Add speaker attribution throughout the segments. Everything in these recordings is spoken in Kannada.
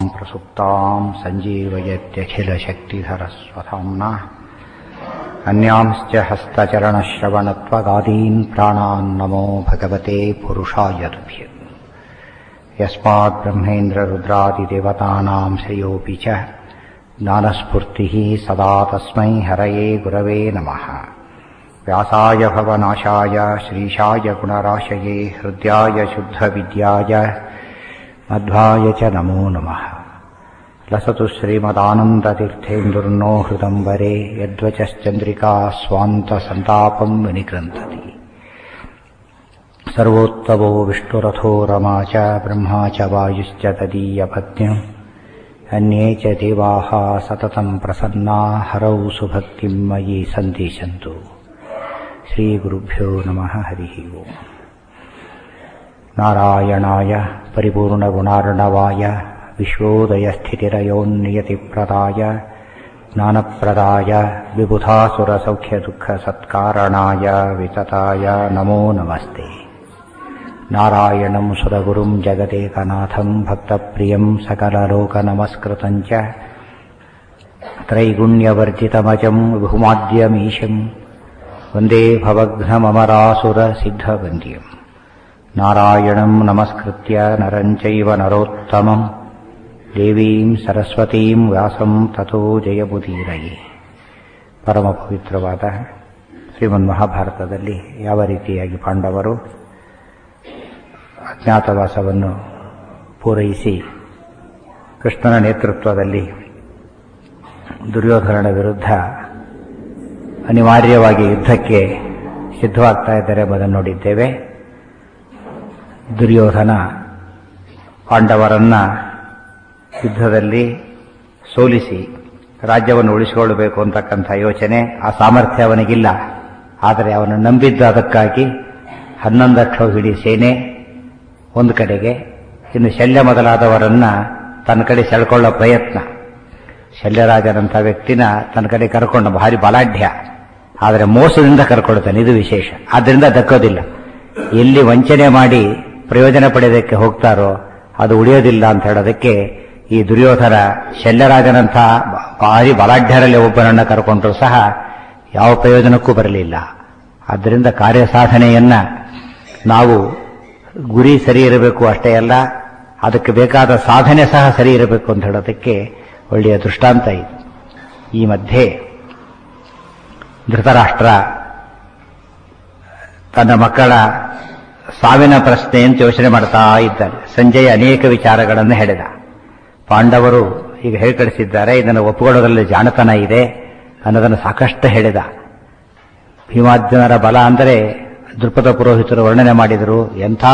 Speaker 1: प्रसुप्तां सञ्जीवयत्यखिलशक्तिधरस्वधाम्ना अन्यांश्च हस्तचरणश्रवणत्वगादीन् प्राणान् नमो भगवते पुरुषाय तुभ्यम्। यस्मात् ब्रह्मेन्द्ररुद्रादिदेवतानां श्रेयोऽपि च ज्ञानस्फूर्तिः सदा तस्मै हरये गुरवे नमः। व्यासाय भवनाशाय श्रीशाय गुणराशये हृद्याय शुद्धविद्याय मध्वाय च नमो नमः। लसतु श्रीमदानन्दतीर्थेन्दुर्नो हृदम्बरे यद्वचश्चन्द्रिका स्वान्तसन्तापं विनिकृन्तति। सर्वोत्तमो विष्णुरथो रमा च ब्रह्मा च वायुश्च तदीयपत्न्यम् अन्ये च देवाः सततं प्रसन्ना हरौ सुभक्तिं मयि सन्दिशन्तु। श्रीगुरुभ्यो नमः। हरिः ओम्। नारायणाय परिपूर्णगुणार्णवाय विश्वोदयस्थितिरयोन्नियतिप्रदाय ज्ञानप्रदाय विबुधासुरसौख्यदुःखसत्कारणाय वितताय नमो नमस्ते। नारायणं सुरगुरुं जगदेकनाथं भक्तप्रियं सकललोकनमस्कृतं च त्रैगुण्यवर्जितमजं विभुमाद्यमीशं वन्दे भवघ्नममरासुरसिद्धवन्द्यम्। नारायणं नमस्कृत्य नरं चैव नरोत्तमं देवीं सरस्वतीं व्यासं ततो ಜಯಮುದೀರಯೇ. ಪರಮ ಪವಿತ್ರವಾದ ಶ್ರೀಮನ್ಮಹಾಭಾರತದಲ್ಲಿ ಯಾವ ರೀತಿಯಾಗಿ ಪಾಂಡವರು ಅಜ್ಞಾತವಾಸವನ್ನು ಪೂರೈಸಿ ಕೃಷ್ಣನ ನೇತೃತ್ವದಲ್ಲಿ ದುರ್ಯೋಧನನ ವಿರುದ್ಧ ಅನಿವಾರ್ಯವಾಗಿ ಯುದ್ಧಕ್ಕೆ ಸಿದ್ಧವಾಗ್ತಾ ಇದ್ದಾರೆ ಎಂಬುದನ್ನು ನೋಡಿದ್ದೇವೆ. ದುರ್ಯೋಧನ ಪಾಂಡವರನ್ನ ಯುದ್ಧದಲ್ಲಿ ಸೋಲಿಸಿ ರಾಜ್ಯವನ್ನು ಉಳಿಸಿಕೊಳ್ಳಬೇಕು ಅಂತಕ್ಕಂಥ ಯೋಚನೆ, ಆ ಸಾಮರ್ಥ್ಯ ಅವನಿಗಿಲ್ಲ. ಆದರೆ ಅವನು ನಂಬಿದ್ದ ಅದಕ್ಕಾಗಿ 11 ಲಕ್ಷ ಹಿಡಿ ಸೇನೆ ಒಂದು ಕಡೆಗೆ, ಇನ್ನು ಶಲ್ಯ ಮೊದಲಾದವರನ್ನ ತನ್ನ ಕಡೆ ಸೆಳ್ಕೊಳ್ಳೋ ಪ್ರಯತ್ನ. ಶಲ್ಯರಾಜನಂಥ ವ್ಯಕ್ತಿನ ತನ್ನ ಕಡೆ ಕರ್ಕೊಂಡು, ಭಾರಿ ಬಲಾಢ್ಯ, ಆದರೆ ಮೋಸದಿಂದ ಕರ್ಕೊಳ್ತಾನೆ, ಇದು ವಿಶೇಷ. ಆದ್ದರಿಂದ ದಕ್ಕೋದಿಲ್ಲ. ಎಲ್ಲಿ ವಂಚನೆ ಮಾಡಿ ಪ್ರಯೋಜನ ಪಡೆಯೋದಕ್ಕೆ ಹೋಗ್ತಾರೋ ಅದು ಉಳಿಯೋದಿಲ್ಲ ಅಂತ ಹೇಳೋದಕ್ಕೆ ಈ ದುರ್ಯೋಧನ ಶಲ್ಯರಾಜನಂಥ ಭಾರಿ ಬಲಾಢ್ಯರಲ್ಲಿ ಒಬ್ಬನನ್ನ ಕರ್ಕೊಂಡ್ರೂ ಸಹ ಯಾವ ಪ್ರಯೋಜನಕ್ಕೂ ಬರಲಿಲ್ಲ. ಆದ್ದರಿಂದ ಕಾರ್ಯಸಾಧನೆಯನ್ನ ನಾವು ಗುರಿ ಸರಿ ಇರಬೇಕು ಅಷ್ಟೇ ಅಲ್ಲ, ಅದಕ್ಕೆ ಬೇಕಾದ ಸಾಧನೆ ಸಹ ಸರಿ ಇರಬೇಕು ಅಂತ ಹೇಳೋದಕ್ಕೆ ಒಳ್ಳೆಯ ದೃಷ್ಟಾಂತ ಇದು. ಈ ಮಧ್ಯೆ ಧೃತರಾಷ್ಟ್ರ ತನ್ನ ಮಕ್ಕಳ ಸಾವಿನ ಪ್ರಶ್ನೆ ಅಂತ ಯೋಚನೆ ಮಾಡ್ತಾ ಇದ್ದಾನೆ. ಸಂಜಯ ಅನೇಕ ವಿಚಾರಗಳನ್ನು ಹೇಳಿದ. ಪಾಂಡವರು ಈಗ ಹೇಳಿ ಕಳಿಸಿದ್ದಾರೆ, ಇದನ್ನು ಒಪ್ಪಿಕೊಳ್ಳೋದ್ರಲ್ಲಿ ಜಾಣತನ ಇದೆ ಅನ್ನೋದನ್ನು ಸಾಕಷ್ಟು ಹೇಳಿದ. ಭೀಮಾರ್ಜುನರ ಬಲ ಅಂದರೆ ದೃಪದ ಪುರೋಹಿತರು ವರ್ಣನೆ ಮಾಡಿದರು. ಎಂಥ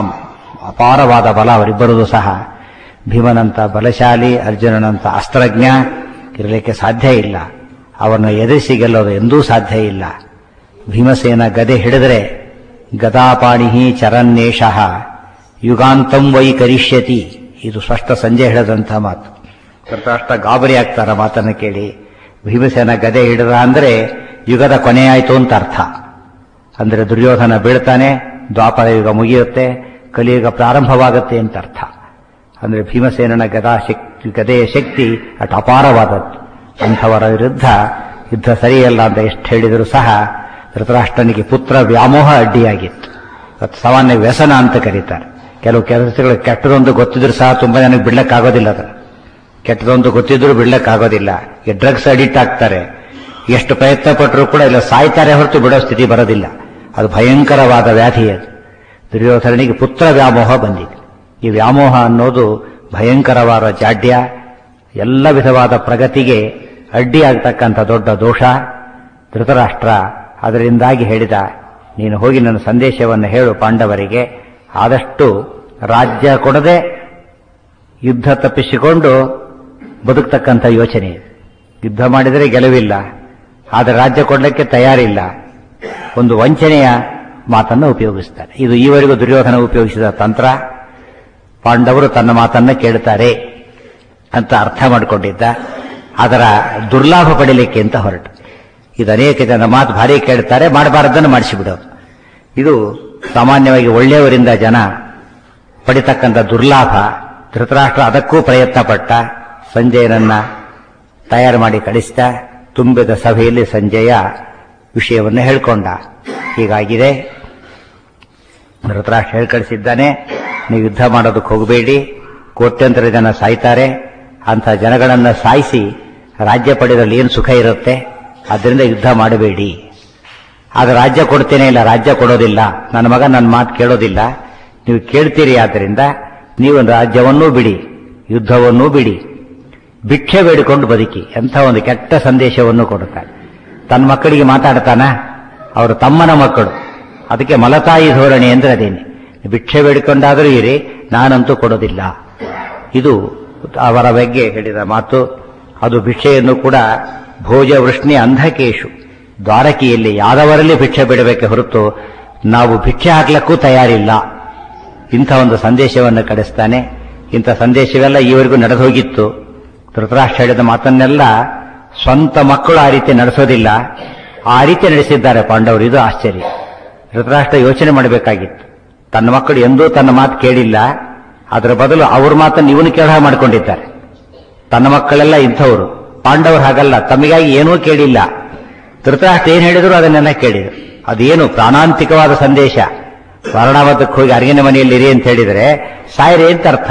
Speaker 1: ಅಪಾರವಾದ ಬಲ ಅವರಿಬ್ಬರದು ಸಹ. ಭೀಮನಂತ ಬಲಶಾಲಿ, ಅರ್ಜುನನಂತ ಅಸ್ತ್ರಜ್ಞ ಇರಲಿಕ್ಕೆ ಸಾಧ್ಯ ಇಲ್ಲ. ಅವರನ್ನು ಎದುರಿಸಿ ಗೆಲ್ಲೋದು ಎಂದೂ ಸಾಧ್ಯ ಇಲ್ಲ. ಭೀಮಸೇನ ಗದೆ ಹಿಡಿದರೆ ಗದಾಪಾಣಿಹಿ ಚರನ್ನೇಷಃ ಯುಗಾಂತಂ ವೈ ಕರಿಷ್ಯತಿ, ಇದು ಸ್ಪಷ್ಟ ಸಂಜೆ ಹೇಳಿದಂಥ ಮಾತು. ಧೃತರಾಷ್ಟ್ರ ಗಾಬರಿ ಆಗ್ತಾರ ಮಾತನ್ನು ಕೇಳಿ. ಭೀಮಸೇನ ಗದೆ ಹಿಡಿದ ಅಂದರೆ ಯುಗದ ಕೊನೆಯಾಯಿತು ಅಂತ ಅರ್ಥ. ಅಂದರೆ ದುರ್ಯೋಧನ ಬೀಳ್ತಾನೆ, ದ್ವಾಪರ ಯುಗ ಮುಗಿಯುತ್ತೆ, ಕಲಿಯುಗ ಪ್ರಾರಂಭವಾಗುತ್ತೆ ಅಂತ ಅರ್ಥ. ಅಂದರೆ ಭೀಮಸೇನನ ಗದೆಯ ಶಕ್ತಿ ಅಷ್ಟು ಅಪಾರವಾದದ್ದು. ಅಂಥವರ ವಿರುದ್ಧ ಯುದ್ಧ ಸರಿಯಲ್ಲ ಅಂತ ಎಷ್ಟು ಹೇಳಿದರೂ ಸಹ ಧೃತರಾಷ್ಟ್ರನಿಗೆ ಪುತ್ರ ವ್ಯಾಮೋಹ ಅಡ್ಡಿಯಾಗಿತ್ತು. ಸಾಮಾನ್ಯ ವ್ಯಸನ ಅಂತ ಕರೀತಾರೆ. ಕೆಲವು ಕೆಲಸಗಳು ಕೆಟ್ಟದೊಂದು ಗೊತ್ತಿದ್ರು ಸಹ ತುಂಬಾ ಜನಕ್ಕೆ ಬಿಡ್ಲಕ್ಕಾಗೋದಿಲ್ಲ. ಅದನ್ನು ಕೆಟ್ಟದೊಂದು ಗೊತ್ತಿದ್ರು ಬಿಡ್ಲಕ್ಕಾಗೋದಿಲ್ಲ. ಈ ಡ್ರಗ್ಸ್ ಅಡಿಕ್ಟ್ ಆಗ್ತಾರೆ. ಎಷ್ಟು ಪ್ರಯತ್ನ ಪಟ್ಟರೂ ಕೂಡ ಇಲ್ಲ, ಸಾಯ್ತಾರೆ ಹೊರತು ಬಿಡೋ ಸ್ಥಿತಿ ಬರೋದಿಲ್ಲ. ಅದು ಭಯಂಕರವಾದ ವ್ಯಾಧಿ. ಅದು ದುರ್ಯೋಧನಿಗೆ ಪುತ್ರ ವ್ಯಾಮೋಹ ಬಂದಿದೆ. ಈ ವ್ಯಾಮೋಹ ಅನ್ನೋದು ಭಯಂಕರವಾದ ಜಾಡ್ಯ, ಎಲ್ಲ ವಿಧವಾದ ಪ್ರಗತಿಗೆ ಅಡ್ಡಿಯಾಗತಕ್ಕಂಥ ದೊಡ್ಡ ದೋಷ. ಧೃತರಾಷ್ಟ್ರ ಅದರಿಂದಾಗಿ ಹೇಳಿದ, ನೀನು ಹೋಗಿ ನನ್ನ ಸಂದೇಶವನ್ನು ಹೇಳು ಪಾಂಡವರಿಗೆ, ಆದಷ್ಟು ರಾಜ್ಯ ಕೊಡದೆ ಯುದ್ಧ ತಪ್ಪಿಸಿಕೊಂಡು ಬದುಕ್ತಕ್ಕಂಥ ಯೋಚನೆ. ಯುದ್ಧ ಮಾಡಿದರೆ ಗೆಲುವಿಲ್ಲ, ಆದರೆ ರಾಜ್ಯ ಕೊಡಲಿಕ್ಕೆ ತಯಾರಿಲ್ಲ. ಒಂದು ವಂಚನೆಯ ಮಾತನ್ನು ಉಪಯೋಗಿಸ್ತಾರೆ. ಇದು ಈವರೆಗೂ ದುರ್ಯೋಧನ ಉಪಯೋಗಿಸಿದ ತಂತ್ರ. ಪಾಂಡವರು ತನ್ನ ಮಾತನ್ನ ಕೇಳುತ್ತಾರೆ ಅಂತ ಅರ್ಥ ಮಾಡಿಕೊಂಡಿದ್ದ. ಅದರ ದುರ್ಲಾಭ ಪಡೀಲಿಕ್ಕೆ ಅಂತ ಹೊರಟು. ಇದು ಅನೇಕ ಜನ ಮಾತು ಭಾರಿ ಕೇಳ್ತಾರೆ, ಮಾಡಬಾರದನ್ನು ಮಾಡಿಸಿಬಿಡೋದು. ಇದು ಸಾಮಾನ್ಯವಾಗಿ ಒಳ್ಳೆಯವರಿಂದ ಜನ ಪಡಿತಕ್ಕಂಥ ದುರ್ಲಾಭ. ಧೃತರಾಷ್ಟ್ರ ಅದಕ್ಕೂ ಪ್ರಯತ್ನ ಪಟ್ಟ. ಸಂಜಯನನ್ನ ತಯಾರು ಮಾಡಿ ಕಳಿಸಿದ. ತುಂಬಿದ ಸಭೆಯಲ್ಲಿ ಸಂಜಯ ವಿಷಯವನ್ನು ಹೇಳ್ಕೊಂಡ. ಹೀಗಾಗಿದೆ, ಧೃತರಾಷ್ಟ್ರ ಹೇಳಿ ಕಳಿಸಿದ್ದಾನೆ, ನೀವು ಯುದ್ಧ ಮಾಡೋದಕ್ಕೆ ಹೋಗಬೇಡಿ, ಕೋಟ್ಯಂತರ ಜನ ಸಾಯ್ತಾರೆ, ಅಂಥ ಜನಗಳನ್ನು ಸಾಯಿಸಿ ರಾಜ್ಯ ಪಡೆದಲ್ಲಿ ಏನು ಸುಖ ಇರುತ್ತೆ, ಅದರಿಂದ ಯುದ್ಧ ಮಾಡಬೇಡಿ. ಆಗ ರಾಜ್ಯ ಕೊಡ್ತೇನೆ, ಇಲ್ಲ ರಾಜ್ಯ ಕೊಡೋದಿಲ್ಲ, ನನ್ನ ಮಗ ನನ್ನ ಮಾತು ಕೇಳೋದಿಲ್ಲ, ನೀವು ಕೇಳ್ತೀರಿ, ಆದ್ದರಿಂದ ನೀವು ರಾಜ್ಯವನ್ನೂ ಬಿಡಿ, ಯುದ್ಧವನ್ನೂ ಬಿಡಿ, ಭಿಕ್ಷೆ ಬೇಡಿಕೊಂಡು ಬದುಕಿ. ಎಂಥ ಒಂದು ಕೆಟ್ಟ ಸಂದೇಶವನ್ನು ಕೊಡುತ್ತಾರೆ. ತನ್ನ ಮಕ್ಕಳಿಗೆ ಮಾತಾಡ್ತಾನ, ಅವರು ತಮ್ಮನ ಮಕ್ಕಳು, ಅದಕ್ಕೆ ಮಲತಾಯಿ ಧೋರಣೆ ಅಂದ್ರೆ ಅದೇನೆ. ಭಿಕ್ಷೆ ಬೇಡಿಕೊಂಡಾದರೂ ಇರಿ, ನಾನಂತೂ ಕೊಡೋದಿಲ್ಲ. ಇದು ಅವರ ಬಗ್ಗೆ ಹೇಳಿದ ಮಾತು. ಅದು ಭಿಕ್ಷೆಯನ್ನು ಕೂಡ ಭೋಜ ವೃಷ್ಣಿ ಅಂಧಕೇಶು, ದ್ವಾರಕಿಯಲ್ಲಿ ಯಾದವರಲ್ಲಿ ಭಿಕ್ಷೆ ಬಿಡಬೇಕೆ ಹೊರತು ನಾವು ಭಿಕ್ಷೆ ಹಾಕ್ಲಕ್ಕೂ ತಯಾರಿಲ್ಲ. ಇಂಥ ಒಂದು ಸಂದೇಶವನ್ನು ಕಳಿಸ್ತಾನೆ. ಇಂಥ ಸಂದೇಶವೆಲ್ಲ ಈವರೆಗೂ ನಡೆದು ಹೋಗಿತ್ತು. ಧೃತರಾಷ್ಟ್ರ ಹೇಳಿದ ಮಾತನ್ನೆಲ್ಲ ಸ್ವಂತ ಮಕ್ಕಳು ಆ ರೀತಿ ನಡೆಸೋದಿಲ್ಲ, ಆ ರೀತಿ ನಡೆಸಿದ್ದಾರೆ ಪಾಂಡವರು. ಇದು ಆಶ್ಚರ್ಯ. ಧೃತರಾಷ್ಟ್ರ ಯೋಚನೆ ಮಾಡಬೇಕಾಗಿತ್ತು. ತನ್ನ ಮಕ್ಕಳು ಎಂದೂ ತನ್ನ ಮಾತು ಕೇಳಿಲ್ಲ, ಅದರ ಬದಲು ಅವ್ರ ಮಾತನ್ನು ಇವನು ಕೇಳ ಮಾಡಿಕೊಂಡಿದ್ದಾರೆ. ತನ್ನ ಮಕ್ಕಳೆಲ್ಲ ಇಂಥವರು, ಪಾಂಡವರು ಹಾಗಲ್ಲ, ತಮಗಾಗಿ ಏನೂ ಕೇಳಿಲ್ಲ. ಧೃತರಾಷ್ಟ್ರ ಏನು ಹೇಳಿದ್ರು ಅದನ್ನೆಲ್ಲ ಕೇಳಿದರು. ಅದೇನು ಪ್ರಾಣಾಂತಿಕವಾದ ಸಂದೇಶ. ವರ್ಣಾವತಕ್ಕೆ ಹೋಗಿ ಅರಗಿನ ಮನೆಯಲ್ಲಿರಿ ಅಂತ ಹೇಳಿದರೆ ಸಾಯರಿ ಅಂತ ಅರ್ಥ.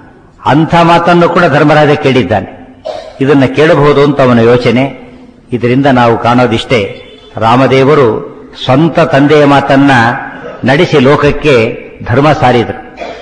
Speaker 1: ಅಂಥ ಮಾತನ್ನು ಕೂಡ ಧರ್ಮರಾಜ ಕೇಳಿದ್ದಾನೆ. ಇದನ್ನು ಕೇಳಬಹುದು ಅಂತ ಅವನ ಯೋಚನೆ. ಇದರಿಂದ ನಾವು ಕಾಣೋದಿಷ್ಟೇ, ರಾಮದೇವರು ಸ್ವಂತ ತಂದೆಯ ಮಾತನ್ನ ನಡೆಸಿ ಲೋಕಕ್ಕೆ ಧರ್ಮ ಸಾರಿದರು.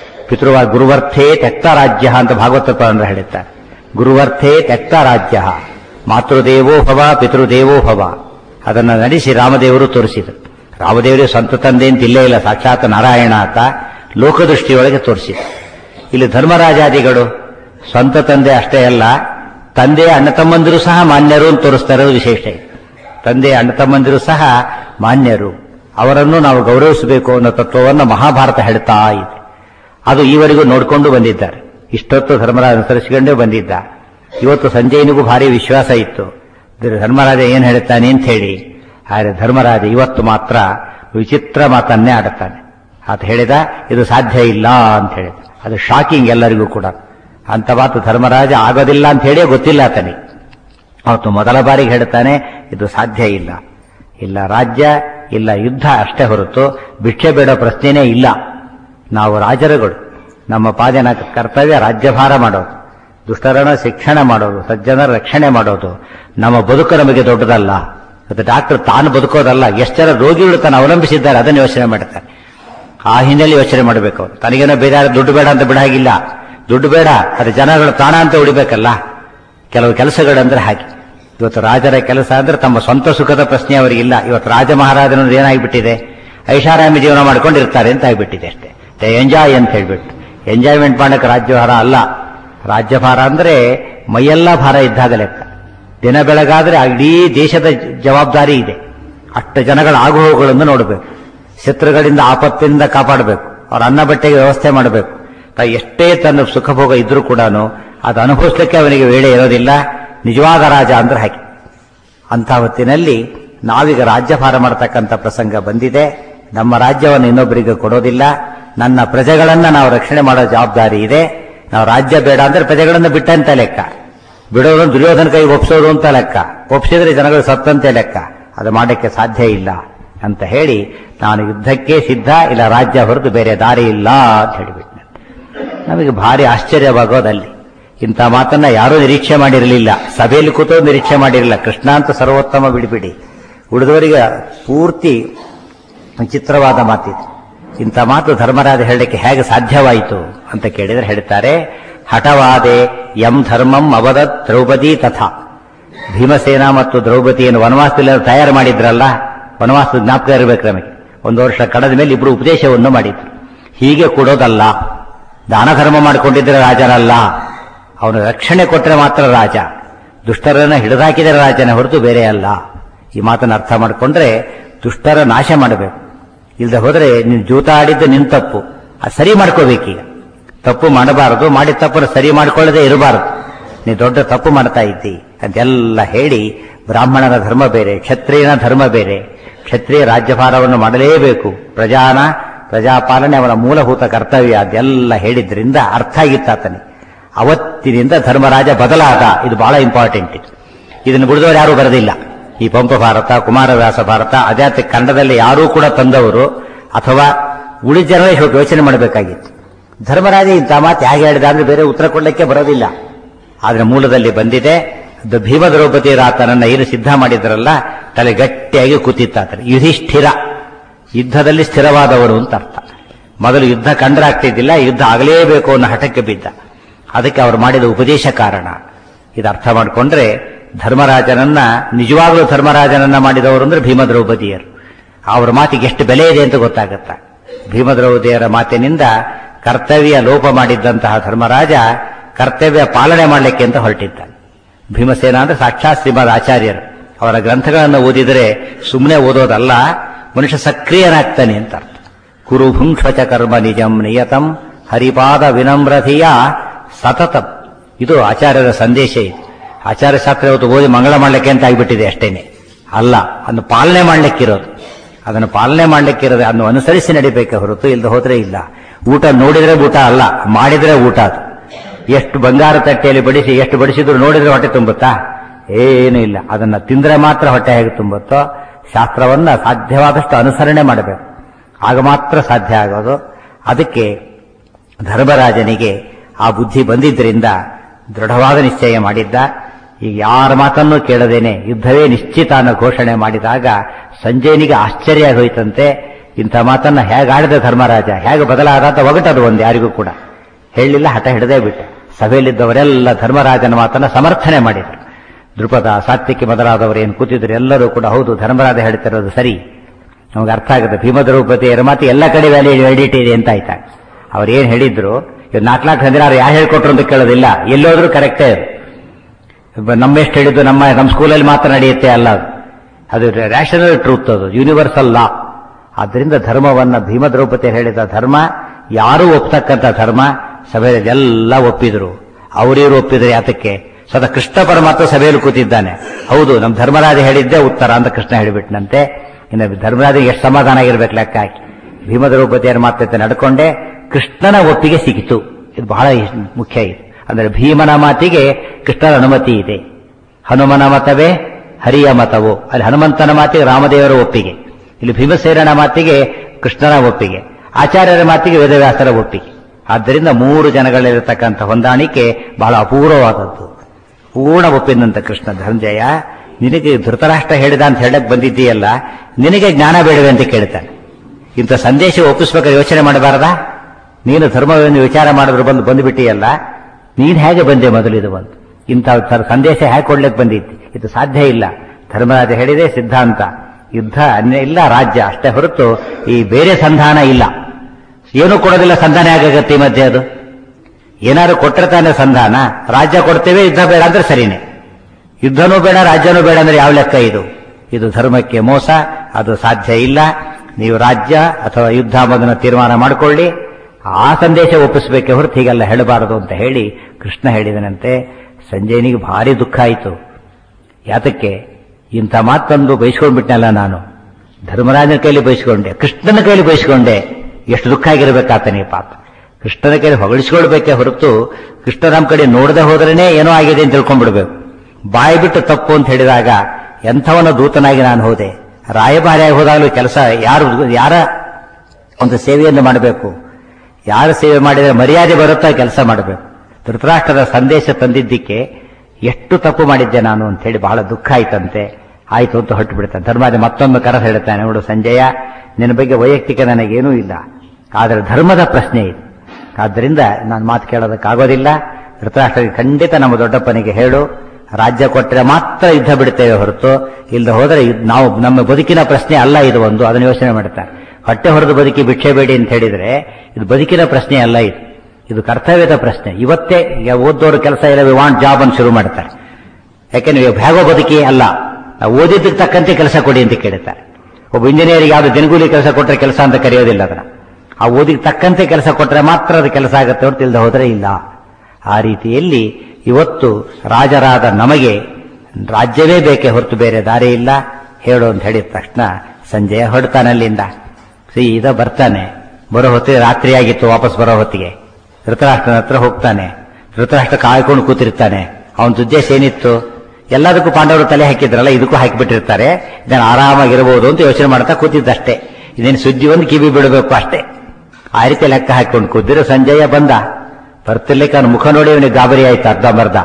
Speaker 1: ಗುರುವರ್ಥೇ ತ್ಯಕ್ತ ರಾಜ್ಯ ಅಂತ ಭಾಗವತ ಪುರಾಣ ಹೇಳುತ್ತಾರೆ. ಗುರುವರ್ಥೇ ತ್ಯಕ್ತ ರಾಜ್ಯ, ಮಾತೃದೇವೋ ಭವ ಪಿತೃದೇವೋ ಭವ, ಅದನ್ನು ನಡೆಸಿ ರಾಮದೇವರು ತೋರಿಸಿದರು. ರಾಮದೇವರೇ ಸ್ವಂತ ತಂದೆ ಅಂತ ಇಲ್ಲೇ ಇಲ್ಲ, ಸಾಕ್ಷಾತ್ ನಾರಾಯಣ ಅಂತ ಲೋಕದೃಷ್ಟಿಯೊಳಗೆ ತೋರಿಸಿದರು. ಇಲ್ಲಿ ಧರ್ಮರಾಜಾದಿಗಳು ಸ್ವಂತ ತಂದೆ ಅಷ್ಟೇ ಅಲ್ಲ, ತಂದೆಯ ಅಣ್ಣ ತಮ್ಮಂದಿರು ಸಹ ಮಾನ್ಯರು ಅಂತ ತೋರಿಸ್ತಾ ಇರೋದು ವಿಶೇಷ. ತಂದೆಯ ಅಣ್ಣ ತಮ್ಮಂದಿರು ಸಹ ಮಾನ್ಯರು, ಅವರನ್ನು ನಾವು ಗೌರವಿಸಬೇಕು ಅನ್ನೋ ತತ್ವವನ್ನು ಮಹಾಭಾರತ ಹೇಳ್ತಾ ಇದೆ. ಅದು ಈವರೆಗೂ ನೋಡಿಕೊಂಡು ಬಂದಿದ್ದಾರೆ. ಇಷ್ಟೊತ್ತು ಧರ್ಮರಾಜ ಅನುಸರಿಸಿಕೊಂಡೇ ಬಂದಿದ್ದ. ಇವತ್ತು ಸಂಜಯನಿಗೂ ಭಾರಿ ವಿಶ್ವಾಸ ಇತ್ತು, ಧರ್ಮರಾಜ ಏನು ಹೇಳ್ತಾನೆ ಅಂತ ಹೇಳಿ. ಆದರೆ ಧರ್ಮರಾಜ ಇವತ್ತು ಮಾತ್ರ ವಿಚಿತ್ರ ಮಾತನ್ನೇ ಆಡುತ್ತಾನೆ. ಆತ ಹೇಳಿದ ಇದು ಸಾಧ್ಯ ಇಲ್ಲ ಅಂತ ಹೇಳಿದ. ಅದು ಶಾಕಿಂಗ್ ಎಲ್ಲರಿಗೂ ಕೂಡ. ಅಂತ ಮಾತು ಧರ್ಮರಾಜ ಆಗೋದಿಲ್ಲ ಅಂತ ಹೇಳಿ ಗೊತ್ತಿಲ್ಲ ಆತನಿಗೆ. ಅವತ್ತು ಮೊದಲ ಬಾರಿಗೆ ಹೇಳ್ತಾನೆ ಇದು ಸಾಧ್ಯ ಇಲ್ಲ, ಇಲ್ಲ ರಾಜ್ಯ ಇಲ್ಲ ಯುದ್ಧ ಅಷ್ಟೇ ಹೊರತು ಭಿಕ್ಷೆ ಬೇಡೋ ಪ್ರಶ್ನೆನೇ ಇಲ್ಲ. ನಾವು ರಾಜರುಗಳು, ನಮ್ಮ ಪಾದನ ಕರ್ತವ್ಯ ರಾಜ್ಯಭಾರ ಮಾಡೋದು, ದುಷ್ಟರನ್ನು ಶಿಕ್ಷಣ ಮಾಡೋದು, ಸಜ್ಜನರ ರಕ್ಷಣೆ ಮಾಡೋದು. ನಮ್ಮ ಬದುಕು ನಮಗೆ ದೊಡ್ಡದಲ್ಲ. ಅದು ಡಾಕ್ಟರ್ ತಾನು ಬದುಕೋದಲ್ಲ, ಎಷ್ಟು ಜನ ರೋಗಿಗಳು ತಾನು ಅವಲಂಬಿಸಿದ್ದಾರೆ ಅದನ್ನು ಯೋಚನೆ ಮಾಡ್ತಾರೆ. ಆ ಹಿನ್ನೆಲೆ ಯೋಚನೆ ಮಾಡಬೇಕು. ಅವರು ತನಗೇನೋ ಬೇಜಾರು, ದುಡ್ಡು ಬೇಡ ಅಂತ ಬಿಡಾಗಿಲ್ಲ. ದುಡ್ಡು ಬೇಡ, ಅದು ಜನಗಳು ಪ್ರಾಣ ಅಂತ ಉಳಿಬೇಕಲ್ಲ. ಕೆಲವು ಕೆಲಸಗಳಂದ್ರೆ ಹಾಗೆ. ಇವತ್ತು ರಾಜರ ಕೆಲಸ ಅಂದ್ರೆ ತಮ್ಮ ಸ್ವಂತ ಸುಖದ ಪ್ರಶ್ನೆ ಅವರಿಗಿಲ್ಲ. ಇವತ್ತು ರಾಜ ಮಹಾರಾಜನಂದ್ರೆ ಏನಾಗಿಬಿಟ್ಟಿದೆ, ಐಷಾರಾಮಿ ಜೀವನ ಮಾಡ್ಕೊಂಡಿರ್ತಾರೆ ಅಂತ ಆಗಿಬಿಟ್ಟಿದೆ ಅಷ್ಟೇ. ಎಂಜಾಯ್ ಅಂತ ಹೇಳ್ಬಿಟ್ಟು ಎಂಜಾಯ್ಮೆಂಟ್ ಮಾಡಕ್ಕೆ ರಾಜ್ಯಭಾರ ಅಲ್ಲ. ರಾಜ್ಯಭಾರ ಅಂದ್ರೆ ಮೈಯೆಲ್ಲ ಭಾರ ಇದ್ದಾಗ ಲೆಕ್ಕ. ದಿನ ಬೆಳಗಾದ್ರೆ ಇಡೀ ದೇಶದ ಜವಾಬ್ದಾರಿ ಇದೆ. ಅಷ್ಟು ಜನಗಳ ಆಗುಹೋಗುಗಳನ್ನು ನೋಡಬೇಕು, ಶತ್ರುಗಳಿಂದ ಆಪತ್ತಿನಿಂದ ಕಾಪಾಡಬೇಕು, ಅವರ ಅನ್ನ ಬಟ್ಟೆಗೆ ವ್ಯವಸ್ಥೆ ಮಾಡಬೇಕು. ಎಷ್ಟೇ ತನ್ನ ಸುಖಭೋಗ ಇದ್ರೂ ಕೂಡ ಅದು ಅನುಭವಿಸಲಿಕ್ಕೆ ಅವನಿಗೆ ವೇಳೆ ಇರೋದಿಲ್ಲ. ನಿಜವಾದ ರಾಜ ಅಂದ್ರೆ ಹಾಗೆ. ಅಂಥ ಹೊತ್ತಿನಲ್ಲಿ ನಾವೀಗ ರಾಜ್ಯಭಾರ ಮಾಡತಕ್ಕಂಥ ಪ್ರಸಂಗ ಬಂದಿದೆ. ನಮ್ಮ ರಾಜ್ಯವನ್ನು ಇನ್ನೊಬ್ಬರಿಗೆ ಕೊಡೋದಿಲ್ಲ. ನನ್ನ ಪ್ರಜೆಗಳನ್ನ ನಾವು ರಕ್ಷಣೆ ಮಾಡೋ ಜವಾಬ್ದಾರಿ ಇದೆ. ನಾವು ರಾಜ್ಯ ಬೇಡ ಅಂದ್ರೆ ಪ್ರಜೆಗಳನ್ನು ಬಿಟ್ಟಂತ ಲೆಕ್ಕ, ಬಿಡೋದು ದುರ್ಯೋಧನ ಕೈಗೆ ಒಪ್ಸೋದು ಅಂತ ಲೆಕ್ಕ, ಒಪ್ಸಿದ್ರೆ ಜನಗಳು ಸತ್ತಂತೆ ಲೆಕ್ಕ. ಅದು ಮಾಡಕ್ಕೆ ಸಾಧ್ಯ ಇಲ್ಲ ಅಂತ ಹೇಳಿ ನಾನು ಯುದ್ಧಕ್ಕೆ ಸಿದ್ಧ, ಇಲ್ಲ ರಾಜ್ಯ ಹೊರತು ಬೇರೆ ದಾರಿ ಇಲ್ಲ ಅಂತ ಹೇಳಿಬಿಟ್ಟು ನಮಗೆ ಭಾರಿ ಆಶ್ಚರ್ಯವಾಗೋದಲ್ಲಿ. ಇಂಥ ಮಾತನ್ನ ಯಾರೂ ನಿರೀಕ್ಷೆ ಮಾಡಿರಲಿಲ್ಲ. ಸಭೆಯಲ್ಲಿ ಕೂತೋ ನಿರೀಕ್ಷೆ ಮಾಡಿರಲಿಲ್ಲ. ಕೃಷ್ಣ ಅಂತ ಸರ್ವೋತ್ತಮ ಬಿಡಿಬಿಡಿ, ಉಳಿದವರಿಗೆ ಪೂರ್ತಿ ವಿಚಿತ್ರವಾದ ಮಾತಿದೆ. ಇಂಥ ಮಾತು ಧರ್ಮರಾಜ ಹೇಳಲಿಕ್ಕೆ ಹೇಗೆ ಸಾಧ್ಯವಾಯಿತು ಅಂತ ಕೇಳಿದರೆ ಹೇಳ್ತಾರೆ, ಹಠವಾದೆ ಯಂ ಧರ್ಮಂ ಅವದತ್ ದ್ರೌಪದಿ ತಥಾ. ಭೀಮಸೇನ ಮತ್ತು ದ್ರೌಪದಿಯನ್ನು ವನವಾಸದಲ್ಲಿ ತಯಾರು ಮಾಡಿದ್ರಲ್ಲ, ವನವಾಸದ ಜ್ಞಾಪಕ ಇರಬೇಕು ನಮಗೆ. 1 ವರ್ಷ ಕಳೆದ ಮೇಲೆ ಇಬ್ಬರು ಉಪದೇಶವನ್ನು ಮಾಡಿದ್ರು. ಹೀಗೆ ಕೊಡೋದಲ್ಲ, ದಾನ ಧರ್ಮ ಮಾಡಿಕೊಂಡಿದ್ರೆ ರಾಜನಲ್ಲ, ಅವನು ರಕ್ಷಣೆ ಕೊಟ್ಟರೆ ಮಾತ್ರ ರಾಜ. ದುಷ್ಟರನ್ನು ಹಿಡಿದಾಕಿದರೆ ರಾಜನ ಹೊರತು ಬೇರೆ ಅಲ್ಲ. ಈ ಮಾತನ್ನು ಅರ್ಥ ಮಾಡಿಕೊಂಡ್ರೆ ದುಷ್ಟರ ನಾಶ ಮಾಡಬೇಕು. ಇಲ್ಲದೆ ಹೋದರೆ ನೀನು ಜೂತ ಆಡಿದ್ದು ನಿನ್ ತಪ್ಪು, ಅದು ಸರಿ ಮಾಡ್ಕೋಬೇಕೀಗ. ತಪ್ಪು ಮಾಡಬಾರದು, ಮಾಡಿದ ತಪ್ಪನ್ನು ಸರಿ ಮಾಡ್ಕೊಳ್ಳದೆ ಇರಬಾರದು. ನೀ ದೊಡ್ಡ ತಪ್ಪು ಮಾಡ್ತಾ ಇದ್ದಿ ಅಂತೆಲ್ಲ ಹೇಳಿ, ಬ್ರಾಹ್ಮಣನ ಧರ್ಮ ಬೇರೆ, ಕ್ಷತ್ರಿಯನ ಧರ್ಮ ಬೇರೆ. ಕ್ಷತ್ರಿಯ ರಾಜ್ಯಭಾರವನ್ನು ಮಾಡಲೇಬೇಕು, ಪ್ರಜಾಪಾಲನೆ ಅವನ ಮೂಲಭೂತ ಕರ್ತವ್ಯ, ಅದೆಲ್ಲ ಹೇಳಿದ್ರಿಂದ ಅರ್ಥ ಆಗಿತ್ತು ಆತನಿಗೆ. ಅವತ್ತಿನಿಂದ ಧರ್ಮರಾಜ ಬದಲಾದ. ಇದು ಬಹಳ ಇಂಪಾರ್ಟೆಂಟ್. ಇದನ್ನು ಬಿಡಿದವರು ಯಾರೂ ಬರೆದಿಲ್ಲ. ಈ ಪಂಪ ಭಾರತ, ಕುಮಾರವ್ಯಾಸ ಭಾರತ, ಅಧ್ಯಾತ್ಮ ಕನ್ನಡದಲ್ಲಿ ಯಾರೂ ಕೂಡ ತಂದವರು ಅಥವಾ ಉಳಿದ ಜನರೇ ಯೋಚನೆ ಮಾಡಬೇಕಾಗಿತ್ತು. ಧರ್ಮರಾಜ ಇಂಥ ಮಾತು ಹೇಗೆ ಹೇಳಿದ ಅಂದ್ರೆ ಬೇರೆ ಉತ್ತರ ಕೊಡಲಿಕ್ಕೆ ಬರೋದಿಲ್ಲ. ಆದ್ರೆ ಮೂಲದಲ್ಲಿ ಬಂದಿದೆ. ಭೀಮ ದ್ರೌಪದಿ ರಾತನನ್ನ ಏನು ಸಿದ್ಧ ಮಾಡಿದ್ರಲ್ಲ, ತಲೆ ಗಟ್ಟಿಯಾಗಿ ಕೂತಿತ್ತಾತಾರೆ. ಯುಧಿಷ್ಠಿರ ಯುದ್ಧದಲ್ಲಿ ಸ್ಥಿರವಾದವರು ಅಂತ ಅರ್ಥ. ಮೊದಲು ಯುದ್ಧ ಕಂಡ್ರಾಗ್ತಿದ್ದಿಲ್ಲ, ಯುದ್ಧ ಆಗಲೇಬೇಕು ಅನ್ನೋ ಹಠಕ್ಕೆ ಬಿದ್ದ. ಅದಕ್ಕೆ ಅವರು ಮಾಡಿದ ಉಪದೇಶ ಕಾರಣ. ಇದು ಅರ್ಥ ಮಾಡಿಕೊಂಡ್ರೆ ಧರ್ಮರಾಜನನ್ನ ನಿಜವಾಗ್ಲೂ ಧರ್ಮರಾಜನನ್ನ ಮಾಡಿದವರು ಅಂದ್ರೆ ಭೀಮ ದ್ರೌಪದಿಯರು. ಅವರ ಮಾತಿಗೆ ಎಷ್ಟು ಬೆಲೆ ಇದೆ ಅಂತ ಗೊತ್ತಾಗತ್ತ. ಭೀಮ ದ್ರೌಪದಿಯರ ಮಾತಿನಿಂದ ಕರ್ತವ್ಯ ಲೋಪ ಮಾಡಿದ್ದಂತಹ ಧರ್ಮರಾಜ ಕರ್ತವ್ಯ ಪಾಲನೆ ಮಾಡಲಿಕ್ಕೆ ಅಂತ ಹೊರಟಿದ್ದಾನೆ. ಭೀಮಸೇನ ಅಂದ್ರೆ ಸಾಕ್ಷಾತ್ ಶ್ರೀಮದ್ ಆಚಾರ್ಯರು. ಅವರ ಗ್ರಂಥಗಳನ್ನು ಓದಿದರೆ ಸುಮ್ಮನೆ ಓದೋದಲ್ಲ, ಮನುಷ್ಯ ಸಕ್ರಿಯನಾಗ್ತಾನೆ ಅಂತ ಅರ್ಥ. ಕುರು ಭುಂಕ್ಷಚ ಕರ್ಮ ನಿಜಂ ನಿಯತಂ ಹರಿಪಾದ ವಿನಮ್ರಧಿಯ ಸತತಂ. ಇದು ಆಚಾರ್ಯರ ಸಂದೇಶ. ಇದು ಆಚಾರ್ಯ ಶಾಸ್ತ್ರ ಇವತ್ತು ಓದಿ ಮಂಗಳ ಮಾಡಲಿಕ್ಕೆ ಅಂತ ಆಗಿಬಿಟ್ಟಿದೆ ಅಷ್ಟೇನೆ ಅಲ್ಲ, ಅದನ್ನು ಪಾಲನೆ ಮಾಡಲಿಕ್ಕಿರೋದು. ಅದನ್ನು ಪಾಲನೆ ಮಾಡಲಿಕ್ಕಿರೋದು, ಅದನ್ನು ಅನುಸರಿಸಿ ನಡಿಬೇಕೆ ಹೊರತು ಇಲ್ಲದೆ ಹೋದ್ರೆ ಇಲ್ಲ. ಊಟ ನೋಡಿದ್ರೆ ಊಟ ಅಲ್ಲ, ಮಾಡಿದ್ರೆ ಊಟ. ಅದು ಎಷ್ಟು ಬಂಗಾರ ತಟ್ಟೆಯಲ್ಲಿ ಬಡಿಸಿ ಎಷ್ಟು ಬಡಿಸಿದ್ರು ನೋಡಿದ್ರೆ ಹೊಟ್ಟೆ ತುಂಬುತ್ತಾ? ಏನೂ ಇಲ್ಲ. ಅದನ್ನ ತಿಂದ್ರೆ ಮಾತ್ರ ಹೊಟ್ಟೆ ಹೇಗೆ ತುಂಬುತ್ತೋ, ಶಾಸ್ತ್ರವನ್ನ ಸಾಧ್ಯವಾದಷ್ಟು ಅನುಸರಣೆ ಮಾಡಬೇಕು. ಆಗ ಮಾತ್ರ ಸಾಧ್ಯ ಆಗೋದು. ಅದಕ್ಕೆ ಧರ್ಮರಾಜನಿಗೆ ಆ ಬುದ್ಧಿ ಬಂದಿದ್ದರಿಂದ ದೃಢವಾದ ನಿಶ್ಚಯ ಮಾಡಿದ್ದ. ಈಗ ಯಾರ ಮಾತನ್ನೂ ಕೇಳದೇನೆ ಯುದ್ಧವೇ ನಿಶ್ಚಿತ ಅನ್ನೋ ಘೋಷಣೆ ಮಾಡಿದಾಗ ಸಂಜಯನಿಗೆ ಆಶ್ಚರ್ಯ ಹೋಯ್ತಂತೆ. ಇಂಥ ಮಾತನ್ನ ಹೇಗಾಡಿದ ಧರ್ಮರಾಜ, ಹೇಗೆ ಬದಲಾದ ಅಂತ ಒಗಟದು ಒಂದು ಯಾರಿಗೂ ಕೂಡ ಹೇಳಲಿಲ್ಲ. ಹಠ ಹಿಡದೇ ಬಿಟ್ಟ. ಸಭೆಯಲ್ಲಿದ್ದವರೆಲ್ಲ ಧರ್ಮರಾಜನ ಮಾತನ್ನ ಸಮರ್ಥನೆ ಮಾಡಿದರು. ದೃಪದ, ಸಾತ್ವಿಕಿ ಮೊದಲಾದವರು ಏನು ಕೂತಿದ್ರು ಎಲ್ಲರೂ ಕೂಡ ಹೌದು ಧರ್ಮರಾಜ ಹೇಳ್ತಿರೋದು ಸರಿ, ನಮಗೆ ಅರ್ಥ ಆಗುತ್ತೆ. ಭೀಮ ದ್ರೌಪದಿಯರ ಮಾತು ಎಲ್ಲ ಕಡೆ ವ್ಯಾಲಿಡಿಟಿ ಇದೆ ಅಂತ ಆಯ್ತಾ. ಅವ್ರು ಏನ್ ಹೇಳಿದ್ರು, 4,16 ಯಾರು ಹೇಳ್ಕೊಟ್ರು ಅಂತ ಕೇಳೋದಿಲ್ಲ, ಎಲ್ಲೋದ್ರೂ ಕರೆಕ್ಟೇ. ನಮ್ಮೆಷ್ಟು ಹೇಳಿದ್ದು ನಮ್ಮ ಸ್ಕೂಲಲ್ಲಿ ಮಾತ್ರ ನಡೆಯುತ್ತೆ ಅಲ್ಲ, ಅದು ರ್ಯಾಷನಲ್ ಟ್ರೂತ್, ಅದು ಯೂನಿವರ್ಸಲ್ ಲಾ. ಆದ್ದರಿಂದ ಧರ್ಮವನ್ನ ಭೀಮ ದ್ರೌಪದಿ ಹೇಳಿದ ಧರ್ಮ ಯಾರೂ ಒಪ್ತಕ್ಕಂಥ ಧರ್ಮ. ಸಭೆಯಲ್ಲಿ ಎಲ್ಲ ಒಪ್ಪಿದ್ರು. ಅವರಿವರು ಒಪ್ಪಿದ್ರೆ ಯಾತಕ್ಕೆ? ಸ್ವತಃ ಕೃಷ್ಣ ಪರಮಾತ್ಮ ಸಭೆಯಲ್ಲಿ ಕೂತಿದ್ದಾನೆ. ಹೌದು, ನಮ್ಮ ಧರ್ಮರಾಜ ಹೇಳಿದ್ದೇ ಉತ್ತರ ಅಂತ ಕೃಷ್ಣ ಹೇಳಿಬಿಟ್ನಂತೆ. ಇನ್ನು ಧರ್ಮರಾಜ ಎಷ್ಟು ಸಮಾಧಾನ ಆಗಿರ್ಬೇಕು ಲೆಕ್ಕ ಹಾಕಿ. ಭೀಮ ದ್ರೌಪದಿಯರ ಮಾತಂತೆ ನಡ್ಕೊಂಡೆ ಕೃಷ್ಣನ ಒಪ್ಪಿಗೆ ಸಿಕ್ಕಿತು. ಇದು ಬಹಳ ಮುಖ್ಯ. ಇದು ಅಂದ್ರೆ ಭೀಮನ ಮಾತಿಗೆ ಕೃಷ್ಣನ ಅನುಮತಿ ಇದೆ. ಹನುಮನ ಮತವೇ ಹರಿಯ ಮತವೋ, ಅಲ್ಲಿ ಹನುಮಂತನ ಮಾತಿಗೆ ರಾಮದೇವರ ಒಪ್ಪಿಗೆ, ಇಲ್ಲಿ ಭೀಮಸೇನನ ಮಾತಿಗೆ ಕೃಷ್ಣನ ಒಪ್ಪಿಗೆ, ಆಚಾರ್ಯರ ಮಾತಿಗೆ ವೇದವ್ಯಾಸರ ಒಪ್ಪಿಗೆ. ಆದ್ದರಿಂದ 3 ಜನಗಳಲ್ಲಿರತಕ್ಕಂಥ ಹೊಂದಾಣಿಕೆ ಬಹಳ ಅಪೂರ್ವವಾದದ್ದು. ಪೂರ್ಣ ಒಪ್ಪಿದಂತ ಕೃಷ್ಣ, ಧನಂಜಯ ನಿನಗೆ ಧೃತರಾಷ್ಟ್ರ ಹೇಳಿದ ಅಂತ ಹೇಳಕ್ ಬಂದಿದ್ದೀಯಲ್ಲ, ನಿನಗೆ ಜ್ಞಾನ ಬೇಡವೆ ಅಂತ ಕೇಳ್ತಾನೆ. ಇಂಥ ಸಂದೇಶ ಒಪ್ಪಿಸ್ಬೇಕಾದ್ರೆ ಯೋಚನೆ ಮಾಡಬಾರದಾ? ನೀನು ಧರ್ಮವನ್ನು ವಿಚಾರ ಮಾಡಿದ್ರು ಬಂದುಬಿಟ್ಟಿಯಲ್ಲ, ನೀನ್ ಹೇಗೆ ಬಂದೆ ಮೊದಲು ಇದು ಬಂದು? ಇಂಥ ಸಂದೇಶ ಹೇಗೆ ಕೊಡ್ಲಿಕ್ಕೆ ಬಂದಿದ್ದಿ? ಇದು ಸಾಧ್ಯ ಇಲ್ಲ. ಧರ್ಮರಾಜ ಹೇಳಿದೆ ಸಿದ್ಧಾಂತ, ಯುದ್ಧ ಅನ್ಯ ಇಲ್ಲ, ರಾಜ್ಯ ಅಷ್ಟೇ ಹೊರತು ಈ ಬೇರೆ ಸಂಧಾನ ಇಲ್ಲ. ಏನೂ ಕೊಡೋದಿಲ್ಲ, ಸಂಧಾನ ಆಗಾಗತ್ತೆ ಈ ಮಧ್ಯೆ. ಅದು ಏನಾದ್ರು ಕೊಟ್ಟರೆ ತಾನೇ ಸಂಧಾನ. ರಾಜ್ಯ ಕೊಡ್ತೇವೆ, ಯುದ್ಧ ಬೇಡ ಅಂದ್ರೆ ಸರಿನೇ. ಯುದ್ಧನೂ ಬೇಡ, ರಾಜ್ಯನೂ ಬೇಡ ಅಂದ್ರೆ ಯಾವ ಲೆಕ್ಕ ಇದು? ಇದು ಧರ್ಮಕ್ಕೆ ಮೋಸ, ಅದು ಸಾಧ್ಯ ಇಲ್ಲ. ನೀವು ರಾಜ್ಯ ಅಥವಾ ಯುದ್ಧ ಮೊದಲ ತೀರ್ಮಾನ ಮಾಡಿಕೊಳ್ಳಿ, ಆ ಸಂದೇಶ ಒಪ್ಪಿಸಬೇಕೆ ಹೊರತು ಹೀಗೆಲ್ಲ ಹೇಳಬಾರದು ಅಂತ ಹೇಳಿ ಕೃಷ್ಣ ಹೇಳಿದನಂತೆ. ಸಂಜಯನಿಗೆ ಭಾರಿ ದುಃಖ ಆಯಿತು. ಯಾತಕ್ಕೆ? ಇಂಥ ಮಾತಂದು ಬಯಸ್ಕೊಂಡ್ಬಿಟ್ನಲ್ಲ ನಾನು. ಧರ್ಮರಾಜನ ಕೈಲಿ ಬಯಸ್ಕೊಂಡೆ, ಕೃಷ್ಣನ ಕೈಲಿ ಬಯಸ್ಕೊಂಡೆ. ಎಷ್ಟು ದುಃಖ ಆಗಿರ್ಬೇಕಾತನಿಗೆ ಪಾಪ. ಕೃಷ್ಣನ ಕೈಲಿ ಹೊಗಳಿಸ್ಕೊಳ್ಬೇಕೆ ಹೊರತು ಕೃಷ್ಣ ನಮ್ಮ ಕಡೆ ನೋಡದೆ ಹೋದ್ರೇನೆ ಏನೋ ಆಗಿದೆ ಅಂತ ತಿಳ್ಕೊಂಡ್ಬಿಡ್ಬೇಕು. ಬಾಯಿ ಬಿಟ್ಟು ತಪ್ಪು ಅಂತ ಹೇಳಿದಾಗ ಎಂಥವನ ದೂತನಾಗಿ ನಾನು ಹೋದೆ. ರಾಯಭಾರಿಯಾಗಿ ಹೋದಾಗಲೂ ಕೆಲಸ ಯಾರ ಒಂದು ಸೇವೆಯನ್ನು ಮಾಡಬೇಕು. ಯಾರ ಸೇವೆ ಮಾಡಿದರೆ ಮರ್ಯಾದೆ ಬರುತ್ತಾ ಕೆಲಸ ಮಾಡಬೇಕು. ಧೃತರಾಷ್ಟ್ರದ ಸಂದೇಶ ತಂದಿದ್ದಕ್ಕೆ ಎಷ್ಟು ತಪ್ಪು ಮಾಡಿದ್ದೆ ನಾನು ಅಂತ ಹೇಳಿ ಬಹಳ ದುಃಖ ಆಯ್ತಂತೆ. ಆಯ್ತು ಅಂತ ಹೊರಟು ಬಿಡ್ತಾನೆ. ಧರ್ಮರಾಜ ಮತ್ತೊಮ್ಮೆ ಕರ ಹೇಳ್ತಾನೆ, ನೋಡು ಸಂಜಯ, ನಿನ್ನ ಬಗ್ಗೆ ವೈಯಕ್ತಿಕ ನನಗೇನೂ ಇಲ್ಲ, ಆದರೆ ಧರ್ಮದ ಪ್ರಶ್ನೆ ಇದೆ. ಆದ್ದರಿಂದ ನಾನು ಮಾತು ಕೇಳೋದಕ್ಕಾಗೋದಿಲ್ಲ. ಧೃತರಾಷ್ಟ್ರರಿಗೆ ಖಂಡಿತ ನಮ್ಮ ದೊಡ್ಡಪ್ಪನಿಗೆ ಹೇಳು, ರಾಜ್ಯ ಕೊಟ್ಟರೆ ಮಾತ್ರ ಯುದ್ಧ ಬಿಡ್ತೇವೆ ಹೊರತು ಇಲ್ಲದೆ ಹೋದರೆ ನಾವು ನಮ್ಮ ಬದುಕಿನ ಪ್ರಶ್ನೆ ಅಲ್ಲ ಇದು. ಒಂದು ಅದನ್ನು ಯೋಚನೆ ಮಾಡ್ತಾರೆ. ಹೊಟ್ಟೆ ಹೊಡೆದು ಬದುಕಿ ಭಿಕ್ಷೆ ಬೇಡಿ ಅಂತ ಹೇಳಿದ್ರೆ ಇದು ಬದುಕಿನ ಪ್ರಶ್ನೆ ಅಲ್ಲ, ಇದು ಕರ್ತವ್ಯದ ಪ್ರಶ್ನೆ. ಇವತ್ತೇ ಓದೋರು ಕೆಲಸ ಇಲ್ಲ, ವಿ ವಾಂಟ್ ಜಾಬ್ ಅಂತ ಶುರು ಮಾಡ್ತಾರೆ. ಯಾಕೆಂದ್ರೆ ಹೇಗೋ ಬದುಕಿ ಅಲ್ಲ, ನಾವು ಓದಿದ್ದಕ್ಕೆ ತಕ್ಕಂತೆ ಕೆಲಸ ಕೊಡಿ ಅಂತ ಕೇಳ್ತಾರೆ. ಒಬ್ಬ ಇಂಜಿನಿಯರಿಗೆ ಯಾವ್ದು ದಿನಗೂಲಿ ಕೆಲಸ ಕೊಟ್ಟರೆ ಕೆಲಸ ಅಂತ ಕರೆಯೋದಿಲ್ಲ. ಅದನ್ನ ಆ ಓದಿಗೆ ತಕ್ಕಂತೆ ಕೆಲಸ ಕೊಟ್ಟರೆ ಮಾತ್ರ ಅದು ಕೆಲಸ ಆಗುತ್ತೆ ಹೊರತು ಇಲ್ಲದೆ ಹೋದರೆ ಇಲ್ಲ. ಆ ರೀತಿಯಲ್ಲಿ ಇವತ್ತು ರಾಜರಾದ ನಮಗೆ ರಾಜ್ಯವೇ ಬೇಕೇ ಹೊರತು ಬೇರೆ ದಾರಿ ಇಲ್ಲ ಹೇಳು ಅಂತ ಹೇಳಿದ ತಕ್ಷಣ ಸಂಜಯ ಹೊರಡ್ತಾನಲ್ಲಿಂದ. ಸೀದಾ ಬರ್ತಾನೆ. ಬರೋ ಹೊತ್ತಿಗೆ ರಾತ್ರಿ ಆಗಿತ್ತು. ವಾಪಸ್ ಬರೋ ಹೊತ್ತಿಗೆ ಧೃತರಾಷ್ಟ್ರನ ಹತ್ರ ಹೋಗ್ತಾನೆ. ಧೃತರಾಷ್ಟ್ರ ಕಾಯ್ಕೊಂಡು ಕೂತಿರ್ತಾನೆ. ಅವನ ಉದ್ದೇಶ ಏನಿತ್ತು? ಎಲ್ಲದಕ್ಕೂ ಪಾಂಡವರು ತಲೆ ಹಾಕಿದ್ರಲ್ಲ, ಇದಕ್ಕೂ ಹಾಕಿಬಿಟ್ಟಿರ್ತಾರೆ, ಇದನ್ನು ಆರಾಮಾಗಿರ್ಬೋದು ಅಂತ ಯೋಚನೆ ಮಾಡ್ತಾ ಕೂತಿದ್ದಷ್ಟೇ. ಇದೇನು ಸುದ್ದಿ ಒಂದು ಕಿವಿ ಬಿಡಬೇಕು ಅಷ್ಟೇ. ಆ ರೀತಿ ಲೆಕ್ಕ ಹಾಕೊಂಡು ಕೂತಿರೋ ಸಂಜಯ ಬಂದ. ಬರ್ತಿರ್ಲಿಕ್ಕೆ ಅವನ ಮುಖ ನೋಡಿ ಅವನಿಗೆ ಗಾಬರಿ ಆಯ್ತು ಅರ್ಧಂಬರ್ಧ.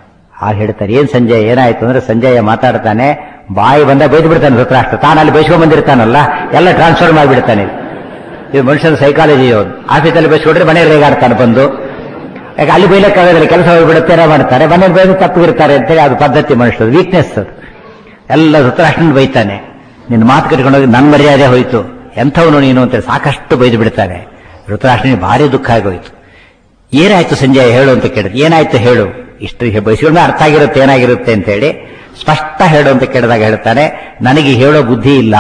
Speaker 1: ಆಗ ಹೇಳ್ತಾರೆ, ಏನ್ ಸಂಜಯ್ ಏನಾಯ್ತು ಅಂದ್ರೆ, ಸಂಜಯ ಮಾತಾಡ್ತಾನೆ, ಬಾಯಿ ಬಂದ ಬೈದು ಬಿಡ್ತಾನೆ ಧೃತರಾಷ್ಟ್ರ. ತಾನಲ್ಲಿ ಬೈಸ್ಕೊಂಡ್ ಬಂದಿರ್ತಾನಲ್ಲ, ಎಲ್ಲ ಟ್ರಾನ್ಸ್ಫರ್ ಮಾಡಿಬಿಡ್ತಾನೆ. ಇದು ಮನುಷ್ಯನ ಸೈಕಾಲಜಿ. ಅವನು ಆಫೀಸಲ್ಲಿ ಬೈಸ್ಕೊಂಡ್ರೆ ಮನೆಯಲ್ಲಿ ರೇಗಾಡ್ತಾನೆ ಬಂದು. ಯಾಕೆ ಅಲ್ಲಿ ಬೈಲಕ್ಕಾಗೋದಿಲ್ಲ, ಕೆಲಸ ಹೋಗ್ಬಿಡುತ್ತೆ, ಮಾಡ್ತಾರೆ, ಮನೇಲಿ ಬೈದು ತಪ್ಪಿರ್ತಾರೆ ಅಂತೇಳಿ ಅದು ಪದ್ಧತಿ, ಮನುಷ್ಯರು ವೀಕ್ನೆಸ್ ಅದು. ಎಲ್ಲ ಧೃತರಾಷ್ಟ್ರನ ಬೈತಾನೆ. ನಿನ್ನ ಮಾತು ಕಟ್ಕೊಂಡೋಗಿ ನನ್ನ ಮರ್ಯಾದೆ ಹೋಯ್ತು, ಎಂಥವನು ನೀನು ಅಂತೇಳಿ ಸಾಕಷ್ಟು ಬೈದು ಬಿಡ್ತಾನೆ. ಧೃತರಾಷ್ಟ್ರನಿಗೆ ಭಾರಿ ದುಃಖ ಆಗೋಯ್ತು. ಏನಾಯ್ತು ಸಂಜಯ ಹೇಳು ಅಂತ ಕೇಳಿದ್ರು. ಏನಾಯ್ತು ಹೇಳು, ಇಷ್ಟು ಬೈಸ್ಕೊಂಡ್ರೆ ಅರ್ಥ ಆಗಿರುತ್ತೆ ಏನಾಗಿರುತ್ತೆ ಅಂತ ಹೇಳಿ ಸ್ಪಷ್ಟ ಹೇಳು ಅಂತ ಕೇಳಿದಾಗ ಹೇಳ್ತಾನೆ, ನನಗೆ ಹೇಳೋ ಬುದ್ಧಿ ಇಲ್ಲ,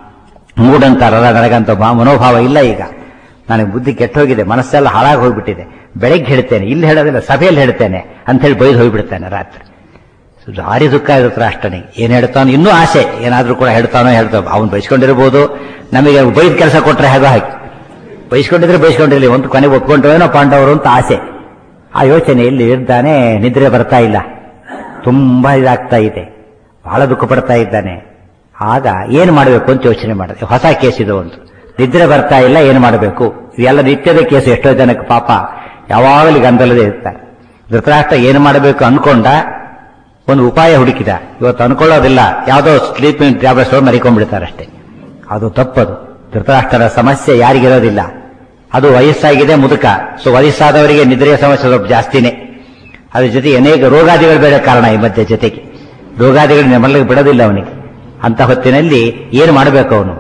Speaker 1: ಮೂಡಂತಾರಲ್ಲ, ನನಗಂತ ಮನೋಭಾವ ಇಲ್ಲ. ಈಗ ನನಗೆ ಬುದ್ಧಿ ಕೆಟ್ಟೋಗಿದೆ, ಮನಸ್ಸೆಲ್ಲ ಹಾಳಾಗಿ ಹೋಗ್ಬಿಟ್ಟಿದೆ. ಬೆಳಗ್ಗೆ ಹೇಳ್ತೇನೆ, ಇಲ್ಲಿ ಹೇಳೋದಿಲ್ಲ, ಸಭೆಯಲ್ಲಿ ಹೇಳ್ತೇನೆ ಅಂತ ಹೇಳಿ ಬೈದು ಹೋಗ್ಬಿಡ್ತಾನೆ ರಾತ್ರಿ. ಭಾರಿ ದುಃಖ ಇರುತ್ತೆ ಅಷ್ಟನಿಗೆ. ಏನ್ ಹೇಳ್ತಾನೋ, ಇನ್ನೂ ಆಸೆ ಏನಾದ್ರೂ ಕೂಡ ಹೇಳ್ತಾನೋ. ಅವನು ಬೈಸ್ಕೊಂಡಿರ್ಬೋದು, ನಮಗೆ ಬೈದ್ ಕೆಲಸ ಕೊಟ್ರೆ ಹೇಗೋ ಹಾಕಿ ಬೈಸ್ಕೊಂಡಿದ್ರೆ ಬೈಸ್ಕೊಂಡಿರ್ಲಿ, ಒಂದು ಕೊನೆಗೆ ಒಪ್ಕೊಂಡ್ರೇನೋ ಪಾಂಡವರು ಅಂತ ಆಸೆ. ಆ ಯೋಚನೆಯಲ್ಲಿ ಇರ್ತಾನೆ. ನಿದ್ರೆ ಬರ್ತಾ ಇಲ್ಲ, ತುಂಬಾ ಇದಾಗ್ತಾ ಇದೆ, ಬಹಳ ದುಃಖ ಪಡ್ತಾ ಇದ್ದಾನೆ. ಆಗ ಏನ್ ಮಾಡಬೇಕು ಅಂತ ಯೋಚನೆ ಮಾಡಿದೆ. ಹೊಸ ಕೇಸ್ ಇದು ಒಂದು. ನಿದ್ರೆ ಬರ್ತಾ ಇಲ್ಲ, ಏನ್ ಮಾಡಬೇಕು? ಇದೆಲ್ಲ ನಿತ್ಯದ ಕೇಸು. ಎಷ್ಟೋ ಜನಕ್ಕೆ ಪಾಪ ಯಾವಾಗಲೂ ಗಂದಲದೇ ಇರ್ತಾರೆ. ಧೃತರಾಷ್ಟ್ರ ಏನ್ ಮಾಡಬೇಕು ಅನ್ಕೊಂಡ, ಒಂದು ಉಪಾಯ ಹುಡುಕಿದ. ಇವತ್ತು ಅನ್ಕೊಳ್ಳೋದಿಲ್ಲ, ಯಾವುದೋ ಸ್ಲೀಪಿಂಗ್ ಟ್ಯಾಬ್ಲೆಟ್ಸ್ ಮರಿಕೊಂಡ್ಬಿಡ್ತಾರೆ ಅಷ್ಟೇ. ಅದು ತಪ್ಪದು. ಧೃತರಾಷ್ಟ್ರರ ಸಮಸ್ಯೆ ಯಾರಿಗಿರೋದಿಲ್ಲ. ಅದು ವಯಸ್ಸಾಗಿದೆ, ಮುದುಕ. ಸೊ ವಯಸ್ಸಾದವರಿಗೆ ನಿದ್ರೆಯ ಸಮಸ್ಯೆ ಸ್ವಲ್ಪ ಜಾಸ್ತಿನೇ. ಅದ್ರ ಜೊತೆಗೆ ಅನೇಕ ರೋಗಾದಿಗಳು ಬೇಡ ಕಾರಣ. ಈ ಮಧ್ಯೆ ಜೊತೆಗೆ ರೋಗಾದಿಗಳು ನಮ್ಮಲ್ಲಿಗೆ ಬಿಡೋದಿಲ್ಲ ಅವನಿಗೆ. ಅಂತ ಹೊತ್ತಿನಲ್ಲಿ ಏನು ಮಾಡಬೇಕು ಅವನು?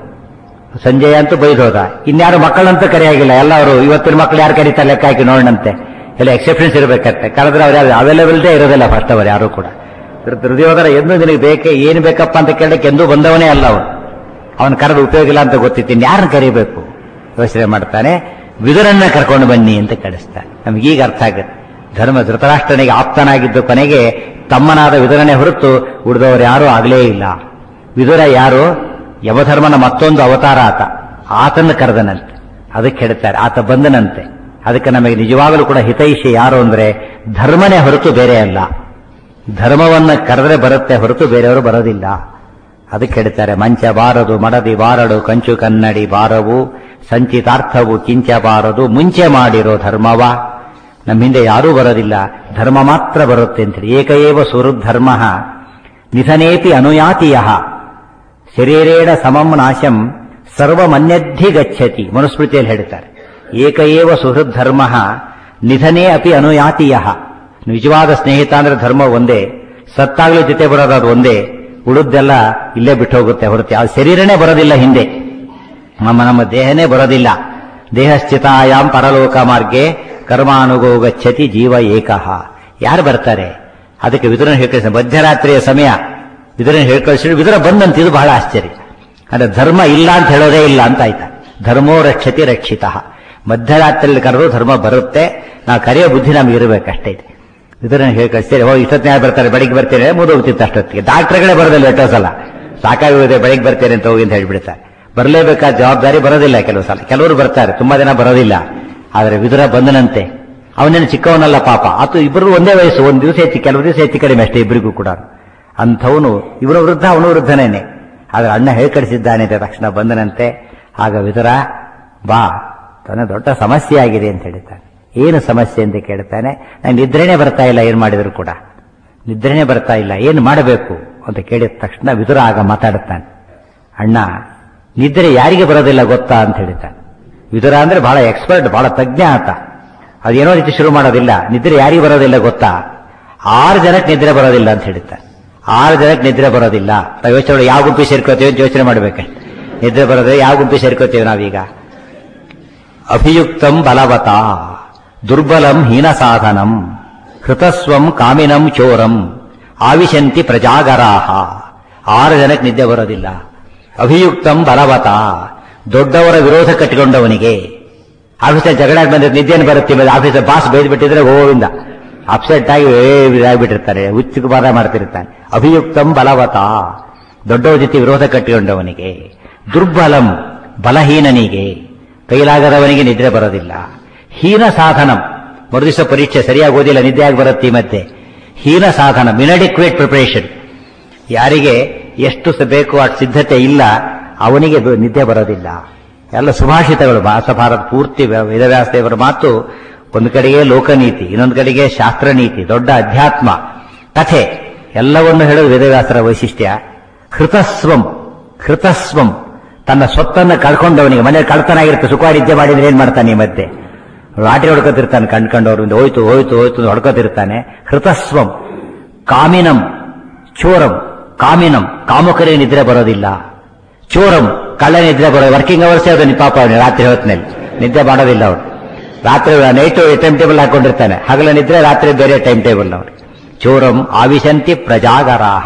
Speaker 1: ಸಂಜಯ ಅಂತೂ ಬೈದು ಹೋದ. ಇನ್ಯಾರು ಮಕ್ಕಳಂತೂ ಕರೆಯಾಗಿಲ್ಲ. ಎಲ್ಲವರು ಇವತ್ತಿನ ಮಕ್ಕಳು ಯಾರು ಕರೀತಾರೆ ಲೆಕ್ಕ ಹಾಕಿ ನೋಡಂತೆ. ಎಲ್ಲ ಎಕ್ಸೆಪ್ಷನ್ಸ್ ಇರಬೇಕಂತೆ. ಕರೆದ್ರೆ ಅವ್ರು ಯಾರು ಅವೈಲೇಬಲ್ದೇ ಇರೋದಿಲ್ಲ ಫಸ್ಟ್ ಅವರು ಯಾರು ಕೂಡ. ದುರ್ಯೋಧನ ಎಂದು ನಿನಗೆ ಬೇಕೆ, ಏನು ಬೇಕಪ್ಪ ಅಂತ ಕೇಳಕ್ಕೆ ಎಂದೂ ಬಂದವನೇ ಅಲ್ಲ ಅವನು. ಅವನು ಕರೆದು ಉಪಯೋಗ ಇಲ್ಲ ಅಂತ ಗೊತ್ತಿತ್ತು, ಇನ್ಯಾರನ್ನ ಕರೀಬೇಕು ಯೋಚನೆ ಮಾಡ್ತಾನೆ. ವಿದುರನ್ನ ಕರ್ಕೊಂಡು ಬನ್ನಿ ಅಂತ ಕಳಿಸ್ತಾನೆ. ನಮಗೀಗ ಅರ್ಥ ಆಗುತ್ತೆ. ಧೃತರಾಷ್ಟ್ರನಿಗೆ ಆಪ್ತನಾಗಿದ್ದು ಕೊನೆಗೆ ತಮ್ಮನಾದ ವಿದುರನೇ ಹೊರತು ಉಳಿದವರು ಯಾರೂ ಆಗಲೇ ಇಲ್ಲ. ವಿದುರ ಯಾರು? ಯಮಧರ್ಮನ ಮತ್ತೊಂದು ಅವತಾರ ಆತ. ಆತನ ಕರೆದನಂತೆ. ಅದಕ್ಕೆ ಹೇಳ್ತಾರೆ ಆತ ಬಂದನಂತೆ. ಅದಕ್ಕೆ ನಮಗೆ ನಿಜವಾಗಲೂ ಕೂಡ ಹಿತೈಷಿ ಯಾರು ಅಂದ್ರೆ ಧರ್ಮನೇ ಹೊರತು ಬೇರೆ ಅಲ್ಲ. ಧರ್ಮವನ್ನ ಕರೆದ್ರೆ ಬರುತ್ತೆ ಹೊರತು ಬೇರೆಯವರು ಬರೋದಿಲ್ಲ. ಅದಕ್ಕೆ ಹೇಳ್ತಾರೆ, ಮಂಚ ಬಾರದು ಮಡದಿ ಬಾರಡು ಕಂಚು ಕನ್ನಡಿ ಬಾರವು ಸಂಚಿತಾರ್ಥವು ಕಿಂಚ ಬಾರದು ಮುಂಚೆ ಮಾಡಿರೋ ಧರ್ಮವ. ನಮ್ಮ ಹಿಂದೆ ಯಾರೂ ಬರೋದಿಲ್ಲ, ಧರ್ಮ ಮಾತ್ರ ಬರುತ್ತೆ ಅಂತೇಳಿ. ಏಕಏವ ಸುಹೃದ್ಧರ್ಮ ನಿಧನೇಪಿ ಅನುಯಾತಿಯ ಶರೀರೇಣ ಸಮಂ ನಾಶಂ ಸರ್ವಮನ್ಯದ್ಧಿ ಗಚ್ಚತಿ. ಮನುಸ್ಮೃತಿಯಲ್ಲಿ ಹೇಳ್ತಾರೆ, ಏಕಏವ ಸುಹೃದ್ಧರ್ಮ ನಿಧನೇ ಅಪಿ ಅನುಯಾತಿಯ. ನಿಜವಾದ ಸ್ನೇಹಿತ ಅಂದ್ರೆ ಧರ್ಮ ಒಂದೇ, ಸತ್ತಾಗ್ಲೂ ಜೊತೆ ಬರೋದು ಅದು ಒಂದೇ, ಉಳಿದೆಲ್ಲ ಇಲ್ಲೇ ಬಿಟ್ಟು ಹೋಗುತ್ತೆ ಹೊರತು ಆ ಶರೀರನೇ ಬರೋದಿಲ್ಲ ಹಿಂದೆ. ನಮ್ಮ ದೇಹನೇ ಬರೋದಿಲ್ಲ. ದೇಹಸ್ಥಿತಾಯಾಮ್ ಪರಲೋಕ ಮಾರ್ಗೆ ಕರ್ಮಾನುಗೋ ಗಚ್ಚತಿ ಜೀವ ಏಕಃ. ಯಾರು ಬರ್ತಾರೆ? ಅದಕ್ಕೆ ವಿದುರನ ಹೇಳ್ಕಳಿಸ ಮಧ್ಯರಾತ್ರಿಯ ಸಮಯ ವಿದುರನ ಹೇಳ್ಕಳಿಸಿದ್ರು. ವಿದುರ ಬಂದಂತ ಇದು ಬಹಳ ಆಶ್ಚರ್ಯ. ಅಂದ್ರೆ ಧರ್ಮ ಇಲ್ಲ ಅಂತ ಹೇಳೋದೇ ಇಲ್ಲ ಅಂತ ಆಯ್ತಾ. ಧರ್ಮೋ ರಕ್ಷತಿ ರಕ್ಷಿತ. ಮಧ್ಯರಾತ್ರಿಯಲ್ಲಿ ಕರೆದು ಧರ್ಮ ಬರುತ್ತೆ. ನಾವು ಕರೆಯೋ ಬುದ್ಧಿ ನಮ್ಗೆ ಇರಬೇಕಷ್ಟೇ ಇದೆ. ವಿದುರನ ಹೇಳ್ಕಳಿಸ್ತಾರೆ, ಇಷ್ಟೊತ್ತಿನ ಯಾರು ಬರ್ತಾರೆ, ಬೆಳಿಗ್ಗೆ ಬರ್ತೀರಿ ಮುದೋಗ್ತಿತ್ತು ಅಷ್ಟೊತ್ತಿಗೆ. ಡಾಕ್ಟರ್ಗಳೇ ಬರೋದಿಲ್ಲ ಎಷ್ಟೋ ಸಲ. ಸಾಕಾಗಿದೆ ಬೆಳಿಗ್ಗೆ ಬರ್ತೀರಿ ಅಂತ ಹೋಗಿ ಅಂತ ಹೇಳ್ಬಿಡ್ತಾರೆ. ಬರಲೇಬೇಕಾದ ಜವಾಬ್ದಾರಿ ಬರೋದಿಲ್ಲ ಕೆಲವು ಸಲ. ಕೆಲವರು ಬರ್ತಾರೆ, ತುಂಬಾ ದಿನ ಬರೋದಿಲ್ಲ. ಆದರೆ ವಿದುರ ಬಂದನಂತೆ. ಅವನೇನು ಚಿಕ್ಕವನಲ್ಲ ಪಾಪ. ಆತು ಇಬ್ಬರು ಒಂದೇ ವಯಸ್ಸು, ಒಂದು ದಿವಸ ಹೆಚ್ಚು ಕೆಲವು ದಿವಸ ಹೆಚ್ಚು ಕಡಿಮೆ ಅಷ್ಟೇ ಇಬ್ಬರಿಗೂ ಕೂಡ. ಅಂಥವನು ಇವನು ವೃದ್ಧ, ಅವನು ವೃದ್ಧನೇನೆ. ಆದ್ರೆ ಅಣ್ಣ ಹೇಳ್ಕಳಿಸಿದ್ದಾನೆ ಅಂತ ತಕ್ಷಣ ಬಂದನಂತೆ. ಆಗ ವಿದುರ ಬಾ, ತನ್ನ ದೊಡ್ಡ ಸಮಸ್ಯೆ ಆಗಿದೆ ಅಂತ ಹೇಳ್ತಾನೆ. ಏನು ಸಮಸ್ಯೆ ಅಂತ ಕೇಳ್ತಾನೆ. ನಂಗೆ ನಿದ್ರೆನೇ ಬರ್ತಾ ಇಲ್ಲ, ಏನ್ ಮಾಡಿದ್ರು ಕೂಡ ನಿದ್ರೆನೇ ಬರ್ತಾ ಇಲ್ಲ, ಏನು ಮಾಡಬೇಕು ಅಂತ ಕೇಳಿದ ತಕ್ಷಣ ವಿದುರ ಆಗ ಮಾತಾಡುತ್ತಾನೆ. ಅಣ್ಣ, ನಿದ್ರೆ ಯಾರಿಗೆ ಬರೋದಿಲ್ಲ ಗೊತ್ತಾ ಅಂತ ಹೇಳ್ತಾನೆ. ವಿದುರ ಅಂದ್ರೆ ಬಹಳ ಎಕ್ಸ್ಪರ್ಟ್, ಬಹಳ ತಜ್ಞ ಆತ. ಅದೇನೋ ರೀತಿ ಶುರು ಮಾಡೋದಿಲ್ಲ. ನಿದ್ರೆ ಯಾರಿಗೆ ಬರೋದಿಲ್ಲ ಗೊತ್ತಾ? 6 ಜನಕ್ಕೆ ನಿದ್ರೆ ಬರೋದಿಲ್ಲ ಅಂತ ಹೇಳ್ತಾನೆ. 6 ಜನಕ್ಕೆ ನಿದ್ರೆ ಬರೋದಿಲ್ಲ. ನಾವು ಯೋಚನೆ ಯಾವ ಗುಂಪಿ ಸೇರ್ಕೋತೀವಿ ಅಂತ ಯೋಚನೆ ಮಾಡ್ಬೇಕೆ. ನಿದ್ರೆ ಬರೋದ್ರೆ ಯಾವ ಗುಂಪಿ ಸೇರ್ಕೋತೀವಿ ನಾವೀಗ? ಅಭಿಯುಕ್ತಂ ಬಲವತ ದುರ್ಬಲಂ ಹೀನ ಸಾಧನಂ ಹೃತಸ್ವಂ ಕಾಮಿನಂ ಚೋರಂ ಆವಿಶಂತಿ ಪ್ರಜಾಗರಾಹ. 6 ಜನಕ್ಕೆ ನಿದ್ದೆ ಬರೋದಿಲ್ಲ. ಅಭಿಯುಕ್ತಂ ಬಲವತ, ದೊಡ್ಡವರ ವಿರೋಧ ಕಟ್ಟಿಕೊಂಡವನಿಗೆ. ಆಫೀಸಲ್ಲಿ ಜಗಳ ಬಂದ್ರೆ ನಿದ್ದೆಯನ್ನು ಬರುತ್ತೆ. ಆಫೀಸರ್ ಬಾಸ್ ಬೈದ್ಬಿಟ್ಟಿದ್ರೆ ಗೋವಿಂದ ಅಪ್ಸೆಟ್ ಆಗಿ ಆಗ್ಬಿಟ್ಟಿರ್ತಾರೆ, ಹುಚ್ಚು ಬಾಧ ಮಾಡ್ತಿರ್ತಾನೆ. ಅಭಿಯುಕ್ತಂ ಬಲವತ, ದೊಡ್ಡವರ ಜೊತೆ ವಿರೋಧ ಕಟ್ಟಿಕೊಂಡವನಿಗೆ. ದುರ್ಬಲಂ, ಬಲಹೀನನಿಗೆ, ಕೈಲಾಗದವನಿಗೆ ನಿದ್ರೆ ಬರೋದಿಲ್ಲ. ಹೀನ ಸಾಧನಂ, ಮರುದಿವಸ ಪರೀಕ್ಷೆ ಸರಿಯಾಗಿ ಓದಿಲ್ಲ, ನಿದ್ದೆ ಆಗಿ ಬರುತ್ತೆ. ಮತ್ತೆ ಹೀನ ಸಾಧನ, ಇನ್ಅಡಿಕ್ವೇಟ್ ಪ್ರಿಪರೇಷನ್. ಯಾರಿಗೆ ಎಷ್ಟು ಬೇಕು ಅಷ್ಟು ಸಿದ್ಧತೆ ಇಲ್ಲ ಅವನಿಗೆ ನಿದ್ದೆ ಬರೋದಿಲ್ಲ. ಎಲ್ಲ ಸುಭಾಷಿತಗಳು. ಭಾರತ ಪೂರ್ತಿ ವೇದವ್ಯಾಸದೇವರ ಮಾತು ಒಂದು ಕಡೆಗೆ ಲೋಕನೀತಿ, ಇನ್ನೊಂದು ಕಡೆಗೆ ಶಾಸ್ತ್ರನೀತಿ, ದೊಡ್ಡ ಅಧ್ಯಾತ್ಮ ಕಥೆ, ಎಲ್ಲವನ್ನು ಹೇಳೋದು ವೇದವ್ಯಾಸರ ವೈಶಿಷ್ಟ್ಯ. ಹೃತಸ್ವಂ ತನ್ನ ಸ್ವತ್ತನ್ನು ಕಳ್ಕೊಂಡವನಿಗೆ, ಮನೇಲಿ ಕಳ್ತನಾಗಿರುತ್ತೆ, ಸುಖವಾಗಿ ನಿದ್ದೆ ಮಾಡಿದ್ರೆ ಏನ್ ಮಾಡ್ತಾನೆ? ಈ ಮಧ್ಯೆ ಲಾಟರಿ ಹೊಡ್ಕೋತಿರ್ತಾನೆ, ಕಂಡ್ಕೊಂಡವ್ರಿಂದ ಹೋಯ್ತು ಹೋಯ್ತು ಹೋಯ್ತು ಹೊಡ್ಕೋತಿರ್ತಾನೆ. ಹೃತಸ್ವಂ ಕಾಮಿನಂ ಚೋರಂ. ಕಾಮಿನಂ ಕಾಮುಕರಿಗೆ ನಿದ್ರೆ ಬರೋದಿಲ್ಲ. ಚೋರಂ ಕಳ್ಳ ನಿದ್ರೆ ಬರೋದು. ವರ್ಕಿಂಗ್ ಅವರ್ಸೇ ಅದು ಪಾಪ ಅವನು ರಾತ್ರಿ ಹೊತ್ತಿನಲ್ಲಿ ನಿದ್ದೆ ಮಾಡೋದಿಲ್ಲ. ಅವನು ರಾತ್ರಿ ನೈಟ್ ಟೈಮ್ ಟೇಬಲ್ ಹಾಕೊಂಡಿರ್ತಾನೆ, ಹಗಲ ನಿದ್ರೆ, ರಾತ್ರಿ ಬೇರೆ ಟೈಮ್ ಟೇಬಲ್. ಅವನು ಚೋರಂ ಆವಿಶಂತಿ ಪ್ರಜಾಗರಾಹ.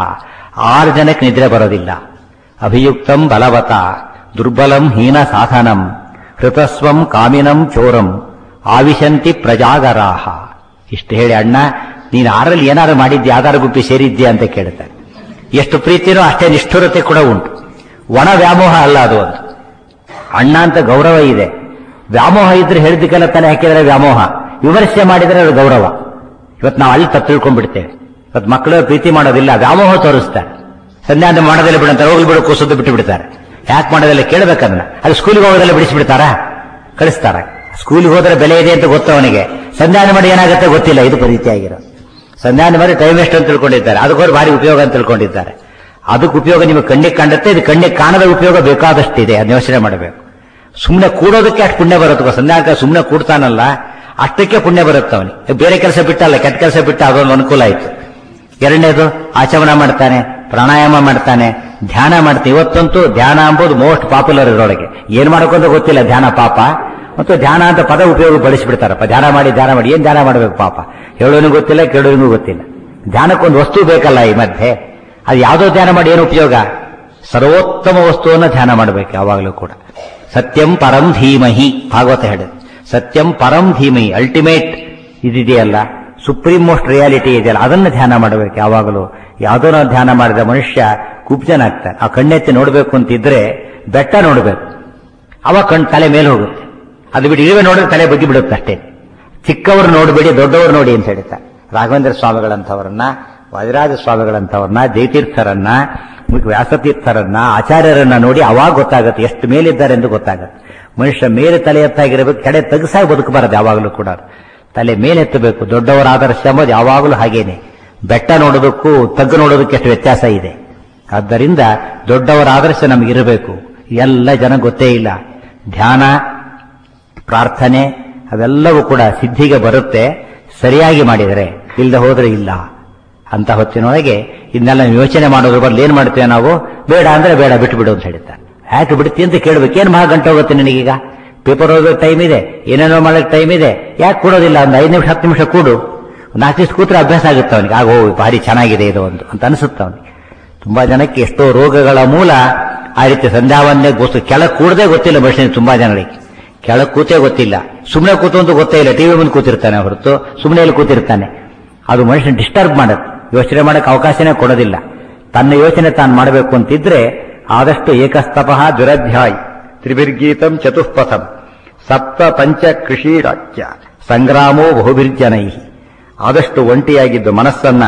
Speaker 1: 6 ಜನಕ್ಕೆ ನಿದ್ರೆ ಬರೋದಿಲ್ಲ. ಅಭಿಯುಕ್ತಂ ಬಲವತ ದುರ್ಬಲಂ ಹೀನ ಸಾಧನಂ ಹೃತಸ್ವಂ ಕಾಮಿನಂ ಚೋರಂ ಆವಿಶಂತಿ ಪ್ರಜಾಗರಾಹ. ಇಷ್ಟು ಹೇಳಿ, ಅಣ್ಣ ನೀನು 6ರಲ್ಲಿ ಏನಾದ್ರು ಮಾಡಿದ್ದೆ, ಯಾವ್ದಾರು ಗುಂಪಿ ಸೇರಿದ್ಯಾ ಅಂತ ಕೇಳ್ತಾನೆ. ಎಷ್ಟು ಪ್ರೀತಿನೋ ಅಷ್ಟೇ ನಿಷ್ಠುರತೆ ಕೂಡ ಉಂಟು. ಒಣ ವ್ಯಾಮೋಹ ಅಲ್ಲ ಅದು. ಒಂದು ಅಣ್ಣ ಅಂತ ಗೌರವ ಇದೆ. ವ್ಯಾಮೋಹ ಇದ್ರೆ ಹೇಳಿದ್ದಕ್ಕೆಲ್ಲ ತಲೆ ಹಾಕಿದ್ರೆ ವ್ಯಾಮೋಹ, ವಿಮರ್ಶೆ ಮಾಡಿದ್ರೆ ಅದು ಗೌರವ. ಇವತ್ತು ನಾವು ಅಲ್ಲಿ ತಪ್ಪು ತಿಳ್ಕೊಂಡ್ಬಿಡ್ತೇವೆ. ಇವತ್ತು ಮಕ್ಕಳು ಪ್ರೀತಿ ಮಾಡೋದಿಲ್ಲ, ವ್ಯಾಮೋಹ ತೋರಿಸ್ತಾರೆ. ಸಂಧ್ಯಾನ ಮಾಡೋದಿಲ್ಲ ಬಿಡಂತಾರೆ, ಹೋಗ್ಲಿ ಬಿಡು ಕೂಸುದ್ದು ಬಿಟ್ಟು ಬಿಡ್ತಾರೆ. ಯಾಕೆ ಮಾಡೋದಿಲ್ಲ ಕೇಳಬೇಕಂದ್ರೆ, ಅದು ಸ್ಕೂಲಿಗೆ ಹೋಗೋದೆಲ್ಲ ಬಿಡಿಸ್ಬಿಡ್ತಾರ, ಕಳಿಸ್ತಾರ. ಸ್ಕೂಲಿಗೆ ಹೋದ್ರೆ ಬೆಲೆ ಇದೆ ಅಂತ ಗೊತ್ತವನಿಗೆ, ಸಂಧ್ಯಾನ ಮಾಡಿ ಏನಾಗುತ್ತೆ ಗೊತ್ತಿಲ್ಲ. ಇದು ಪ್ರೀತಿ ಆಗಿರೋ ಸಂಧ್ಯಾನ ಮಾಡಿ ಟೈಮ್ ವೇಸ್ಟ್ ಅಂತ ತಿಳ್ಕೊಂಡಿದ್ದಾರೆ, ಅದಕ್ಕೋರು ಭಾರಿ ಉಪಯೋಗ ಅಂತ ತಿಳ್ಕೊಂಡಿದ್ದಾರೆ. ಅದಕ್ಕೆ ಉಪಯೋಗ ನಿಮಗೆ ಕಣ್ಣಿಗೆ ಕಾಣುತ್ತೆ, ಇದು ಕಣ್ಣಿಗೆ ಕಾಣದ ಉಪಯೋಗ ಬೇಕಾದಷ್ಟಿದೆ. ಅದನ್ನ ಯೋಚನೆ ಮಾಡಬೇಕು. ಸುಮ್ಮನೆ ಕೂಡೋದಕ್ಕೆ ಅಷ್ಟು ಪುಣ್ಯ ಬರುತ್ತೆ. ಸಂಧ್ಯಾಕ ಸುಮ್ಮನೆ ಕೂಡ್ತಾನಲ್ಲ ಅಷ್ಟಕ್ಕೆ ಪುಣ್ಯ ಬರುತ್ತೆ ಅವನಿಗೆ. ಬೇರೆ ಕೆಲಸ ಬಿಟ್ಟಲ್ಲ, ಕೆಟ್ಟ ಕೆಲಸ ಬಿಟ್ಟ ಅದೊಂದು ಅನುಕೂಲ ಆಯ್ತು. ಎರಡನೇದು ಆಚಮನ ಮಾಡ್ತಾನೆ, ಪ್ರಾಣಾಯಾಮ ಮಾಡ್ತಾನೆ, ಧ್ಯಾನ ಮಾಡ್ತಾನೆ. ಇವತ್ತಂತೂ ಧ್ಯಾನ ಎಂಬುದು ಮೋಸ್ಟ್ ಪಾಪ್ಯುಲರ್ ಇದರೊಳಗೆ. ಏನ್ ಮಾಡೋಕ್ಕಂತ ಗೊತ್ತಿಲ್ಲ ಧ್ಯಾನ ಪಾಪ. ಮತ್ತು ಧ್ಯಾನ ಅಂತ ಪದ ಉಪಯೋಗ ಬಳಸಿಬಿಡ್ತಾರಪ್ಪ. ಧ್ಯಾನ ಮಾಡಿ ಏನ್ ಧ್ಯಾನ ಮಾಡಬೇಕು ಪಾಪ, ಹೇಳೋನಿಗೂ ಗೊತ್ತಿಲ್ಲ ಕೇಳೋನಿಗೂ ಗೊತ್ತಿಲ್ಲ. ಧ್ಯಾನಕ್ಕೊಂದು ವಸ್ತು ಬೇಕಲ್ಲ ಈ ಮಧ್ಯೆ. ಅದು ಯಾವುದೋ ಧ್ಯಾನ ಮಾಡಿ ಏನು ಉಪಯೋಗ? ಸರ್ವೋತ್ತಮ ವಸ್ತುವನ್ನು ಧ್ಯಾನ ಮಾಡಬೇಕು ಯಾವಾಗಲೂ ಕೂಡ. ಸತ್ಯಂ ಪರಂ ಧೀಮಹಿ ಭಾಗವತ ಹೇಳಿದೆ. ಸತ್ಯಂ ಪರಂ ಧೀಮಹಿ, ಅಲ್ಟಿಮೇಟ್ ಇದಿದೆಯಲ್ಲ, ಸುಪ್ರೀಂ ಮೋಸ್ಟ್ ರಿಯಾಲಿಟಿ ಇದೆಯಲ್ಲ, ಅದನ್ನು ಧ್ಯಾನ ಮಾಡಬೇಕು ಯಾವಾಗಲೂ. ಯಾವುದೋ ಧ್ಯಾನ ಮಾಡಿದ ಮನುಷ್ಯ ಕುಬ್ಜನಾಗ್ತಾನೆ. ಆ ಕಣ್ಣೆತ್ತಿ ನೋಡಬೇಕು ಅಂತಿದ್ರೆ ಬೆಟ್ಟ ನೋಡಬೇಕು, ಅವಾಗ ತಲೆ ಮೇಲೆ ಹೋಗುತ್ತೆ. ಅದು ಬಿಟ್ಟು ಇರುವೆ ನೋಡಿದ್ರೆ ತಲೆ ಬಗ್ಗಿ ಬಿಡುತ್ತೆ ಅಷ್ಟೇ. ಚಿಕ್ಕವರು ನೋಡಬೇಡಿ, ದೊಡ್ಡವರು ನೋಡಿ ಅಂತ ಹೇಳ್ತಾರೆ. ರಾಘವೇಂದ್ರ ಸ್ವಾಮಿಗಳಂಥವರನ್ನ, ವಾದಿರಾಜ ಸ್ವಾಮಿಗಳಂಥವ್ರನ್ನ, ಜಯತೀರ್ಥರನ್ನ, ವ್ಯಾಸತೀರ್ಥರನ್ನ, ಆಚಾರ್ಯರನ್ನ ನೋಡಿ ಅವಾಗ ಗೊತ್ತಾಗುತ್ತೆ ಎಷ್ಟು ಮೇಲಿದ್ದಾರೆ ಎಂದು ಗೊತ್ತಾಗುತ್ತೆ. ಮನುಷ್ಯ ಮೇಲೆ ತಲೆ ಎತ್ತಾಗಿರಬೇಕು, ಕೆಡೆ ತಗಸಾಗಿ ಬದುಕಬಾರದು ಯಾವಾಗಲೂ ಕೂಡ. ತಲೆ ಮೇಲೆ ಎತ್ತಬೇಕು. ದೊಡ್ಡವರ ಆದರ್ಶ ಎಂಬುದು ಯಾವಾಗಲೂ ಹಾಗೇನೆ. ಬೆಟ್ಟ ನೋಡೋದಕ್ಕೂ ತಗ್ಗು ನೋಡೋದಕ್ಕೆ ಎಷ್ಟು ವ್ಯತ್ಯಾಸ ಇದೆ. ಆದ್ದರಿಂದ ದೊಡ್ಡವರ ಆದರ್ಶ ನಮಗಿರಬೇಕು. ಎಲ್ಲ ಜನ ಗೊತ್ತೇ ಇಲ್ಲ. ಧ್ಯಾನ, ಪ್ರಾರ್ಥನೆ ಅವೆಲ್ಲವೂ ಕೂಡ ಸಿದ್ಧಿಗೆ ಬರುತ್ತೆ ಸರಿಯಾಗಿ ಮಾಡಿದರೆ, ಇಲ್ಲದೆ ಹೋದ್ರೆ ಇಲ್ಲ. ಅಂತ ಹೊತ್ತಿನೊಳಗೆ ಇದನ್ನೆಲ್ಲ ಯೋಚನೆ ಮಾಡೋದ್ರ ಬದಲು ಏನ್ ಮಾಡ್ತೇವೆ ನಾವು? ಬೇಡ ಅಂದ್ರೆ ಬೇಡ, ಬಿಟ್ಟು ಬಿಡು ಅಂತ ಹೇಳ್ತಾರೆ. ಯಾಕೆ ಬಿಡ್ತಿ ಅಂತ ಕೇಳ್ಬೇಕು. ಏನ್ ಮಹಾ ಗಂಟೆ ಹೋಗುತ್ತೆ ನಿನಗೀಗ? ಪೇಪರ್ ಓದೋಕೆ ಟೈಮ್ ಇದೆ, ಏನೇನೋ ಮಾಡೋಕೆ ಟೈಮ್ ಇದೆ, ಯಾಕೆ ಕೂಡೋದಿಲ್ಲ? ಒಂದು 5 ನಿಮಿಷ 10 ನಿಮಿಷ ಕೂಡು. 4 ದಿವಸ ಕೂತ್ರೆ ಅಭ್ಯಾಸ ಆಗುತ್ತೆ ಅವನಿಗೆ. ಆಗ ಭಾರಿ ಚೆನ್ನಾಗಿದೆ ಇದು ಒಂದು ಅಂತ ಅನಿಸುತ್ತೆ ಅವನಿಗೆ. ತುಂಬಾ ಜನಕ್ಕೆ ಎಷ್ಟೋ ರೋಗಗಳ ಮೂಲ ಆ ರೀತಿ ಸಂಧ್ಯಾವನ್ನೇ ಕೆಳಗೆ ಕೂಡದೆ ಗೊತ್ತಿಲ್ಲ ಮನುಷ್ಯನಿಗೆ. ತುಂಬಾ ಜನಗಳಿಗೆ ಕೆಳಗೆ ಕೂತೇ ಗೊತ್ತಿಲ್ಲ, ಸುಮ್ಮನೆ ಕೂತು ಅಂತ ಗೊತ್ತೇ ಇಲ್ಲ. ಟಿವಿ ಮುಂದೆ ಕೂತಿರ್ತಾನೆ ಹೊರತು ಸುಮ್ಮನೆ ಎಲ್ಲಿ ಕೂತಿರ್ತಾನೆ. ಅದು ಮನುಷ್ಯನ ಡಿಸ್ಟರ್ಬ್ ಮಾಡುತ್ತೆ, ಯೋಚನೆ ಮಾಡಕ್ಕೆ ಅವಕಾಶನೇ ಕೊಡೋದಿಲ್ಲ. ತನ್ನ ಯೋಚನೆ ತಾನು ಮಾಡಬೇಕು ಅಂತಿದ್ರೆ ಆದಷ್ಟು ಏಕಸ್ತಪಃ ದುರಧ್ಯಾಯ್ ತ್ರಿಭಿರ್ಗೀತಂ ಚತುಷ್ಪಥಂ ಸಪ್ತ ಪಂಚ ಕೃಷಿರಾಜ್ಯ ಸಂಗ್ರಾಮೋ ಬಹುಭಿರ್ಜನೈ. ಆದಷ್ಟು ಒಂಟಿಯಾಗಿದ್ದು ಮನಸ್ಸನ್ನ,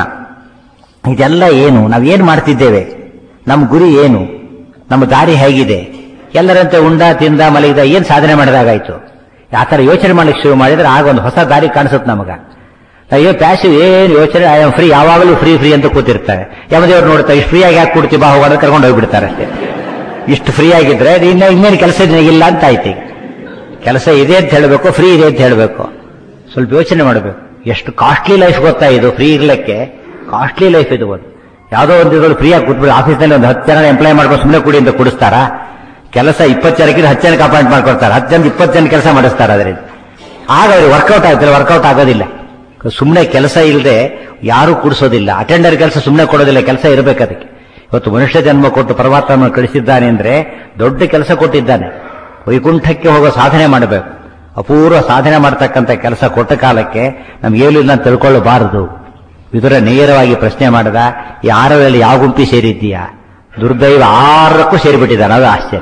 Speaker 1: ಇದೆಲ್ಲ ಏನು, ನಾವೇನು ಮಾಡ್ತಿದ್ದೇವೆ, ನಮ್ಮ ಗುರಿ ಏನು, ನಮ್ಮ ದಾರಿ ಹೇಗಿದೆ, ಎಲ್ಲರಂತೆ ಉಂಡ ತಿಂದ ಮಲಗಿದ ಏನ್ ಸಾಧನೆ ಮಾಡಿದಾಗಾಯ್ತು. ಆ ಥರ ಯೋಚನೆ ಮಾಡಲಿಕ್ಕೆ ಶುರು ಮಾಡಿದ್ರೆ ಆಗ ಒಂದು ಹೊಸ ದಾರಿ ಕಾಣಿಸುತ್ತೆ ನಮಗ. ಅಯ್ಯೋ ಪ್ಯಾಸಿವ್ ಏನು ಯೋಚನೆ, ಐ ಆಮ್ ಫ್ರೀ, ಯಾವಾಗಲೂ ಫ್ರೀ ಫ್ರೀ ಅಂತ ಕೂತಿರ್ತಾರೆ. ಯಮದೇವ್ರು ನೋಡ್ತಾರೆ, ಇಷ್ಟು ಫ್ರೀ ಆಗಿ ಯಾಕೆ ಕೂಡ್ತೀವಿ ಬಾ ಹೋಗೋದ್ರೆ ಕರ್ಕೊಂಡು ಹೋಗ್ಬಿಡ್ತಾರೆ ಅಷ್ಟೇ. ಇಷ್ಟು ಫ್ರೀ ಆಗಿದ್ರೆ ಇನ್ನೇನು ಕೆಲಸ ಇಲ್ಲ ಅಂತ ಆಯ್ತು. ಕೆಲಸ ಇದೆ ಅಂತ ಹೇಳಬೇಕು, ಫ್ರೀ ಇದೆ ಅಂತ ಹೇಳಬೇಕು. ಸ್ವಲ್ಪ ಯೋಚನೆ ಮಾಡಬೇಕು. ಎಷ್ಟು ಕಾಸ್ಟ್ಲಿ ಲೈಫ್ ಗೊತ್ತಾ ಇದು? ಫ್ರೀ ಇರ್ಲಿಕ್ಕೆ ಕಾಸ್ಟ್ಲಿ ಲೈಫ್ ಇದು. ಒಂದು ಯಾವುದೋ ಒಂದು ಇದ್ರಲ್ಲಿ ಫ್ರೀಯಾಗಿ ಕೂತ್ಬಿಟ್ಟು ಆಫೀಸ್ನಲ್ಲಿ ಒಂದು 10 ಜನ ಎಂಪ್ಲಾಯ್ ಮಾಡ್ಕೊಂಡು ಸುಮ್ಮನೆ ಕೂಡಿ ಅಂತ ಕುಡಿಸ್ತಾರಾ? ಕೆಲಸ 20 ಜನಕ್ಕಿಂತ 10 ಜನಕ್ಕೆ ಅಪಾಯಿಂಟ್ ಮಾಡ್ಕೊಡ್ತಾರೆ. 10 ಜನ 20 ಜನ ಕೆಲಸ ಮಾಡಿಸ್ತಾರೆ. ಅದರಿಂದ ಆಗ ಅವ್ರಿಗೆ ವರ್ಕೌಟ್ ಆಗುತ್ತಿಲ್ಲ, ವರ್ಕೌಟ್ ಆಗೋದಿಲ್ಲ. ಸುಮ್ಮನೆ ಕೆಲಸ ಇಲ್ಲದೆ ಯಾರೂ ಕೂಡಿಸೋದಿಲ್ಲ. ಅಟೆಂಡರ್ ಕೆಲಸ ಸುಮ್ಮನೆ ಕೊಡೋದಿಲ್ಲ, ಕೆಲಸ ಇರಬೇಕು ಅದಕ್ಕೆ. ಇವತ್ತು ಮನುಷ್ಯ ಜನ್ಮ ಕೊಟ್ಟು ಪರಮಾತ್ಮ ಕಳಿಸಿದ್ದಾನೆ ಅಂದ್ರೆ ದೊಡ್ಡ ಕೆಲಸ ಕೊಟ್ಟಿದ್ದಾನೆ. ವೈಕುಂಠಕ್ಕೆ ಹೋಗೋ ಸಾಧನೆ ಮಾಡಬೇಕು, ಅಪೂರ್ವ ಸಾಧನೆ ಮಾಡತಕ್ಕಂಥ ಕೆಲಸ ಕೊಟ್ಟ ಕಾಲಕ್ಕೆ ನಮ್ಗೇನು ಇಲ್ಲ ಅಂತ ತಿಳ್ಕೊಳ್ಳಬಾರದು. ವಿದುರ ನೇರವಾಗಿ ಪ್ರಶ್ನೆ ಮಾಡಿದ, ಯಾರಲ್ಲಿ ಯಾವ ಗುಂಪಿ ಸೇರಿದ್ದೀಯಾ? ದುರ್ದೈವ 6ಕ್ಕೂ ಸೇರಿಬಿಟ್ಟಿದ್ದಾನೆ. ಅದು ಆಶ್ಚರ್ಯ.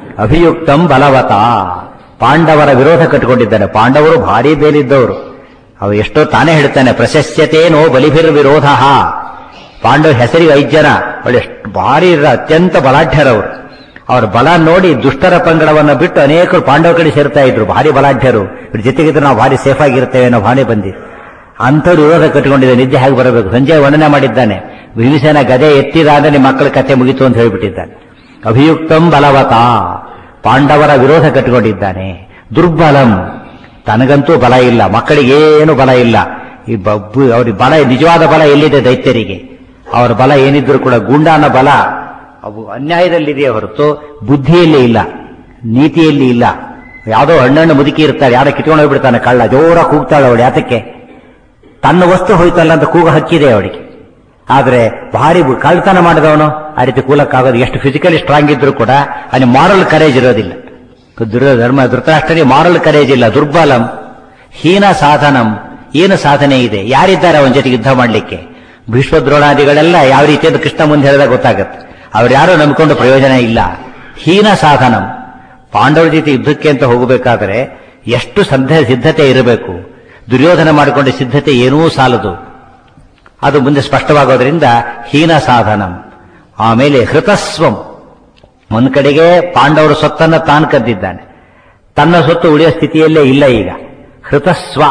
Speaker 1: ಅಭಿಯುಕ್ತಂ ಬಲವತ, ಪಾಂಡವರ ವಿರೋಧ ಕಟ್ಟಿಕೊಂಡಿದ್ದಾನೆ. ಪಾಂಡವರು ಭಾರಿ ಬೇಲಿದ್ದವರು. ಅವ ಎಷ್ಟೋ ತಾನೇ ಹೇಳ್ತಾನೆ, ಪ್ರಶಸ್ಯತೇನೋ ಬಲಿಭಿರ್ ವಿರೋಧ. ಪಾಂಡವ ಹೆಸರಿಗೆ 5 ಜನ, ಅವಳು ಎಷ್ಟು ಭಾರಿ ಅತ್ಯಂತ ಬಲಾಢ್ಯರವರು. ಅವ್ರ ಬಲ ನೋಡಿ ದುಷ್ಟರ ಪಂಗಡವನ್ನು ಬಿಟ್ಟು ಅನೇಕರು ಪಾಂಡವ ಕಡೆ ಸೇರ್ತಾ ಇದ್ರು, ಭಾರಿ ಬಲಾಢ್ಯರು. ಇವ್ರ ಜೊತೆಗಿದ್ರೆ ನಾವು ಭಾರಿ ಸೇಫ್ ಆಗಿರ್ತೇವೆ ಅನ್ನೋ ಭಾವನೆ ಬಂದಿದೆ. ಅಂಥವ್ರು ವಿರೋಧ ಕಟ್ಟಿಕೊಂಡಿದೆ. ನಿದ್ದೆ ಹೇಗೆ ಬರಬೇಕು? ಸಂಜೆ ವರ್ಣನೆ ಮಾಡಿದ್ದಾನೆ, ಭೀಮಸೇನ ಗದೆ ಎತ್ತಿದ ಅಂದ್ರೆ ನಿಮ್ಮ ಮಕ್ಕಳ ಕಥೆ ಮುಗಿತು ಅಂತ ಹೇಳಿಬಿಟ್ಟಿದ್ದಾನೆ. ಅಭಿಯುಕ್ತಂ ಬಲವತ, ಪಾಂಡವರ ವಿರೋಧ ಕಟ್ಟಿಕೊಂಡಿದ್ದಾನೆ. ದುರ್ಬಲಂ, ತನಗಂತೂ ಬಲ ಇಲ್ಲ, ಮಕ್ಕಳಿಗೇನು ಬಲ ಇಲ್ಲ. ಈ ಅವ್ರಿಗೆ ಬಲ, ನಿಜವಾದ ಬಲ ಎಲ್ಲಿದೆ ದೈತ್ಯರಿಗೆ? ಅವರ ಬಲ ಏನಿದ್ರು ಕೂಡ ಗೂಂಡಾನ ಬಲ ಅವು ಅನ್ಯಾಯದಲ್ಲಿದೆಯೇ ಹೊರತು ಬುದ್ಧಿಯಲ್ಲಿ ಇಲ್ಲ, ನೀತಿಯಲ್ಲಿ ಇಲ್ಲ. ಯಾವುದೋ ಹಣ್ಣು ಮುದುಕಿ ಇರ್ತಾರೆ, ಯಾರೋ ಕಿತ್ಕೊಂಡು ಹೋಗ್ಬಿಡ್ತಾನೆ ಕಳ್ಳ, ಜೋರ ಕೂಗ್ತಾಳೆ ಅವಳು. ಯಾತಕ್ಕೆ? ತನ್ನ ವಸ್ತು ಹೋಯ್ತಲ್ಲ ಅಂತ ಕೂಗ ಹಕ್ಕಿದೆ ಅವಳಿಗೆ. ಆದ್ರೆ ಭಾರಿ ಕಳ್ತನ ಮಾಡಿದವನು ಆ ರೀತಿ ಕೂಲಕ್ಕಾಗೋದು. ಎಷ್ಟು ಫಿಸಿಕಲಿ ಸ್ಟ್ರಾಂಗ್ ಇದ್ರು ಕೂಡ ಅಲ್ಲಿ ಮಾರಲ್ ಕರೇಜ್ ಇರೋದಿಲ್ಲ. ಧೃತರಾಷ್ಟ್ರನಿಗೆ ಮಾರಲ್ ಕರೇಜ್ ಇಲ್ಲ. ದುರ್ಬಲಂ ಹೀನ ಸಾಧನಂ, ಏನು ಸಾಧನೆ ಇದೆ? ಯಾರಿದ್ದಾರೆ ಅವನ ಜೊತೆಗೆ ಯುದ್ಧ ಮಾಡಲಿಕ್ಕೆ? ಭೀಷ್ಮ ದ್ರೋಣಾದಿಗಳೆಲ್ಲ ಯಾವ ರೀತಿಯಿಂದ ಕೃಷ್ಣ ಮುಂದೆ ಹೇಳಿದಾಗ ಗೊತ್ತಾಗತ್ತೆ. ಅವ್ರ್ಯಾರು ನಂಬಿಕೊಂಡು ಪ್ರಯೋಜನ ಇಲ್ಲ. ಹೀನ ಸಾಧನಂ, ಪಾಂಡವರ ಜೊತೆ ಯುದ್ಧಕ್ಕೆ ಅಂತ ಹೋಗಬೇಕಾದ್ರೆ ಎಷ್ಟು ಸಿದ್ಧತೆ ಇರಬೇಕು. ದುರ್ಯೋಧನ ಮಾಡಿಕೊಂಡ ಸಿದ್ಧತೆ ಏನೂ ಸಾಲದು. ಅದು ಮುಂದೆ ಸ್ಪಷ್ಟವಾಗೋದ್ರಿಂದ ಹೀನ ಸಾಧನಂ. ಆಮೇಲೆ ಹೃತಸ್ವಂ, ಒಂದ್ ಕಡೆಗೆ ಪಾಂಡವರ ಸೊತ್ತನ್ನ ತಾನು ಕದ್ದಿದ್ದಾನೆ, ತನ್ನ ಸೊತ್ತು ಉಳಿಯೋ ಸ್ಥಿತಿಯಲ್ಲೇ ಇಲ್ಲ ಈಗ. ಹೃತಸ್ವ,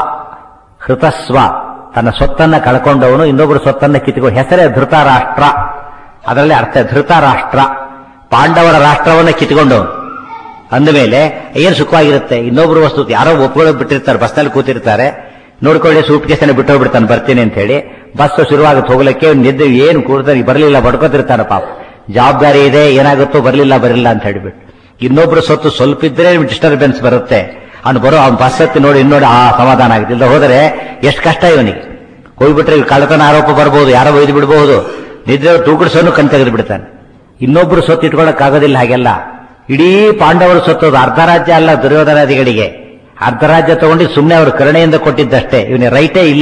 Speaker 1: ತನ್ನ ಸೊತ್ತನ್ನ ಕಳ್ಕೊಂಡವನು ಇನ್ನೊಬ್ಬರು ಸೊತ್ತನ್ನ ಕಿತ್ತುಕೊಂಡು, ಹೆಸರೇ ಧೃತರಾಷ್ಟ್ರ. ಅದರಲ್ಲಿ ಅರ್ಥ ಧೃತರಾಷ್ಟ್ರ, ಪಾಂಡವರ ರಾಷ್ಟ್ರವನ್ನ ಕಿತ್ತುಕೊಂಡವನು. ಅಂದಮೇಲೆ ಏನು ಸುಖವಾಗಿರುತ್ತೆ? ಇನ್ನೊಬ್ರು ವಸ್ತು ಯಾರೋ ಒಪ್ಕೊಳ್ಳೋದು ಬಿಟ್ಟಿರ್ತಾರೆ, ಬಸ್ನಲ್ಲಿ ಕೂತಿರ್ತಾರೆ, ನೋಡ್ಕೊಳ್ಳಿ ಸೂಟ್ ಕೇಸನ್ನ ಬಿಟ್ಟು ಹೋಗ್ಬಿಡ್ತಾನೆ ಬರ್ತೀನಿ ಅಂತ ಹೇಳಿ. ಬಸ್ ಶುರುವಾಗುತ್ತೆ ಹೋಗ್ಲಿಕ್ಕೆ, ನಿದ್ದೆ ಏನು ಕೂಡ್ತಾನೆ, ಬರಲಿಲ್ಲ ಬಡ್ಕೋತಿರ್ತಾನೆ ಪಾಪ. ಜವಾಬ್ದಾರಿ ಇದೆ, ಏನಾಗುತ್ತೋ ಬರಲಿಲ್ಲ ಅಂತ ಹೇಳಿಬಿಟ್ಟು. ಇನ್ನೊಬ್ರು ಸೊತ್ತು ಸ್ವಲ್ಪ ಇದ್ರೆ ಡಿಸ್ಟರ್ಬೆನ್ಸ್ ಬರುತ್ತೆ. ಅವ್ನು ಬಸ್ ಹತ್ತಿ ನೋಡಿ ಇನ್ನೋಡಿ ಸಮಾಧಾನ ಆಗುತ್ತೆ. ಇಲ್ಲ ಹೋದರೆ ಎಷ್ಟು ಕಷ್ಟ ಇವನಿಗೆ. ಹೋಗ್ಬಿಟ್ರೆ ಕಳ್ಳತನ ಆರೋಪ ಬರ್ಬೋದು, ಯಾರೋ ಒಯ್ದು ಬಿಡಬಹುದು. ನಿದ್ರೆ ತೂಕಡಿಸೋನು ಕಣ್ ತೆಗೆದು ಬಿಡ್ತಾನೆ. ಇನ್ನೊಬ್ರು ಸೊತ್ತು ಇಟ್ಕೊಳ್ಳೋಕ್ಕಾಗೋದಿಲ್ಲ ಹಾಗೆಲ್ಲ. ಇಡೀ ಪಾಂಡವರು ಸೊತ್ತೋದು ಅರ್ಧ ರಾಜ್ಯ ಅಲ್ಲ ದುರ್ಯೋಧನಾದಿಗಳಿಗೆ. ಅರ್ಧ ರಾಜ್ಯ ತಗೊಂಡು ಸುಮ್ಮನೆ ಅವರು ಕರುಣೆಯಿಂದ ಕೊಟ್ಟಿದ್ದಷ್ಟೇ, ಇವನಿಗೆ ರೈಟೇ ಇಲ್ಲ.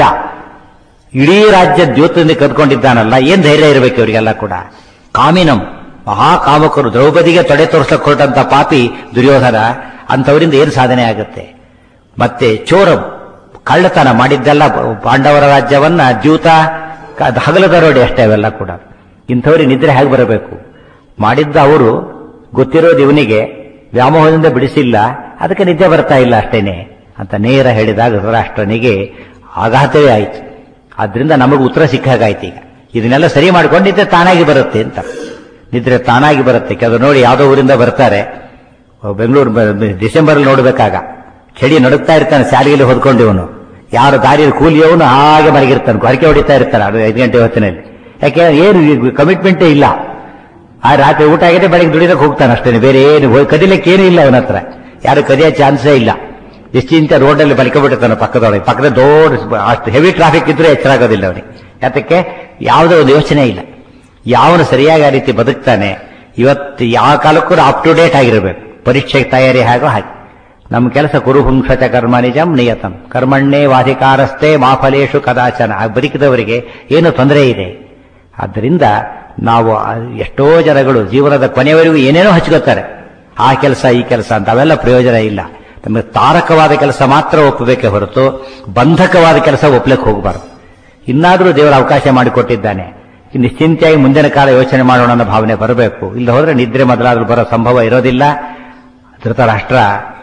Speaker 1: ಇಡೀ ರಾಜ್ಯ ದ್ಯೋತದಿಂದ ಕದ್ಕೊಂಡಿದ್ದಾನಲ್ಲ, ಏನ್ ಧೈರ್ಯ ಇರಬೇಕು ಇವರಿಗೆಲ್ಲ ಕೂಡ. ಕಾಮಿನಂ, ಮಹಾಕಾಮಕರು, ದ್ರೌಪದಿಗೆ ತೊಡೆ ತೋರಿಸಕ್ಕೆ ಹೊರಟಂತ ಪಾಪಿ ದುರ್ಯೋಧನ. ಅಂಥವರಿಂದ ಏನು ಸಾಧನೆ ಆಗುತ್ತೆ? ಮತ್ತೆ ಚೋರಂ, ಕಳ್ಳತನ ಮಾಡಿದ್ದೆಲ್ಲ ಪಾಂಡವರ ರಾಜ್ಯವನ್ನ ದ್ಯೂತ ಹಗಲದರೋಡಿ ಅಷ್ಟೇ ಅವೆಲ್ಲ ಕೂಡ. ಇಂಥವ್ರಿಗೆ ನಿದ್ರೆ ಹೇಗೆ ಬರಬೇಕು? ಮಾಡಿದ್ದ ಅವರು ಗೊತ್ತಿರೋದು ಇವನಿಗೆ, ವ್ಯಾಮೋಹದಿಂದ ಬಿಡಿಸಿಲ್ಲ, ಅದಕ್ಕೆ ನಿದ್ದೆ ಬರ್ತಾ ಇಲ್ಲ ಅಷ್ಟೇನೆ ಅಂತ ನೇರ ಹೇಳಿದಾಗ ಧೃತರಾಷ್ಟ್ರನಿಗೆ ಆಘಾತವೇ ಆಯಿತು. ಆದ್ರಿಂದ ನಮಗೆ ಉತ್ತರ ಸಿಕ್ಕಾಗಾಯ್ತು. ಈಗ ಇದನ್ನೆಲ್ಲ ಸರಿ ಮಾಡಿಕೊಂಡಿದ್ದೆ ತಾನಾಗಿ ಬರುತ್ತೆ ಅಂತ. ನಿದ್ರೆ ತಾನಾಗಿ ಬರುತ್ತೆ. ಕೆಲವು ನೋಡಿ ಯಾವುದೋ ಊರಿಂದ ಬರ್ತಾರೆ, ಬೆಂಗಳೂರು ಡಿಸೆಂಬರ್ ನೋಡ್ಬೇಕಾಗ ಚಳಿ ನಡುಕ್ತಾ ಇರ್ತಾನೆ, ಶಾಲೆಯಲ್ಲಿ ಹೊದ್ಕೊಂಡು ಇವನು. ಯಾರು ದಾರಿಯಲ್ಲಿ ಕೂಲಿಯವನು ಹಾಗೆ ಮಲಗಿರ್ತಾನೆ, ಹೊರಕೆ ಹೊಡಿತಾ ಇರ್ತಾನೆ 5 ಗಂಟೆ ಹೊತ್ತಿನಲ್ಲಿ. ಯಾಕೆ ಏನು ಕಮಿಟ್ಮೆಂಟೇ ಇಲ್ಲ. ಆ ರಾತ್ರಿ ಊಟ ಆಗಿದೆ, ಬೆಳಗ್ಗೆ ದುಡಿದಕ್ಕೆ ಹೋಗ್ತಾನೆ ಅಷ್ಟೇ, ಬೇರೆ ಏನು ಕದಿಲಿಕ್ಕೆ ಏನೂ ಇಲ್ಲ ಅವನ ಹತ್ರ. ಯಾರು ಕದಿಯೋ ಚಾನ್ಸೇ ಇಲ್ಲ. ನಿಶ್ಚಿಂತ ರೋಡಲ್ಲಿ ಬಲ್ಕೊಬಿಟ್ಟಿರ್ತಾನೆ ಪಕ್ಕದ ದೊಡ್ಡ ಅಷ್ಟು ಹೆವಿ ಟ್ರಾಫಿಕ್ ಇದ್ರೂ ಎಚ್ಚರ ಆಗೋದಿಲ್ಲ ಅವನಿಗೆ. ಯಾತಕ್ಕೆ? ಯಾವುದೋ ಒಂದು ಯೋಚನೆ ಇಲ್ಲ. ಯಾವನು ಸರಿಯಾಗಿ ಆ ರೀತಿ ಬದುಕ್ತಾನೆ, ಇವತ್ತು ಯಾವ ಕಾಲಕ್ಕೂ ಅಪ್ ಟು ಡೇಟ್ ಆಗಿರಬೇಕು. ಪರೀಕ್ಷೆಗೆ ತಯಾರಿ ಹಾಗೋ ಹಾಗೆ. ನಮ್ಮ ಕೆಲಸ ಕುರುಹುಂಸಚ ಕರ್ಮ ನಿಜಂ ನಿಯತಂ ಕರ್ಮಣ್ಣೇ ವಾಧಿಕಾರಸ್ಥೆ ಮಾಫಲೇಶು ಕದಾಚನ. ಬದುಕಿದವರಿಗೆ ಏನು ತೊಂದರೆ ಇದೆ? ಆದ್ದರಿಂದ ನಾವು ಎಷ್ಟೋ ಜನಗಳು ಜೀವನದ ಕೊನೆಯವರೆಗೂ ಏನೇನೋ ಹಚ್ಕೋತಾರೆ, ಆ ಕೆಲಸ ಈ ಕೆಲಸ ಅಂತ. ಅವೆಲ್ಲ ಪ್ರಯೋಜನ ಇಲ್ಲ. ನಮಗೆ ತಾರಕವಾದ ಕೆಲಸ ಮಾತ್ರ ಒಪ್ಪಬೇಕೆ ಹೊರತು ಬಂಧಕವಾದ ಕೆಲಸ ಒಪ್ಪಲಿಕ್ಕೆ ಹೋಗಬಾರದು. ಇನ್ನಾದರೂ ದೇವರ ಅವಕಾಶ ಮಾಡಿಕೊಟ್ಟಿದ್ದಾನೆ, ನಿಶ್ಚಿಂತೆಯಾಗಿ ಮುಂದಿನ ಕಾಲ ಯೋಚನೆ ಮಾಡೋಣ ಅನ್ನೋ ಭಾವನೆ ಬರಬೇಕು. ಇಲ್ಲ ಹೋದ್ರೆ ನಿದ್ರೆ ಮೊದಲಾದ್ರೂ ಬರೋ ಸಂಭವ ಇರೋದಿಲ್ಲ. ಧೃತರಾಷ್ಟ್ರ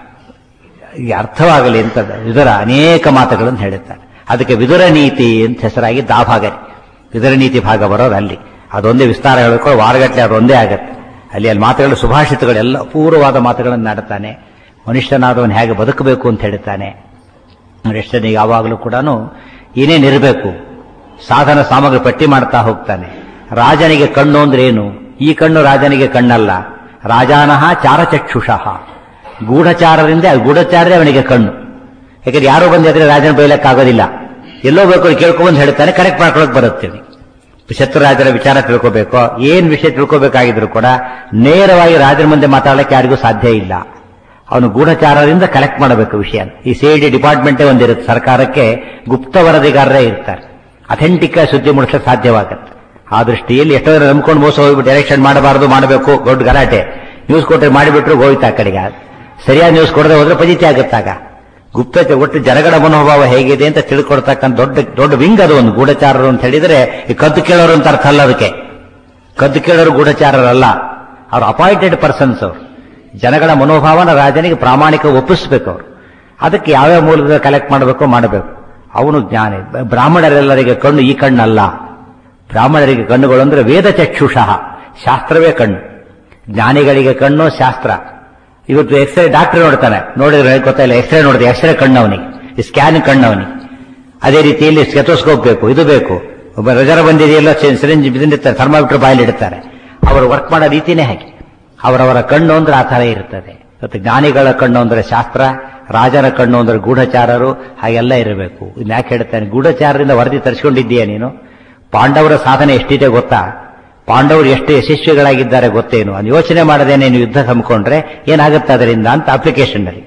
Speaker 1: ಅರ್ಥವಾಗಲಿ ಅಂತ ವಿದುರ ಅನೇಕ ಮಾತುಗಳನ್ನು ಹೇಳುತ್ತಾರೆ. ಅದಕ್ಕೆ ವಿದುರ ನೀತಿ ಅಂತ ಹೆಸರಾಗಿದ್ದ ಆ ಭಾಗ, ವಿದುರ ನೀತಿ ಭಾಗ ಬರೋದು ಅಲ್ಲಿ. ಅದೊಂದೇ ವಿಸ್ತಾರ ಹೇಳಿಕೊಂಡು ವಾರಗಟ್ಟಲೆ ಅದೊಂದೇ ಆಗತ್ತೆ. ಅಲ್ಲಿ ಮಾತುಗಳು, ಸುಭಾಷಿತಗಳೆಲ್ಲ ಅಪೂರ್ವವಾದ ಮಾತುಗಳನ್ನು ನಾಡುತ್ತಾನೆ. ಮನುಷ್ಯನಾದವನು ಹೇಗೆ ಬದುಕಬೇಕು ಅಂತ ಹೇಳುತ್ತಾನೆ. ಮನುಷ್ಯನಿಗೆ ಯಾವಾಗಲೂ ಕೂಡ ಏನೇನಿರಬೇಕು ಸಾಧನ ಸಾಮಗ್ರಿ ಪಟ್ಟಿ ಮಾಡ್ತಾ ಹೋಗ್ತಾನೆ. ರಾಜನಿಗೆ ಕಣ್ಣು ಅಂದ್ರೆ ಏನು? ಈ ಕಣ್ಣು ರಾಜನಿಗೆ ಕಣ್ಣಲ್ಲ. ರಾಜಾನಃ ಚಾರಚಕ್ಷುಷಃ, ಗೂಢಚಾರರಿಂದ ಗೂಢಚಾರರೇ ಅವನಿಗೆ ಕಣ್ಣು. ಯಾಕಂದ್ರೆ ಯಾರೋ ಬಂದು ಎದ್ರೆ ರಾಜನ ಬೈಲಕ್ಕಾಗೋದಿಲ್ಲ. ಎಲ್ಲೋ ಬೇಕು ಕೇಳ್ಕೊಂಬಂದು ಹೇಳ್ತಾನೆ, ಕರೆಕ್ಟ್ ಮಾಡ್ಕೊಳಕ್ ಬರುತ್ತೆ. ಶತ್ರುರಾಜರ ವಿಚಾರ ತಿಳ್ಕೋಬೇಕು, ಏನ್ ವಿಷಯ ತಿಳ್ಕೋಬೇಕಾಗಿದ್ರು ಕೂಡ ನೇರವಾಗಿ ರಾಜನ ಮುಂದೆ ಮಾತಾಡಲಿಕ್ಕೆ ಯಾರಿಗೂ ಸಾಧ್ಯ ಇಲ್ಲ. ಅವನು ಗೂಢಚಾರರಿಂದ ಕಲೆಕ್ಟ್ ಮಾಡಬೇಕು ವಿಷಯ. ಈ ಸಿಐಡಿ ಡಿಪಾರ್ಟ್ಮೆಂಟೇ ಒಂದಿರುತ್ತೆ, ಸರ್ಕಾರಕ್ಕೆ ಗುಪ್ತ ವರದಿಗಾರರೇ ಇರ್ತಾರೆ. ಅಥೆಂಟಿಕ್ ಸುದ್ದಿ ಮುಡಿಸಕ್ಕೆ ಸಾಧ್ಯವಾಗುತ್ತೆ. ಆ ದೃಷ್ಟಿಯಲ್ಲಿ ಎಷ್ಟೋ ನಂಬ್ಕೊಂಡು ಮೋಸ ಹೋಗ್ಬಿಟ್ಟು ಎಲೆಕ್ಷನ್ ಮಾಡಬಾರದು, ಮಾಡಬೇಕು, ದೊಡ್ಡ ಗಲಾಟೆ. ನ್ಯೂಸ್ ಕೊಟ್ಟರೆ ಮಾಡಿಬಿಟ್ರು ಹೋಯ್ತು ಆ ಕಡೆಗೆ. ಸರಿಯಾದ ನ್ಯೂಸ್ ಕೊಡದೆ ಹೋದ್ರೆ ಫಜಿತಿ ಆಗುತ್ತಾಗ. ಗುಪ್ತಚರ ಒಟ್ಟು ಜನಗಳ ಮನೋಭಾವ ಹೇಗಿದೆ ಅಂತ ತಿಳ್ಕೊಡ್ತಕ್ಕಂಥ ದೊಡ್ಡ ದೊಡ್ಡ ವಿಂಗ್ ಅದು ಒಂದು ಗೂಢಚಾರರು ಅಂತ ಹೇಳಿದ್ರೆ ಈ ಕದ್ದು ಕೇಳೋರು ಅಂತ ಅರ್ಥ ಅಲ್ಲ. ಅದಕ್ಕೆ ಕದ್ದು ಕೇಳೋರು ಗೂಢಚಾರರಲ್ಲ, ಅವ್ರು ಅಪಾಯಿಂಟೆಡ್ ಪರ್ಸನ್ಸ್. ಅವರು ಜನಗಳ ಮನೋಭಾವನ ರಾಜನಿಗೆ ಪ್ರಾಮಾಣಿಕ ಒಪ್ಪಿಸ್ಬೇಕು. ಅವರು ಅದಕ್ಕೆ ಯಾವ್ಯಾವ ಮೂಲಕ ಕಲೆಕ್ಟ್ ಮಾಡಬೇಕು. ಅವನು ಜ್ಞಾನಿ. ಬ್ರಾಹ್ಮಣರೆಲ್ಲರಿಗೆ ಕಣ್ಣು ಈ ಕಣ್ಣಲ್ಲ. ಬ್ರಾಹ್ಮಣರಿಗೆ ಕಣ್ಣುಗಳು ಅಂದ್ರೆ ವೇದ ಚಕ್ಷುಷಃ, ಶಾಸ್ತ್ರವೇ ಕಣ್ಣು. ಜ್ಞಾನಿಗಳಿಗೆ ಕಣ್ಣು ಶಾಸ್ತ್ರ. ಇವತ್ತು ಎಕ್ಸ್ರೇ ಡಾಕ್ಟರ್ ನೋಡ್ತಾನೆ, ನೋಡಿದ್ರೆ ಗೊತ್ತಾಯಿಲ್ಲ, ಎಕ್ಸ್ರೇ ನೋಡಿದೆ, ಎಕ್ಸ್ರೇ ಕಣ್ಣವನಿಗೆ, ಸ್ಕ್ಯಾನ್ ಕಣ್ಣವನಿಗೆ. ಅದೇ ರೀತಿಯಲ್ಲಿ ಸ್ಟೆಥೋಸ್ಕೋಪ್ ಬೇಕು, ಇದು ಬೇಕು. ಒಬ್ಬ ರಜರ ಬಂದಿದೆಯಲ್ಲ, ಸಿರಿಂಜ್ ಬಿದ್ದಿರ್ತಾರೆ, ಥರ್ಮಾಮೀಟರ್ ಬಾಯಲ್ಲಿ ಇಡ್ತಾರೆ. ಅವರು ವರ್ಕ್ ಮಾಡೋ ರೀತಿನೇ ಹಾಗೆ. ಅವರವರ ಕಣ್ಣು ಅಂದ್ರೆ ಆ ಥರ ಇರ್ತದೆ. ಇವತ್ತು ಜ್ಞಾನಿಗಳ ಕಣ್ಣು ಅಂದ್ರೆ ಶಾಸ್ತ್ರ, ರಾಜನ ಕಣ್ಣು ಅಂದ್ರೆ ಗೂಢಚಾರರು, ಹಾಗೆಲ್ಲ ಇರಬೇಕು. ಇನ್ನು ಯಾಕೆ ಹೇಳ್ತಾನೆ, ಗೂಢಚಾರರಿಂದ ವರದಿ ತರಿಸ್ಕೊಂಡಿದ್ದೀಯ ನೀನು? ಪಾಂಡವರ ಸಾಧನೆ ಎಷ್ಟಿದೆ ಗೊತ್ತಾ? ಪಾಂಡವರು ಎಷ್ಟು ಯಶಸ್ವಿಗಳಾಗಿದ್ದಾರೆ ಗೊತ್ತೇನು? ಅದು ಯೋಚನೆ ಮಾಡದೇನೆ ನೀವು ಯುದ್ಧ ಹಮ್ಮಿಕೊಂಡ್ರೆ ಏನಾಗುತ್ತೆ ಅದರಿಂದ ಅಂತ ಅಪ್ಲಿಕೇಶನ್ ನಲ್ಲಿ.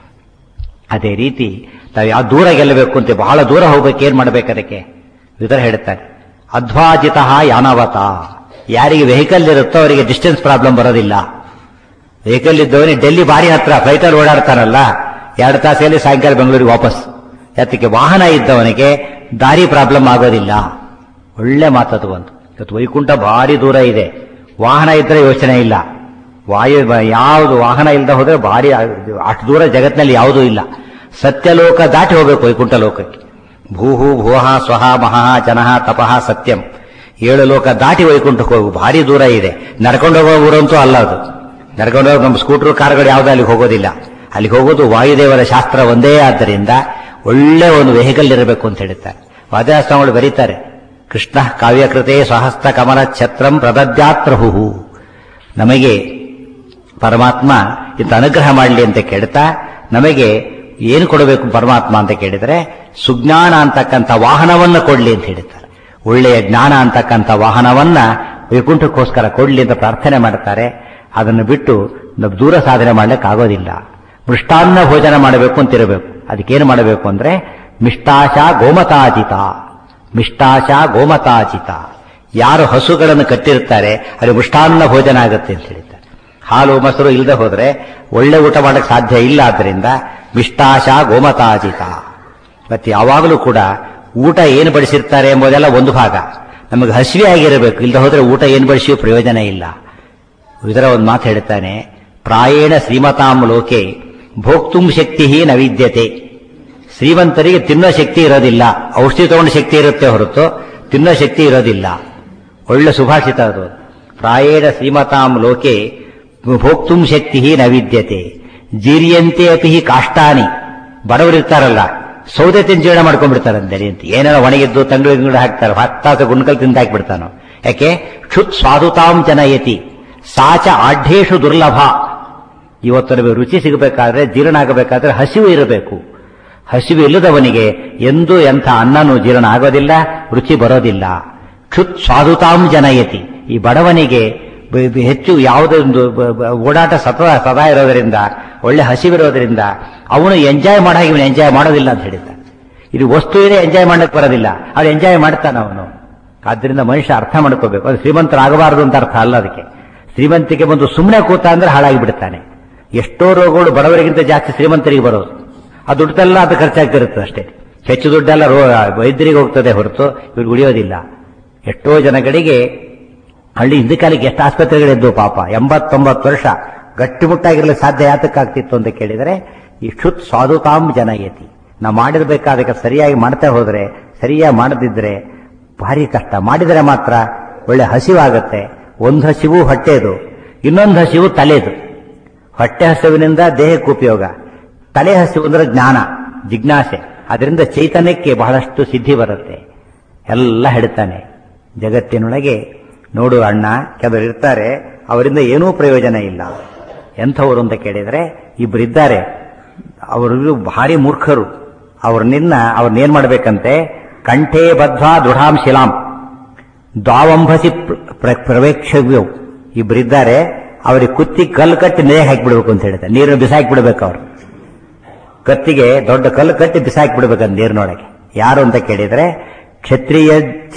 Speaker 1: ಅದೇ ರೀತಿ ನಾವು ಯಾವ ದೂರ ಗೆಲ್ಲಬೇಕು ಅಂತ ಬಹಳ ದೂರ ಹೋಗ್ಬೇಕು, ಏನ್ ಮಾಡ್ಬೇಕು ಅದಕ್ಕೆ? ವಿದುರ ಹೇಳ್ತಾರೆ, ಅಧ್ವಾಜಿತ ಯಾನವತ. ಯಾರಿಗೆ ವೆಹಿಕಲ್ ಇರುತ್ತೋ ಅವರಿಗೆ ಡಿಸ್ಟೆನ್ಸ್ ಪ್ರಾಬ್ಲಮ್ ಬರೋದಿಲ್ಲ. ವೆಹಿಕಲ್ ಇದ್ದವನಿಗೆ ಡೆಲ್ಲಿ ಬಾರಿ ಹತ್ರ ಫ್ಲೈಟಲ್ಲಿ ಓಡಾಡ್ತಾನಲ್ಲ, 2 ತಾಸಲ್ಲಿ ಸಾಯಂಕಾಲ ಬೆಂಗಳೂರಿಗೆ ವಾಪಸ್. ಯಾತಕ್ಕೆ? ವಾಹನ ಇದ್ದವನಿಗೆ ದಾರಿ ಪ್ರಾಬ್ಲಮ್ ಆಗೋದಿಲ್ಲ. ಒಳ್ಳೆ ಮಾತದು ಒಂದು. ಇವತ್ತು ವೈಕುಂಠ ಭಾರಿ ದೂರ ಇದೆ, ವಾಹನ ಇದ್ರೆ ಯೋಚನೆ ಇಲ್ಲ. ಯಾವುದು ವಾಹನ ಇಲ್ಲದೆ ಹೋದ್ರೆ ಭಾರಿ, ಅಷ್ಟು ದೂರ ಜಗತ್ತಿನಲ್ಲಿ ಯಾವುದೂ ಇಲ್ಲ. ಸತ್ಯಲೋಕ ದಾಟಿ ಹೋಗ್ಬೇಕು ವೈಕುಂಠ ಲೋಕಕ್ಕೆ. ಭೂಹು ಭುವಃ ಸ್ವಹ ಮಹಃ ಜನಃ ತಪಃ ಸತ್ಯಂ, 7 ಲೋಕ ದಾಟಿ ವೈಕುಂಠಕ್ಕೆ ಹೋಗು. ಭಾರಿ ದೂರ ಇದೆ. ನಡ್ಕೊಂಡು ಹೋಗೋ ಊರಂತೂ ಅಲ್ಲ ಅದು. ನಡ್ಕೊಂಡು ಹೋಗಿ ನಮ್ಮ ಸ್ಕೂಟರ್ ಕಾರ್ಗಳು ಯಾವ್ದು ಅಲ್ಲಿಗೆ ಹೋಗೋದಿಲ್ಲ. ಅಲ್ಲಿಗೆ ಹೋಗೋದು ವಾಯುದೇವರ ಶಾಸ್ತ್ರ ಒಂದೇ. ಆದ್ದರಿಂದ ಒಳ್ಳೆ ಒಂದು ವೆಹಿಕಲ್ ಇರಬೇಕು ಅಂತ ಹೇಳ್ತಾರೆ. ವಾದಿರಾಜಸ್ವಾಮಿಗಳು ಬರೀತಾರೆ, ಕೃಷ್ಣ ಕಾವ್ಯಕೃತೆ ಸ್ವಹಸ್ತ ಕಮಲ ಛತ್ರಂ ಪ್ರದದ್ಯಾತ್ ಪ್ರಭು. ನಮಗೆ ಪರಮಾತ್ಮ ಇಂಥ ಅನುಗ್ರಹ ಮಾಡಲಿ ಅಂತ ಕೇಳ್ತಾ, ನಮಗೆ ಏನು ಕೊಡಬೇಕು ಪರಮಾತ್ಮ ಅಂತ ಕೇಳಿದರೆ ಸುಜ್ಞಾನ ಅಂತಕ್ಕಂಥ ವಾಹನವನ್ನ ಕೊಡ್ಲಿ ಅಂತ ಹೇಳ್ತಾರೆ. ಒಳ್ಳೆಯ ಜ್ಞಾನ ಅಂತಕ್ಕಂಥ ವಾಹನವನ್ನ ವೈಕುಂಠಕ್ಕೋಸ್ಕರ ಕೊಡ್ಲಿ ಅಂತ ಪ್ರಾರ್ಥನೆ ಮಾಡ್ತಾರೆ. ಅದನ್ನು ಬಿಟ್ಟು ನಾವು ದೂರ ಸಾಧನೆ ಮಾಡ್ಲಿಕ್ಕೆ ಆಗೋದಿಲ್ಲ. ಮೃಷ್ಟಾನ್ನ ಭೋಜನ ಮಾಡಬೇಕು ಅಂತಿರಬೇಕು. ಅದಕ್ಕೇನು ಮಾಡಬೇಕು ಅಂದ್ರೆ ಮಿಷ್ಟಾಶ ಗೋಮತಾಜಿತ. ಮಿಷ್ಟಾಶ ಗೋಮತಾಜಿತ. ಯಾರು ಹಸುಗಳನ್ನು ಕಟ್ಟಿರ್ತಾರೆ ಅಲ್ಲಿ ಮೃಷ್ಟಾನ್ನ ಭೋಜನ ಆಗುತ್ತೆ ಅಂತ ಹೇಳ್ತಾರೆ. ಹಾಲು ಮೊಸರು ಇಲ್ಲದೆ ಹೋದ್ರೆ ಒಳ್ಳೆ ಊಟ ಮಾಡಕ್ಕೆ ಸಾಧ್ಯ ಇಲ್ಲ. ಆದ್ದರಿಂದ ಮಿಷ್ಟಾಶ ಗೋಮತಾಜಿತ. ಮತ್ತೆ ಯಾವಾಗಲೂ ಕೂಡ ಊಟ ಏನು ಬಡಿಸಿರ್ತಾರೆ ಎಂಬುದೆಲ್ಲ ಒಂದು ಭಾಗ. ನಮಗೆ ಹಸಿವೆ ಆಗಿರಬೇಕು, ಇಲ್ಲದೆ ಹೋದ್ರೆ ಊಟ ಏನು ಬಡಿಸಿಯೂ ಪ್ರಯೋಜನ ಇಲ್ಲ. ಇದರ ಒಂದು ಮಾತು ಹೇಳ್ತಾನೆ, ಪ್ರಾಯೇಣ ಶ್ರೀಮತಾಂ ಲೋಕೆ ಭೋಕ್ತುಂ ಶಕ್ತಿ ನ ವಿದ್ಯತೆ. ಶ್ರೀಮಂತರಿಗೆ ತಿನ್ನೋ ಶಕ್ತಿ ಇರೋದಿಲ್ಲ, ಔಷಧಿ ತಗೊಂಡ ಶಕ್ತಿ ಇರುತ್ತೆ ಹೊರತು ತಿನ್ನೋ ಶಕ್ತಿ ಇರೋದಿಲ್ಲ. ಒಳ್ಳೆ ಸುಭಾಷಿತ ಅದು. ಪ್ರಾಯೇಣ ಶ್ರೀಮತಾಂ ಲೋಕೆ ಭೋಕ್ತುಂ ಶಕ್ತಿ ನ ವಿದ್ಯತೆ ಜೀರ್ಯಂತೆ ಅಪಿ ಕಾಷ್ಟಾನಿ. ಬಡವರಿರ್ತಾರಲ್ಲ, ಸೌದೆ ತಿಂದು ಜೀವನ ಮಾಡ್ಕೊಂಡ್ಬಿಡ್ತಾರಂತೆ ಅಂತ. ಏನಾರ ಒಣಗಿದ್ದು ತಂಗಳು ಹಾಕ್ತಾರೆ, 10 ತಾಸು ಗುಂಡ್ಕಲ್ ತಿಂದು ಹಾಕ್ಬಿಡ್ತಾನೋ. ಯಾಕೆ? ಕ್ಷುತ್ ಸ್ವಾದುತಾಂ ಜನಯತಿ ಸಾಚ ಆಢ್ಯೇಶು ದುರ್ಲಭ. ಇವತ್ತು ನಮಗೆ ರುಚಿ ಸಿಗಬೇಕಾದ್ರೆ, ಜೀರ್ಣ ಆಗಬೇಕಾದ್ರೆ ಹಸಿವು ಇರಬೇಕು. ಹಸಿವು ಇಲ್ಲದವನಿಗೆ ಎಂದೂ ಎಂಥ ಅನ್ನನೂ ಜೀರ್ಣ ಆಗೋದಿಲ್ಲ, ರುಚಿ ಬರೋದಿಲ್ಲ. ಕ್ಷುತ್ ಸ್ವಾದುತಾಂ ಜನಯತಿ. ಈ ಬಡವನಿಗೆ ಹೆಚ್ಚು ಯಾವುದೊಂದು ಓಡಾಟ ಸದಾ ಇರೋದರಿಂದ, ಒಳ್ಳೆ ಹಸಿವಿರೋದ್ರಿಂದ ಅವನು ಎಂಜಾಯ್ ಮಾಡೋ ಹಾಗೆ ಇವನು ಎಂಜಾಯ್ ಮಾಡೋದಿಲ್ಲ ಅಂತ ಹೇಳಿದ್ದ. ಇದು ವಸ್ತು ಇದೆ, ಎಂಜಾಯ್ ಮಾಡಕ್ಕೆ ಬರೋದಿಲ್ಲ, ಅವ್ನು ಎಂಜಾಯ್ ಮಾಡ್ತಾನೆ ಅವನು. ಆದ್ದರಿಂದ ಮನುಷ್ಯ ಅರ್ಥ ಮಾಡ್ಕೋಬೇಕು. ಅದು ಶ್ರೀಮಂತರಾಗಬಾರದು ಅಂತ ಅರ್ಥ ಅಲ್ಲ. ಅದಕ್ಕೆ ಶ್ರೀಮಂತಿಗೆ ಬಂದು ಸುಮ್ಮನೆ ಕೂತ ಅಂದ್ರೆ ಹಾಳಾಗಿ ಬಿಡ್ತಾನೆ. ಎಷ್ಟೋ ರೋಗಗಳು ಬಡವರಿಗಿಂತ ಜಾಸ್ತಿ ಶ್ರೀಮಂತರಿಗೆ ಬರೋದು. ಆ ದುಡ್ಡೆಲ್ಲ ಅದು ಖರ್ಚಾಗ್ತಿರುತ್ತೆ ಅಷ್ಟೇ. ಹೆಚ್ಚು ದುಡ್ಡೆಲ್ಲ ವೈದ್ಯರಿಗೆ ಹೋಗ್ತದೆ ಹೊರತು ಇವ್ರಿಗೆ ಉಳಿಯೋದಿಲ್ಲ. ಎಷ್ಟೋ ಜನಗಳಿಗೆ ಹಳ್ಳಿ ಹಿಂದೆ ಕಾಲಕ್ಕೆ ಎಷ್ಟು ಆಸ್ಪತ್ರೆಗಳಿದ್ದು ಪಾಪ. 80-90 ವರ್ಷ ಗಟ್ಟಿಮುಟ್ಟಾಗಿರ್ಲಿಕ್ಕೆ ಸಾಧ್ಯ ಯಾತಕ್ಕಾಗ್ತಿತ್ತು ಅಂತ ಕೇಳಿದರೆ ಈ ಕ್ಷುತ್ ಸ್ವಾದುತಾಂ ಜನಯತಿ. ನಾವು ಮಾಡಿರ್ಬೇಕಾದಕ್ಕೆ ಸರಿಯಾಗಿ ಮಾಡ್ತಾ ಹೋದ್ರೆ, ಸರಿಯಾಗಿ ಮಾಡದಿದ್ರೆ ಭಾರಿ ಕಷ್ಟ. ಮಾಡಿದರೆ ಮಾತ್ರ ಒಳ್ಳೆ ಹಸಿವಾಗತ್ತೆ. ಒಂದು ಹಸಿವು ಹೊಟ್ಟೆದು, ಇನ್ನೊಂದು ಹಸಿವು ತಲೆದು. ಹೊಟ್ಟೆ ಹಸಿವಿನಿಂದ ದೇಹಕ್ಕೆ ಉಪಯೋಗ, ತಲೆ ಹಸಿವು ಅಂದ್ರೆ ಜ್ಞಾನ, ಜಿಜ್ಞಾಸೆ. ಅದರಿಂದ ಚೈತನ್ಯಕ್ಕೆ ಬಹಳಷ್ಟು ಸಿದ್ಧಿ ಬರುತ್ತೆ. ಎಲ್ಲ ಹೇಳ್ತಾನೆ. ಜಗತ್ತಿನೊಳಗೆ ನೋಡು ಅಣ್ಣ, ಕೆಲವರು ಇರ್ತಾರೆ, ಅವರಿಂದ ಏನೂ ಪ್ರಯೋಜನ ಇಲ್ಲ. ಎಂಥವರು ಅಂತ ಕೇಳಿದರೆ ಇಬ್ಬರಿದ್ದಾರೆ. ಅವರು ಭಾರಿ ಮೂರ್ಖರು. ಅವ್ರನ್ನೇನ್ ಮಾಡ್ಬೇಕಂತೆ, ಕಂಠೇ ಬದ್ಧ್ವಾ ದೃಢಾಂ ಶಿಲಾಂ ದ್ವಾವಂಭಸಿ ಪ್ರವೇಕ್ಷವ್ಯವು. ಇಬ್ಬರಿದ್ದಾರೆ, ಅವ್ರಿಗೆ ಕುತ್ತಿ ಕಲ್ಲು ಕಟ್ಟಿ ನೀರಿಗೆ ಹಾಕಿಬಿಡ್ಬೇಕು ಅಂತ ಹೇಳ್ತಾರೆ. ನೀರನ್ನು ಬಿಸಾಕಿಬಿಡ್ಬೇಕು. ಅವರು ಕತ್ತಿಗೆ ದೊಡ್ಡ ಕಲ್ಲು ಕಟ್ಟಿ ಬಿಸಾಕಿಬಿಡ್ಬೇಕಂತ ನೀರಿನೊಳಗೆ. ಯಾರು ಅಂತ ಕೇಳಿದ್ರೆ ಕ್ಷತ್ರಿಯಂಚ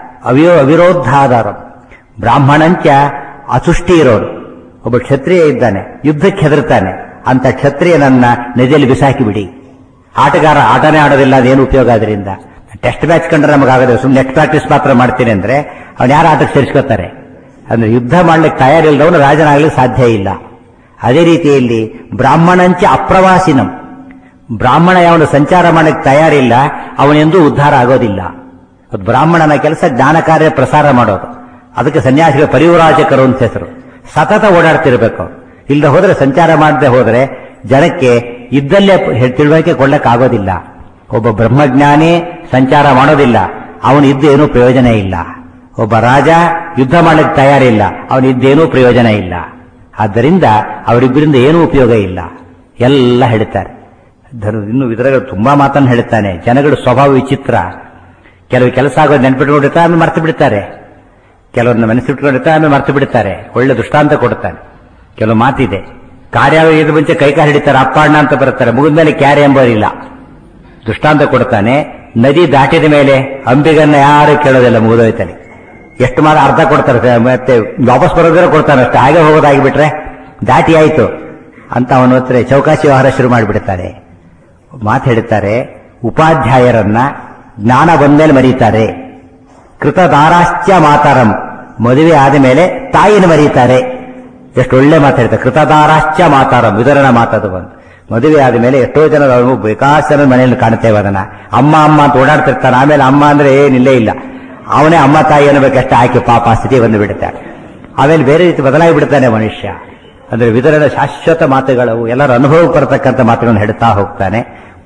Speaker 1: ಅವಿರೋಧಾಧಾರಂ ಬ್ರಾಹ್ಮಣಂಚ ಅತುಷ್ಟಿ ಇರೋರು. ಒಬ್ಬ ಕ್ಷತ್ರಿಯ ಇದ್ದಾನೆ, ಯುದ್ಧಕ್ಕೆ ಹೆದರ್ತಾನೆ. ಅಂತ ಕ್ಷತ್ರಿಯನನ್ನ ನದಿಯಲ್ಲಿ ಬಿಸಾಕಿ ಬಿಡಿ. ಆಟಗಾರ ಆಟನೇ ಆಡೋದಿಲ್ಲ, ಅದೇನು ಉಪಯೋಗ ಅದರಿಂದ. ಟೆಸ್ಟ್ ಮ್ಯಾಚ್ ಕಂಡ್ರೆ ನಮಗಾಗದೆ, ಸುಮ್ಮನೆ ನೆಟ್ ಪ್ರಾಕ್ಟೀಸ್ ಮಾತ್ರ ಮಾಡ್ತೀನಿ ಅಂದ್ರೆ ಅವ್ನು ಯಾರು ಆಟಕ್ಕೆ ಸೇರಿಸ್ಕೋತಾರೆ? ಅಂದ್ರೆ ಯುದ್ಧ ಮಾಡ್ಲಿಕ್ಕೆ ತಯಾರಿಲ್ಲದವನು ರಾಜನಾಗ್ಲಿಕ್ಕೆ ಸಾಧ್ಯ ಇಲ್ಲ. ಅದೇ ರೀತಿಯಲ್ಲಿ ಬ್ರಾಹ್ಮಣಂಚ ಅಪ್ರವಾಸಿನಂ, ಬ್ರಾಹ್ಮಣ ಯಾವನು ಸಂಚಾರ ಮಾಡಲಿಕ್ಕೆ ತಯಾರಿಲ್ಲ ಅವನೆಂದೂ ಉದ್ಧಾರ ಆಗೋದಿಲ್ಲ. ಬ್ರಾಹ್ಮಣನ ಕೆಲಸ ಜ್ಞಾನ ಕಾರ್ಯ ಪ್ರಸಾರ ಮಾಡೋದು. ಅದಕ್ಕೆ ಸನ್ಯಾಸಿಗಳ ಪರಿವ್ರಾಜಕರು ಅಂತ ಹೆಸರು. ಸತತ ಓಡಾಡ್ತಿರ್ಬೇಕು. ಇಲ್ಲದೆ ಹೋದ್ರೆ, ಸಂಚಾರ ಮಾಡದೆ ಹೋದ್ರೆ ಜನಕ್ಕೆ ಇದ್ದಲ್ಲೇ ತಿಳುವಳಿಕೆ ಕೊಡ್ಲಿಕ್ಕಾಗೋದಿಲ್ಲ. ಒಬ್ಬ ಬ್ರಹ್ಮಜ್ಞಾನಿ ಸಂಚಾರ ಮಾಡೋದಿಲ್ಲ, ಅವನು ಇದ್ದು ಏನೂ ಪ್ರಯೋಜನ ಇಲ್ಲ. ಒಬ್ಬ ರಾಜ ಯುದ್ಧ ಮಾಡಲಿಕ್ಕೆ ತಯಾರಿಲ್ಲ, ಅವನಿದ್ದೇನೂ ಪ್ರಯೋಜನ ಇಲ್ಲ. ಆದ್ದರಿಂದ ಅವರಿಬ್ಬರಿಂದ ಏನೂ ಉಪಯೋಗ ಇಲ್ಲ. ಎಲ್ಲ ಹೇಳ್ತಾರೆ. ಇನ್ನು ಇದರಲ್ಲಿ ತುಂಬಾ ಮಾತನ್ನು ಹೇಳ್ತಾನೆ. ಜನಗಳ ಸ್ವಭಾವ ವಿಚಿತ್ರ. ಕೆಲವು ಕೆಲಸ ಆಗೋದು ನೆನ್ಪಿಟ್ಕೊಂಡಿರ್ತಾರೆ, ಆಮೇಲೆ ಮರ್ತು ಬಿಡ್ತಾರೆ. ಕೆಲವನ್ನ ಮನಸ್ಸಿಟ್ಕೊಂಡಿರ್ತಾರೆ, ಆಮೇಲೆ ಮರ್ತು ಬಿಡ್ತಾರೆ. ಒಳ್ಳೆ ದೃಷ್ಟಾಂತ ಕೊಡ್ತಾನೆ. ಕೆಲವು ಮಾತಿದೆ, ಕಾರ್ಯಾಲಯದ ಮುಂಚೆ ಕೈಕಾಲು ಹಿಡಿತಾರೆ, ಅಪ್ಪ ಅಣ್ಣ ಅಂತ ಬರ್ತಾರೆ, ಮುಗಿದ ಮೇಲೆ ಕ್ಯಾರೆ ಎಂಬರಿಲ್ಲ. ದೃಷ್ಟಾಂತ ಕೊಡ್ತಾನೆ. ನದಿ ದಾಟಿದ ಮೇಲೆ ಅಂಬಿಗನ್ನ ಯಾರು ಕೇಳೋದಿಲ್ಲ, ಮುಗಿದೋಯ್ತಾನೆ. ಎಷ್ಟು ಮಾತ್ರ ಅರ್ಧ ಕೊಡ್ತಾರೆ, ಮತ್ತೆ ವಾಪಸ್ ಬರೋದ್ರೆ ಕೊಡ್ತಾನೆ ಅಷ್ಟೇ. ಹಾಗೆ ಹೋಗೋದಾಗಿಬಿಟ್ರೆ ದಾಟಿ ಆಯ್ತು ಅಂತ ಅವನ ಹತ್ರ ಚೌಕಾಸಿ ವ್ಯವಹಾರ ಶುರು ಮಾಡಿಬಿಡ್ತಾರೆ. ಮಾತು ಹೇಳ್ತಾರೆ, ಉಪಾಧ್ಯಾಯರನ್ನ ಜ್ಞಾನ ಬಂದ್ಮೇಲೆ ಮರೀತಾರೆ. ಕೃತದಾರಾಶ್ಚ ಮಾತರಂ, ಮದುವೆ ಆದ ಮೇಲೆ ತಾಯಿನ ಮರೀತಾರೆ. ಎಷ್ಟು ಒಳ್ಳೆ ಮಾತಾಡ್ತಾರೆ. ಕೃತದಾರಾಶ್ಚ ಮಾತಾರಂ, ವಿದರನ ಮಾತದು ಬಂದು. ಮದುವೆ ಆದ ಮೇಲೆ ಎಷ್ಟೋ ಜನ ವಿಕಾಸನ ಮನೆಯಲ್ಲಿ ಕಾಣ್ತೇವೆ. ಅದನ್ನ ಅಮ್ಮ ಅಮ್ಮ ಅಂತ ಓಡಾಡ್ತಿರ್ತಾನೆ. ಆಮೇಲೆ ಅಮ್ಮ ಅಂದ್ರೆ ಏನಿಲ್ಲೇ ಇಲ್ಲ, ಅವನೇ ಅಮ್ಮ ತಾಯಿ ಅನ್ನಬೇಕಷ್ಟೇ. ಆಕೆ ಪಾಪ ಸ್ಥಿತಿ ಬಂದು ಬಿಡುತ್ತಾನೆ. ಆಮೇಲೆ ಬೇರೆ ರೀತಿ ಬದಲಾಗಿ ಬಿಡ್ತಾನೆ ಮನುಷ್ಯ. ಅಂದ್ರೆ ವಿದರನ ಶಾಶ್ವತ ಮಾತುಗಳು, ಎಲ್ಲರ ಅನುಭವಕ್ಕೆ ಬರತಕ್ಕಂಥ ಮಾತುಗಳನ್ನು ಹೇಳ್ತಾ ಹೋಗ್ತಾನೆ.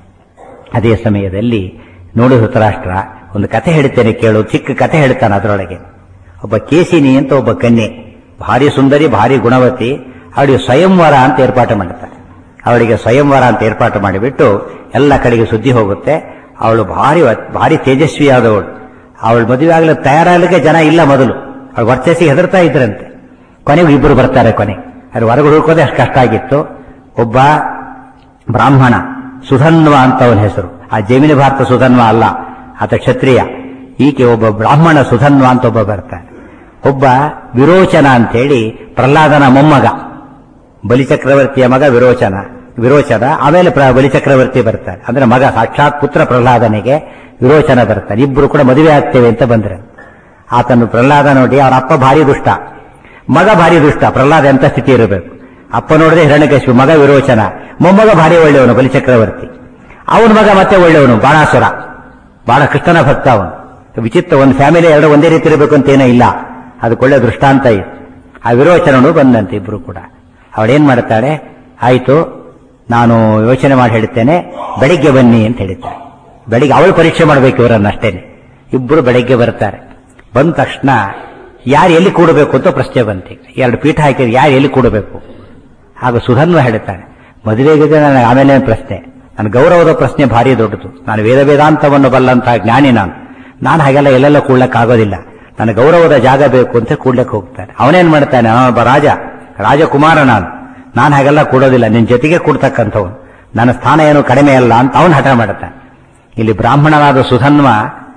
Speaker 1: ಅದೇ ಸಮಯದಲ್ಲಿ ನೋಡು ಧೃತರಾಷ್ಟ್ರ, ಒಂದು ಕಥೆ ಹೇಳ್ತೇನೆ ಕೇಳು. ಚಿಕ್ಕ ಕಥೆ ಹೇಳ್ತಾನೆ. ಅದರೊಳಗೆ ಒಬ್ಬ ಕೇಸಿನಿ ಅಂತ ಒಬ್ಬ ಕನ್ಯೆ, ಭಾರಿ ಸುಂದರಿ, ಭಾರಿ ಗುಣವತಿ. ಅವಳಿಗೆ ಸ್ವಯಂವರ ಅಂತ ಏರ್ಪಾಟು ಮಾಡುತ್ತಾರೆ. ಅವಳಿಗೆ ಸ್ವಯಂವರ ಅಂತ ಏರ್ಪಾಟು ಮಾಡಿಬಿಟ್ಟು ಎಲ್ಲ ಕಡೆಗೆ ಸುದ್ದಿ ಹೋಗುತ್ತೆ. ಅವಳು ಭಾರಿ ತೇಜಸ್ವಿಯಾದವಳು. ಅವಳು ಮದುವೆ ಆಗಲು ತಯಾರಾಗಲಿಕ್ಕೆ ಜನ ಇಲ್ಲ. ಮೊದಲು ಅವಳು ವರ್ಚಸ್ಸಿಗೆ ಹೆದರ್ತಾ ಇದ್ರಂತೆ. ಕೊನೆಗೂ ಇಬ್ಬರು ಬರ್ತಾರೆ. ಅದು ಹೊರಗಡೆ ಹುಡುಕೋದೇ ಅಷ್ಟು ಕಷ್ಟ ಆಗಿತ್ತು. ಒಬ್ಬ ಬ್ರಾಹ್ಮಣ, ಸುಧನ್ವ ಅಂತ ಅವನ ಹೆಸರು. ಆ ಜಮೀನು ಭಾರತ ಸುಧನ್ವ ಅಲ್ಲ, ಆತ ಕ್ಷತ್ರಿಯ. ಈಕೆ ಒಬ್ಬ ಬ್ರಾಹ್ಮಣ ಸುಧನ್ವ ಅಂತ ಒಬ್ಬ ಬರ್ತಾನೆ. ಒಬ್ಬ ವಿರೋಚನ ಅಂತೇಳಿ ಪ್ರಹ್ಲಾದನ ಮೊಮ್ಮಗ, ಬಲಿಚಕ್ರವರ್ತಿಯ ಮಗ ವಿರೋಚನ. ಆಮೇಲೆ ಬಲಿಚಕ್ರವರ್ತಿ ಬರ್ತಾರೆ. ಅಂದ್ರೆ ಮಗ, ಸಾಕ್ಷಾತ್ ಪುತ್ರ ಪ್ರಹ್ಲಾದನಿಗೆ ವಿರೋಚನ ಬರ್ತಾನೆ. ಇಬ್ಬರು ಕೂಡ ಮದುವೆ ಆಗ್ತೇವೆ ಅಂತ ಬಂದ್ರೆ ಆತನು ಪ್ರಹ್ಲಾದ ನೋಡಿ, ಅವರ ಅಪ್ಪ ಭಾರಿ ದುಷ್ಟ, ಮಗ ಭಾರಿ ದುಷ್ಟ. ಪ್ರಹ್ಲಾದ ಎಂತ ಸ್ಥಿತಿ ಇರಬೇಕು. ಅಪ್ಪ ನೋಡಿದ್ರೆ ಹಿರಣ್ಯಕಶಿಪು, ಮಗ ವಿರೋಚನ, ಮೊಮ್ಮಗ ಭಾರಿ ಒಳ್ಳೆಯವನು ಬಲಿಚಕ್ರವರ್ತಿ. ಅವನ ಮಗ ಮತ್ತೆ ಒಳ್ಳೆಯವನು ಬಾಣಾಸುರ, ಬಹಳ ಕೃಷ್ಣನ ಭಕ್ತ ಅವನು. ವಿಚಿತ್ರ. ಒಂದು ಫ್ಯಾಮಿಲಿ ಎರಡು ಒಂದೇ ರೀತಿ ಇರಬೇಕು ಅಂತ ಏನೋ ಇಲ್ಲ. ಅದಕ್ಕೊಳ್ಳೆ ದೃಷ್ಟಾಂತ ಇತ್ತು. ಆ ವಿರೋಚನನು ಬಂದಂತೆ ಇಬ್ರು ಕೂಡ. ಅವಳೇನ್ ಮಾಡ್ತಾಳೆ, ಆಯ್ತು ನಾನು ಯೋಚನೆ ಮಾಡಿ ಹೇಳ್ತೇನೆ, ಬೆಳಿಗ್ಗೆ ಬನ್ನಿ ಅಂತ ಹೇಳ್ತಾಳೆ. ಬೆಳಿಗ್ಗೆ ಅವಳು ಪರೀಕ್ಷೆ ಮಾಡಬೇಕು ಇವರನ್ನಷ್ಟೇನೆ. ಇಬ್ರು ಬೆಳಿಗ್ಗೆ ಬರ್ತಾರೆ. ಬಂದ ತಕ್ಷಣ ಯಾರು ಎಲ್ಲಿ ಕೂಡಬೇಕು ಅಂತ ಪ್ರಶ್ನೆ ಬಂತು. ಎರಡು ಪೀಠ ಹಾಕಿದ್ರೆ ಯಾರು ಎಲ್ಲಿ ಕೂಡಬೇಕು? ಆಗ ಸುಧನ್ವ ಹೇಳ್ತಾನೆ, ಮದುವೆಗಿದೆ ನನಗೆ ಆಮೇಲೆ ಪ್ರಶ್ನೆ, ನನ್ನ ಗೌರವದ ಪ್ರಶ್ನೆ ಭಾರಿ ದೊಡ್ಡದು. ನಾನು ವೇದಾಂತವನ್ನು ಬಲ್ಲಂತಹ ಜ್ಞಾನಿ ನಾನು ಹಾಗೆಲ್ಲ ಎಲ್ಲೆಲ್ಲ ಕೂಡ್ಲಕ್ಕಾಗೋದಿಲ್ಲ. ನನ್ನ ಗೌರವದ ಜಾಗ ಬೇಕು ಅಂತ ಕೂಡ್ಲಕ್ಕೆ ಹೋಗ್ತಾನೆ. ಅವನೇನ್ ಮಾಡ್ತಾನೆ, ಒಬ್ಬ ರಾಜಕುಮಾರ, ನಾನು ಹಾಗೆಲ್ಲ ಕೂಡೋದಿಲ್ಲ, ನಿನ್ ಜೊತೆಗೆ ಕೂಡ್ತಕ್ಕಂಥವನು, ನನ್ನ ಸ್ಥಾನ ಏನು ಕಡಿಮೆ ಅಲ್ಲ ಅಂತ ಅವನು ಹಠ ಮಾಡ್ತಾನೆ. ಇಲ್ಲಿ ಬ್ರಾಹ್ಮಣನಾದ ಸುಧನ್ವ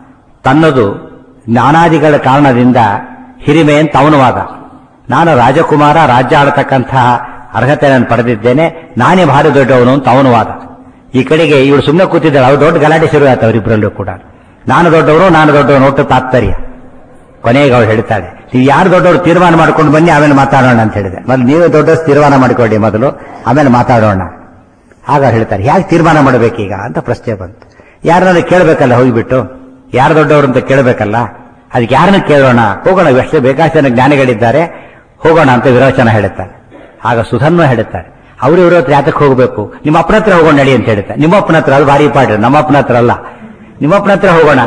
Speaker 1: ತನ್ನದು ಜ್ಞಾನಾದಿಗಳ ಕಾರಣದಿಂದ ಹಿರಿಮೆ ಅಂತ ಅವನು ವಾದ. ನಾನು ರಾಜಕುಮಾರ, ರಾಜ್ಯ ಆಳತಕ್ಕಂತಹ ಅರ್ಹತೆ ನಾನು ಪಡೆದಿದ್ದೇನೆ, ನಾನೇ ಭಾರಿ ದೊಡ್ಡವನು ಅಂತ ಅವನು ವಾದ. ಈ ಕಡೆಗೆ ಇವಳು ಸುಮ್ಮನೆ ಕೂತಿದ್ದಾಳೆ. ಅವ್ರು ದೊಡ್ಡ ಗಲಾಟೆ ಶುರು ಆಯ್ತು ಅವರಿಬ್ಬರಲ್ಲೂ ಕೂಡ. ನಾನು ದೊಡ್ಡವನು ಒಟ್ಟು ತಾತ್ಪರ್ಯ. ಕೊನೆಗೆ ಅವಳು ಹೇಳ್ತಾಳೆ, ನೀವು ಯಾರು ದೊಡ್ಡವರು ತೀರ್ಮಾನ ಮಾಡ್ಕೊಂಡು ಬನ್ನಿ, ಆಮೇಲೆ ಮಾತಾಡೋಣ ಅಂತ ಹೇಳಿದೆ. ಮೊದಲು ನೀವೇ ದೊಡ್ಡವರು ತೀರ್ಮಾನ ಮಾಡಿಕೊಳ್ಳಿ ಮೊದಲು, ಆಮೇಲೆ ಮಾತಾಡೋಣ. ಆಗ ಹೇಳ್ತಾರೆ, ಹೇಗೆ ತೀರ್ಮಾನ ಮಾಡಬೇಕೀಗ ಅಂತ ಪ್ರಶ್ನೆ ಬಂತು. ಯಾರನ್ನ ಕೇಳಬೇಕಲ್ಲ, ಹೋಗಿಬಿಟ್ಟು ಯಾರು ದೊಡ್ಡವರು ಅಂತ ಕೇಳಬೇಕಲ್ಲ. ಅದಕ್ಕೆ ಯಾರನ್ನ ಕೇಳೋಣ, ಹೋಗೋಣ, ಎಷ್ಟು ಬೇಕಾಷ್ಟು ಜನ ಜ್ಞಾನಿಗಳಿದ್ದಾರೆ, ಹೋಗೋಣ ಅಂತ ವಿರೋಚನ ಹೇಳುತ್ತಾರೆ. ಆಗ ಸುಧನ್ವ ಹೇಳುತ್ತಾರೆ, ಇವ್ರ ಹತ್ರ ಯಾತಕ್ಕೆ ಹೋಗಬೇಕು, ನಿಮ್ಮ ಅಪ್ಪನ ಹತ್ರ ಹೋಗೋಣ ನಡಿ ಅಂತ ಹೇಳ್ತಾರೆ. ನಿಮ್ಮ ಅಪ್ಪನ ಹತ್ರ, ಅದು ಭಾರಿ ಪಾಡ್ರಿ, ನಮ್ಮ ಅಪ್ಪನ ಹತ್ರ ಅಲ್ಲ, ನಿಮ್ಮ ಅಪ್ಪನ ಹತ್ರ ಹೋಗೋಣ.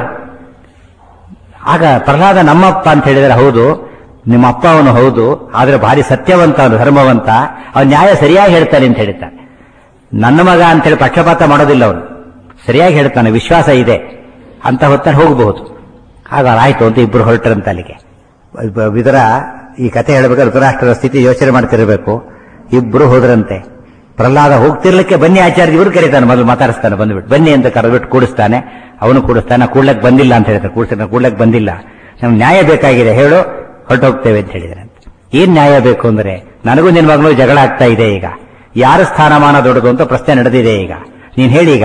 Speaker 1: ಆಗ ಪ್ರಹ್ಲಾದ ನಮ್ಮಪ್ಪ ಅಂತ ಹೇಳಿದರೆ, ಹೌದು ನಿಮ್ಮ ಅಪ್ಪ ಅವನು, ಹೌದು, ಆದ್ರೆ ಭಾರಿ ಸತ್ಯವಂತ, ಅವನು ಧರ್ಮವಂತ, ಅವನು ನ್ಯಾಯ ಸರಿಯಾಗಿ ಹೇಳ್ತಾನೆ ಅಂತ ಹೇಳ್ತಾನೆ. ನನ್ನ ಮಗ ಅಂತೇಳಿ ಪಕ್ಷಪಾತ ಮಾಡೋದಿಲ್ಲ, ಅವನು ಸರಿಯಾಗಿ ಹೇಳ್ತಾನೆ, ವಿಶ್ವಾಸ ಇದೆ ಅಂತ ಹೊತ್ತಲ್ಲಿ ಹೋಗಬಹುದು. ಆಗ ಆಯ್ತು ಅಂತ ಇಬ್ಬರು ಹೊರಟರಂತ ಅಲ್ಲಿಗೆ. ವಿದುರ ಈ ಕಥೆ ಹೇಳಬೇಕಾದ್ರೆ ಧೃತರಾಷ್ಟ್ರದ ಸ್ಥಿತಿ ಯೋಚನೆ ಮಾಡ್ತಿರ್ಬೇಕು. ಇಬ್ರು ಹೋದ್ರಂತೆ. ಪ್ರಹ್ಲಾದ ಹೋಗ್ತಿರ್ಲಿಕ್ಕೆ ಬನ್ನಿ ಆಚಾರ್ಯ ಇವರು ಕರೀತಾನೆ, ಮೊದಲು ಮಾತಾಡಿಸ್ತಾನೆ, ಬಂದ್ಬಿಟ್ಟು ಬನ್ನಿ ಅಂತ ಕರೆದ್ಬಿಟ್ಟು ಕೂಡಿಸ್ತಾನೆ. ಅವನು ಕೂಡಿಸ್ತಾನೆ. ಕೂಡ್ಲಕ್ಕೆ ಬಂದಿಲ್ಲ ಅಂತ ಹೇಳ್ತಾನೆ. ಕೂಡ್ಲಕ್ಕೆ ಬಂದಿಲ್ಲ, ನಮ್ಗೆ ನ್ಯಾಯ ಬೇಕಾಗಿದೆ, ಹೇಳು, ಹೊರಟೋಗ್ತೇವೆ ಅಂತ ಹೇಳಿದ್ರಂತೆ. ಏನ್ ನ್ಯಾಯ ಬೇಕು ಅಂದ್ರೆ, ನನಗೂ ನಿನ್ ಮಗಳು ಜಗಳ ಆಗ್ತಾ ಇದೆ, ಈಗ ಯಾರ ಸ್ಥಾನಮಾನ ದೊಡ್ಡದು ಅಂತ ಪ್ರಶ್ನೆ ನಡೆದಿದೆ. ಈಗ ನೀನ್ ಹೇಳಿ, ಈಗ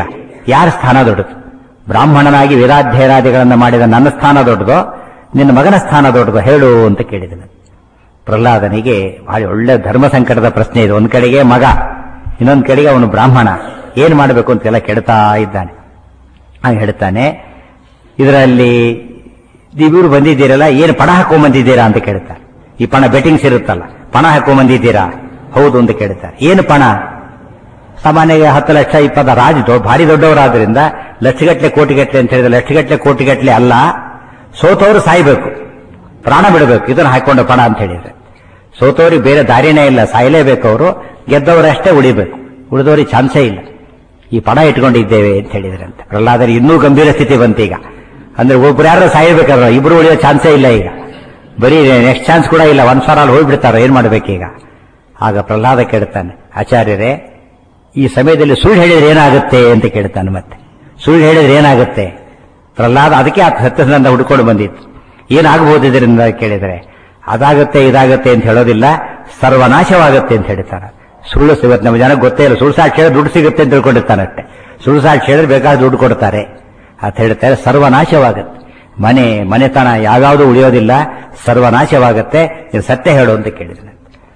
Speaker 1: ಯಾರ ಸ್ಥಾನ ದೊಡ್ಡದು? ಬ್ರಾಹ್ಮಣನಾಗಿ ವೇದಾಧ್ಯಯನಾದಿಗಳನ್ನು ಮಾಡಿದ ನನ್ನ ಸ್ಥಾನ ದೊಡ್ಡದೋ ನಿನ್ನ ಮಗನ ಸ್ಥಾನ ದೊಡ್ಡದೋ ಹೇಳು ಅಂತ ಕೇಳಿದನು. ಪ್ರಹ್ಲಾದನಿಗೆ ಬಹಳ ಒಳ್ಳೆ ಧರ್ಮ ಸಂಕಟದ ಪ್ರಶ್ನೆ ಇದು. ಒಂದ್ ಕಡೆಗೆ ಮಗ, ಇನ್ನೊಂದು ಕಡೆಗೆ ಅವನು ಬ್ರಾಹ್ಮಣ, ಏನ್ ಮಾಡಬೇಕು ಅಂತೆಲ್ಲ ಕೆಡ್ತಾ ಇದ್ದಾನೆ. ಹಾಗೆ ಹೇಳ್ತಾನೆ, ಇದರಲ್ಲಿ ಇವರು ಬಂದಿದ್ದೀರಲ್ಲ, ಏನು ಪಣ ಹಾಕೊಂಡ್ಬಂದಿದ್ದೀರಾ ಅಂತ ಕೇಳ್ತಾರೆ. ಈ ಪಣ ಬೆಟ್ಟಿಂಗ್ಸ್ ಇರುತ್ತಲ್ಲ, ಪಣ ಹಾಕೊಂಡ್ಬಂದಿದ್ದೀರಾ? ಹೌದು ಅಂತ ಕೇಳ್ತಾರೆ. ಏನು ಪಣ? ಸಾಮಾನ್ಯ 10 ಲಕ್ಷ 20 ರಾಜ ಭಾರಿ ದೊಡ್ಡವರಾದ್ರಿಂದ ಲಕ್ಷಗಟ್ಟಲೆ ಕೋಟಿಗಟ್ಟಲೆ ಅಂತ ಹೇಳಿದ್ರೆ, ಲಕ್ಷಗಟ್ಟಲೆ ಕೋಟಿಗಟ್ಟಲೆ ಅಲ್ಲ, ಸೋತವರು ಸಾಯ್ಬೇಕು, ಪ್ರಾಣ ಬಿಡಬೇಕು, ಇದನ್ನು ಹಾಕೊಂಡ ಪಣ ಅಂತ ಹೇಳಿದ್ರೆ. ಸೋತವ್ರಿಗೆ ಬೇರೆ ದಾರಿನೇ ಇಲ್ಲ, ಸಾಯಲೇಬೇಕು ಅವರು, ಗೆದ್ದವರಷ್ಟೇ ಉಳಿಬೇಕು, ಉಳಿದವರಿಗೆ ಚಾನ್ಸೇ ಇಲ್ಲ. ಈ ಪಣ ಇಟ್ಕೊಂಡಿದ್ದೇವೆ ಅಂತ ಹೇಳಿದ್ರಂತೆ. ಪ್ರಹ್ಲಾದರಿಗೆ ಇನ್ನೂ ಗಂಭೀರ ಸ್ಥಿತಿ ಬಂತು ಈಗ. ಅಂದ್ರೆ ಒಬ್ರು ಯಾರು ಸಾಯಬೇಕಾದ್ರೆ ಇಬ್ರು ಉಳಿಯೋ ಚಾನ್ಸೇ ಇಲ್ಲ ಈಗ, ಬರೀ ನೆಕ್ಸ್ಟ್ ಚಾನ್ಸ್ ಕೂಡ ಇಲ್ಲ, ಒಂದ್ ಸಲ ಅಲ್ಲಿ ಹೋಗ್ಬಿಡ್ತಾರ, ಏನ್ ಮಾಡ್ಬೇಕೀಗ? ಆಗ ಪ್ರಹ್ಲಾದ ಕೇಳ್ತಾನೆ, ಆಚಾರ್ಯರೇ ಈ ಸಮಯದಲ್ಲಿ ಸುಳ್ಳು ಹೇಳಿದ್ರೆ ಏನಾಗುತ್ತೆ ಅಂತ ಕೇಳ್ತಾನೆ. ಮತ್ತೆ ಸುಳ್ಳು ಹೇಳಿದ್ರೆ ಏನಾಗುತ್ತೆ? ಪ್ರಹ್ಲಾದ ಅದಕ್ಕೆ ಆ ಸತ್ಯಸಂಧ ಹುಡ್ಕೊಂಡು ಬಂದಿತ್ತು. ಏನಾಗಬಹುದು ಇದರಿಂದ ಕೇಳಿದ್ರೆ, ಅದಾಗುತ್ತೆ ಇದಾಗುತ್ತೆ ಅಂತ ಹೇಳೋದಿಲ್ಲ, ಸರ್ವನಾಶವಾಗುತ್ತೆ ಅಂತ ಹೇಳ್ತಾರೆ. ಸುಳ್ಳು ಇವತ್ತು ನಮ್ಮ ಜನಕ್ಕೆ ಗೊತ್ತೇ ಇಲ್ಲ, ಸುಳ್ಳು ಸಾಕ್ಷಿ ಹೇಳಿದ್ರೆ ದುಡ್ಡು ಸಿಗುತ್ತೆ ಅಂತ ತಿಳ್ಕೊಂಡಿರ್ತಾನಷ್ಟೆ. ಸುಳ್ಳು ಸಾಕ್ಷಿ ಹೇಳಿದ್ರೆ ಬೇಕಾದ್ರೆ ದುಡ್ಡು ಕೊಡ್ತಾರೆ ಅಂತ ಹೇಳ್ತಾರೆ. ಸರ್ವನಾಶವಾಗುತ್ತೆ, ಮನೆತನ ಯಾವ್ಯಾವುದು ಉಳಿಯೋದಿಲ್ಲ, ಸರ್ವನಾಶವಾಗುತ್ತೆ, ನೀವು ಸತ್ಯ ಹೇಳು ಅಂತ ಕೇಳಿದ್ರೆ.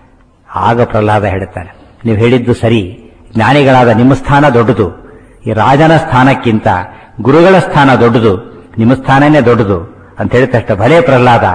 Speaker 1: ಆಗ ಪ್ರಹ್ಲಾದ ಹೇಳ್ತಾನೆ, ನೀವು ಹೇಳಿದ್ದು ಸರಿ, ಜ್ಞಾನಿಗಳಾದ ನಿಮ್ಮ ಸ್ಥಾನ ದೊಡ್ಡದು, ಈ ರಾಜನ ಸ್ಥಾನಕ್ಕಿಂತ ಗುರುಗಳ ಸ್ಥಾನ ದೊಡ್ಡದು, ನಿಮ್ಮ ಸ್ಥಾನನೇ ದೊಡ್ಡದು ಅಂತ ಹೇಳಿದಷ್ಟೇ. ಭಲೇ ಪ್ರಹ್ಲಾದ,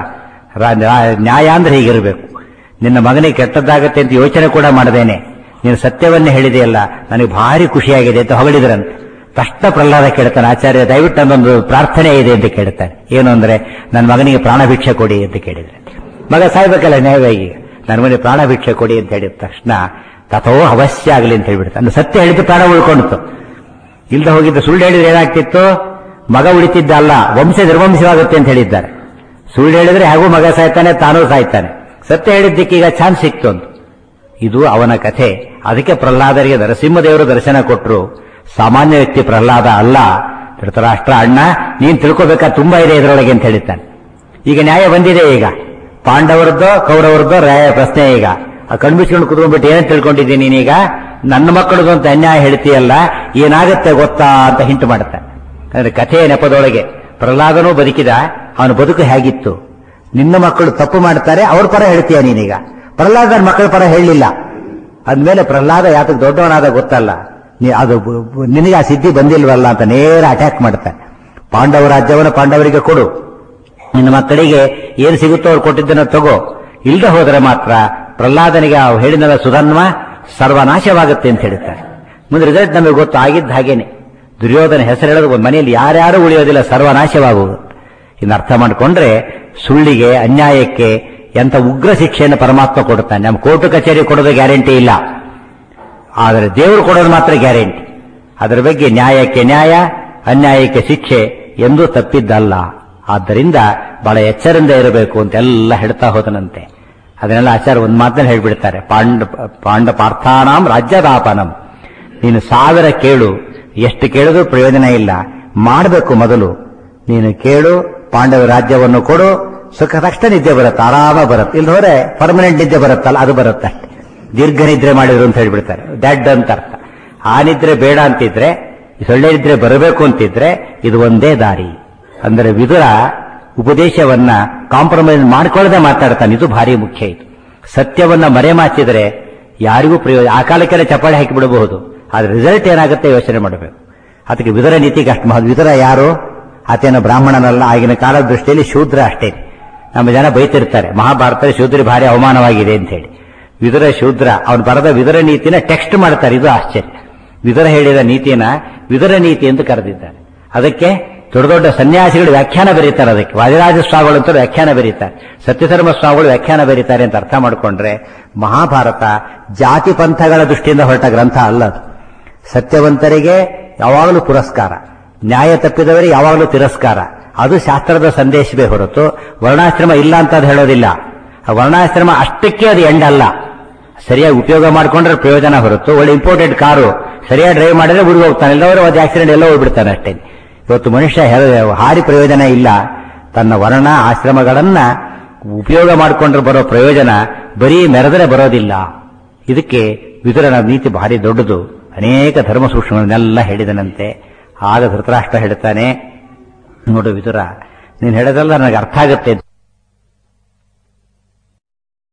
Speaker 1: ನ್ಯಾಯ ಅಂದ್ರೆ ಹೀಗಿರಬೇಕು, ನಿನ್ನ ಮಗನಿಗೆ ಕೆಟ್ಟದ್ದಾಗತ್ತೆ ಅಂತ ಯೋಚನೆ ಕೂಡ ಮಾಡದೇನೆ ನೀನು ಸತ್ಯವನ್ನೇ ಹೇಳಿದೆಯಲ್ಲ, ನನಗೆ ಭಾರಿ ಖುಷಿಯಾಗಿದೆ ಅಂತ ಹೊಗಳಿದ್ರಂತೆ. ತಕ್ಷಣ ಪ್ರಹ್ಲಾದ ಕೇಳ್ತಾನೆ, ಆಚಾರ್ಯ ದಯವಿಟ್ಟು ನನ್ನೊಂದು ಪ್ರಾರ್ಥನೆ ಇದೆ ಅಂತ ಕೇಳ್ತಾನೆ. ಏನು ಅಂದ್ರೆ, ನನ್ನ ಮಗನಿಗೆ ಪ್ರಾಣ ಭಿಕ್ಷೆ ಕೊಡಿ ಅಂತ ಕೇಳಿದ್ರೆ. ಮಗ ಸಾಯ್ಬೇಕಲ್ಲ ನ್ಯಾಯವಾಗಿ, ನನ್ನ ಮಗನಿಗೆ ಪ್ರಾಣ ಭಿಕ್ಷೆ ಕೊಡಿ ಅಂತ ಹೇಳಿದ ತಕ್ಷಣ ತಥೋ ಅವಶ್ಯ ಆಗಲಿ ಅಂತ ಹೇಳ್ಬಿಡ್ತಾನೆ. ಸತ್ಯ ಹೇಳಿದ್ದು ಪ್ರಾಣ ಉಳ್ಕೊಂಡಿತ್ತು, ಇಲ್ದ ಹೋಗಿದ್ದು ಸುಳ್ಳು ಹೇಳಿದ್ರೆ ಏನಾಗ್ತಿತ್ತು? ಮಗ ಉಳಿತಿದ್ದ ಅಲ್ಲ, ವಂಶ ನಿರ್ವಂಶವಾಗುತ್ತೆ ಅಂತ ಹೇಳಿದ್ದಾರೆ. ಸುಳ್ಳು ಹೇಳಿದ್ರೆ ಹಾಗೂ ಮಗ ಸಾಯ್ತಾನೆ, ತಾನೂ ಸಾಯ್ತಾನೆ. ಸತ್ಯ ಹೇಳಿದ್ದಕ್ಕೀಗ ಚಾನ್ಸ್ ಸಿಕ್ತು ಅಂತ. ಇದು ಅವನ ಕಥೆ. ಅದಕ್ಕೆ ಪ್ರಹ್ಲಾದರಿಗೆ ನರಸಿಂಹದೇವರು ದರ್ಶನ ಕೊಟ್ಟರು. ಸಾಮಾನ್ಯ ವ್ಯಕ್ತಿ ಪ್ರಹ್ಲಾದ ಅಲ್ಲ, ಧೃತರಾಷ್ಟ್ರ ಅಣ್ಣ ನೀನ್ ತಿಳ್ಕೋಬೇಕಾ ತುಂಬಾ ಇದೆ ಇದರೊಳಗೆ ಅಂತ ಹೇಳಿದ್ದಾನೆ. ಈಗ ನ್ಯಾಯ ಬಂದಿದೆ, ಈಗ ಪಾಂಡವರದ್ದೋ ಕೌರವರದ್ದೋ ನ್ಯಾಯ ಪ್ರಶ್ನೆ. ಈಗ ಆ ಕಣ್ಬಿಸ್ಕೊಂಡು ಕುತ್ಕೊಂಡ್ಬಿಟ್ಟು ಏನ್ ತಿಳ್ಕೊಂಡಿದ್ದೀನಿ ನೀನೀಗ? ನನ್ನ ಮಕ್ಕಳದು ಅಂತ ಅನ್ಯಾಯ ಹೇಳ್ತೀಯಲ್ಲ, ಏನಾಗತ್ತೆ ಗೊತ್ತಾ ಅಂತ ಹಿಂಟು ಮಾಡುತ್ತೆ. ಅಂದ್ರೆ ಕಥೆಯ ನೆಪದೊಳಗೆ ಪ್ರಹ್ಲಾದನೂ ಬದುಕಿದ, ಅವನ ಬದುಕು ಹೇಗಿತ್ತು? ನಿನ್ನ ಮಕ್ಕಳು ತಪ್ಪು ಮಾಡ್ತಾರೆ, ಅವ್ರ ಪರ ಹೇಳ್ತೀಯ ನೀನೀಗ. ಪ್ರಹ್ಲಾದನ ಮಕ್ಕಳ ಪರ ಹೇಳಲಿಲ್ಲ ಅಂದ್ಮೇಲೆ ಪ್ರಹ್ಲಾದ ಯಾತಕ್ಕೆ ದೊಡ್ಡವನಾದ ಗೊತ್ತಲ್ಲ, ಅದು ನಿನಗೆ ಆ ಸಿದ್ಧಿ ಬಂದಿಲ್ವಲ್ಲ ಅಂತ ನೇರ ಅಟ್ಯಾಕ್ ಮಾಡ್ತಾನೆ. ಪಾಂಡವ ರಾಜ್ಯವನ್ನು ಪಾಂಡವರಿಗೆ ಕೊಡು, ನಿನ್ನ ಮಕ್ಕಳಿಗೆ ಏನು ಸಿಗುತ್ತೋ ಅವ್ರು ಕೊಟ್ಟಿದ್ದನ್ನು ತಗೋ, ಇಲ್ದ ಹೋದರೆ ಮಾತ್ರ ಪ್ರಹ್ಲಾದನಿಗೆ ಆ ಹೇಳಿದ ಸುಧನ್ವ ಸರ್ವನಾಶವಾಗುತ್ತೆ ಅಂತ ಹೇಳ್ತಾರೆ. ಮುಂದೆ ರಿಸಲ್ಟ್ ನಮಗೆ ಗೊತ್ತು, ಆಗಿದ್ದ ಹಾಗೇನೆ. ದುರ್ಯೋಧನ ಹೆಸರು ಹೇಳೋದು ಒಂದು ಮನೆಯಲ್ಲಿ ಯಾರ್ಯಾರು ಉಳಿಯೋದಿಲ್ಲ, ಸರ್ವನಾಶವಾಗುವುದು. ಇನ್ನು ಅರ್ಥ ಮಾಡಿಕೊಂಡ್ರೆ ಸುಳ್ಳಿಗೆ ಅನ್ಯಾಯಕ್ಕೆ ಎಂತ ಉಗ್ರ ಶಿಕ್ಷೆಯನ್ನು ಪರಮಾತ್ಮ ಕೊಡುತ್ತಾನೆ. ನಮ್ಮ ಕೋರ್ಟು ಕಚೇರಿ ಕೊಡೋದು ಗ್ಯಾರಂಟಿ ಇಲ್ಲ, ಆದರೆ ದೇವರು ಕೊಡೋದು ಮಾತ್ರ ಗ್ಯಾರಂಟಿ. ಅದರ ಬಗ್ಗೆ ನ್ಯಾಯಕ್ಕೆ ನ್ಯಾಯ, ಅನ್ಯಾಯಕ್ಕೆ ಶಿಕ್ಷೆ ಎಂದೂ ತಪ್ಪಿದ್ದಲ್ಲ. ಆದ್ದರಿಂದ ಬಹಳ ಎಚ್ಚರಿಂದ ಇರಬೇಕು ಅಂತೆಲ್ಲ ಹೇಳ್ತಾ ಹೋದನಂತೆ. ಅದನ್ನೆಲ್ಲ ಆಚಾರ್ಯ ಒಂದು ಮಾತನ್ನು ಹೇಳ್ಬಿಡ್ತಾರೆ, ಪಾರ್ಥಾನಾಂ ರಾಜ್ಯದಾಪನಂ. ನೀನು 1000 ಕೇಳು, ಎಷ್ಟು ಕೇಳಿದ್ರೂ ಪ್ರಯೋಜನ ಇಲ್ಲ, ಮಾಡಬೇಕು ಮೊದಲು. ನೀನು ಕೇಳು, ಪಾಂಡವ ರಾಜ್ಯವನ್ನು ಕೊಡು, ಸುಖ ತಕ್ಷಣ ನಿದ್ದೆ ಬರುತ್ತೆ, ಆರಾಮ ಬರುತ್ತೆ. ಇಲ್ಲಿ ಹೋದ್ರೆ ಪರ್ಮನೆಂಟ್ ನಿದ್ದೆ ಬರುತ್ತಲ್ಲ, ಅದು ಬರುತ್ತಷ್ಟೆ. ದೀರ್ಘ ನಿದ್ರೆ ಮಾಡಿದ್ರು ಅಂತ ಹೇಳ್ಬಿಡ್ತಾರೆ, ಡ್ಯಾಡ್ ಅಂತ ಅರ್ಥ. ಆ ನಿದ್ರೆ ಬೇಡ ಅಂತಿದ್ರೆ, ಸೊಳ್ಳೆ ನಿದ್ರೆ ಬರಬೇಕು ಅಂತಿದ್ರೆ ಇದು ಒಂದೇ ದಾರಿ. ಅಂದರೆ ವಿದುರ ಉಪದೇಶವನ್ನ ಕಾಂಪ್ರಮೈಸ್ ಮಾಡ್ಕೊಳ್ಳದೆ ಮಾತಾಡ್ತಾನೆ, ಇದು ಭಾರಿ ಮುಖ್ಯ. ಇದು ಸತ್ಯವನ್ನ ಮರೆಮಾಚಿದ್ರೆ ಯಾರಿಗೂ ಪ್ರಯೋಜನ. ಆ ಕಾಲಕ್ಕೆಲ್ಲ ಚಪ್ಪಾಳೆ ಹಾಕಿ ಬಿಡಬಹುದು, ಆದ್ರೆ ರಿಸಲ್ಟ್ ಏನಾಗುತ್ತೆ ಯೋಚನೆ ಮಾಡಬೇಕು. ಅದಕ್ಕೆ ವಿದುರ ನೀತಿಗೆ ಅಷ್ಟು ಮಹತ್ವ. ವಿದುರ ಯಾರು? ಆತೇನ ಬ್ರಾಹ್ಮಣನಲ್ಲ, ಆಗಿನ ಕಾಲದ ದೃಷ್ಟಿಯಲ್ಲಿ ಶೂದ್ರ ಅಷ್ಟೇ. ನಮ್ಮ ಜನ ಬೈತಿರ್ತಾರೆ, ಮಹಾಭಾರತದಲ್ಲಿ ಶೂದ್ರ ಭಾರಿ ಅವಮಾನವಾಗಿದೆ ಅಂತ ಹೇಳಿ. ವಿದುರ ಶೂದ್ರ, ಅವನು ಬರೆದ ವಿದುರ ನೀತಿನ ಟೆಕ್ಸ್ಟ್ ಮಾಡ್ತಾರೆ, ಇದು ಆಶ್ಚರ್ಯ. ವಿದುರ ಹೇಳಿದ ನೀತಿನ ವಿದುರ ನೀತಿ ಅಂತ ಕರೆದಿದ್ದಾರೆ. ಅದಕ್ಕೆ ದೊಡ್ಡ ದೊಡ್ಡ ಸನ್ಯಾಸಿಗಳು ವ್ಯಾಖ್ಯಾನ ಬರೀತಾರೆ, ಅದಕ್ಕೆ ವಾದಿರಾಜ ಸ್ವಾಮಿಗಳು ಅಂತ ವ್ಯಾಖ್ಯಾನ ಬರೀತಾರೆ, ಸತ್ಯಧರ್ಮ ಸ್ವಾಮಿಗಳು ವ್ಯಾಖ್ಯಾನ ಬರೀತಾರೆ ಅಂತ ಅರ್ಥ ಮಾಡಿಕೊಂಡ್ರೆ ಮಹಾಭಾರತ ಜಾತಿ ಪಂಥಗಳ ದೃಷ್ಟಿಯಿಂದ ಹೊರಟ ಗ್ರಂಥ ಅಲ್ಲ ಅದು. ಸತ್ಯವಂತರಿಗೆ ಯಾವಾಗಲೂ ಪುರಸ್ಕಾರ, ನ್ಯಾಯ ತಪ್ಪಿದವರಿಗೆ ಯಾವಾಗಲೂ ತಿರಸ್ಕಾರ. ಅದು ಶಾಸ್ತ್ರದ ಸಂದೇಶವೇ ಹೊರತು ವರ್ಣಾಶ್ರಮ ಇಲ್ಲ ಅಂತ ಅದು ಹೇಳೋದಿಲ್ಲ. ಆ ವರ್ಣಾಶ್ರಮ ಅಷ್ಟಕ್ಕೆ ಅದು ಎಂಡ್ ಅಲ್ಲ. ಸರಿಯಾಗಿ ಉಪಯೋಗ ಮಾಡಿಕೊಂಡ್ರೆ ಪ್ರಯೋಜನ ಹೊರತು, ಒಳ್ಳೆ ಇಂಪೋರ್ಟೆಡ್ ಕಾರು ಸರಿಯಾಗಿ ಡ್ರೈವ್ ಮಾಡಿದ್ರೆ ಊರಿಗೆ ಹೋಗ್ತಾನೆ, ಎಲ್ಲವರು ಒಂದು ಆಕ್ಸಿಡೆಂಟ್ ಎಲ್ಲ ಹೋಗ್ಬಿಡ್ತಾನೆ ಅಷ್ಟೇ. ಇವತ್ತು ಮನುಷ್ಯ ಹಾರಿ ಪ್ರಯೋಜನ ಇಲ್ಲ. ತನ್ನ ವರ್ಣ ಆಶ್ರಮಗಳನ್ನ ಉಪಯೋಗ ಮಾಡಿಕೊಂಡ್ರೆ ಬರೋ ಪ್ರಯೋಜನ ಬರೀ ಮೆರೆದರೆ ಬರೋದಿಲ್ಲ. ಇದಕ್ಕೆ ವಿದುರನ ನೀತಿ ಭಾರಿ ದೊಡ್ಡದು. ಅನೇಕ ಧರ್ಮ ಸೂಕ್ಷ್ಮಗಳನ್ನೆಲ್ಲ ಹೇಳಿದನಂತೆ. ಆಗ ಧೃತರಾಷ್ಟ್ರ ಹೇಳ್ತಾನೆ, ನೋಡು ವಿದುರ, ನೀನು ಹೇಳೋದಲ್ಲ ನನಗೆ ಅರ್ಥ ಆಗುತ್ತೆ.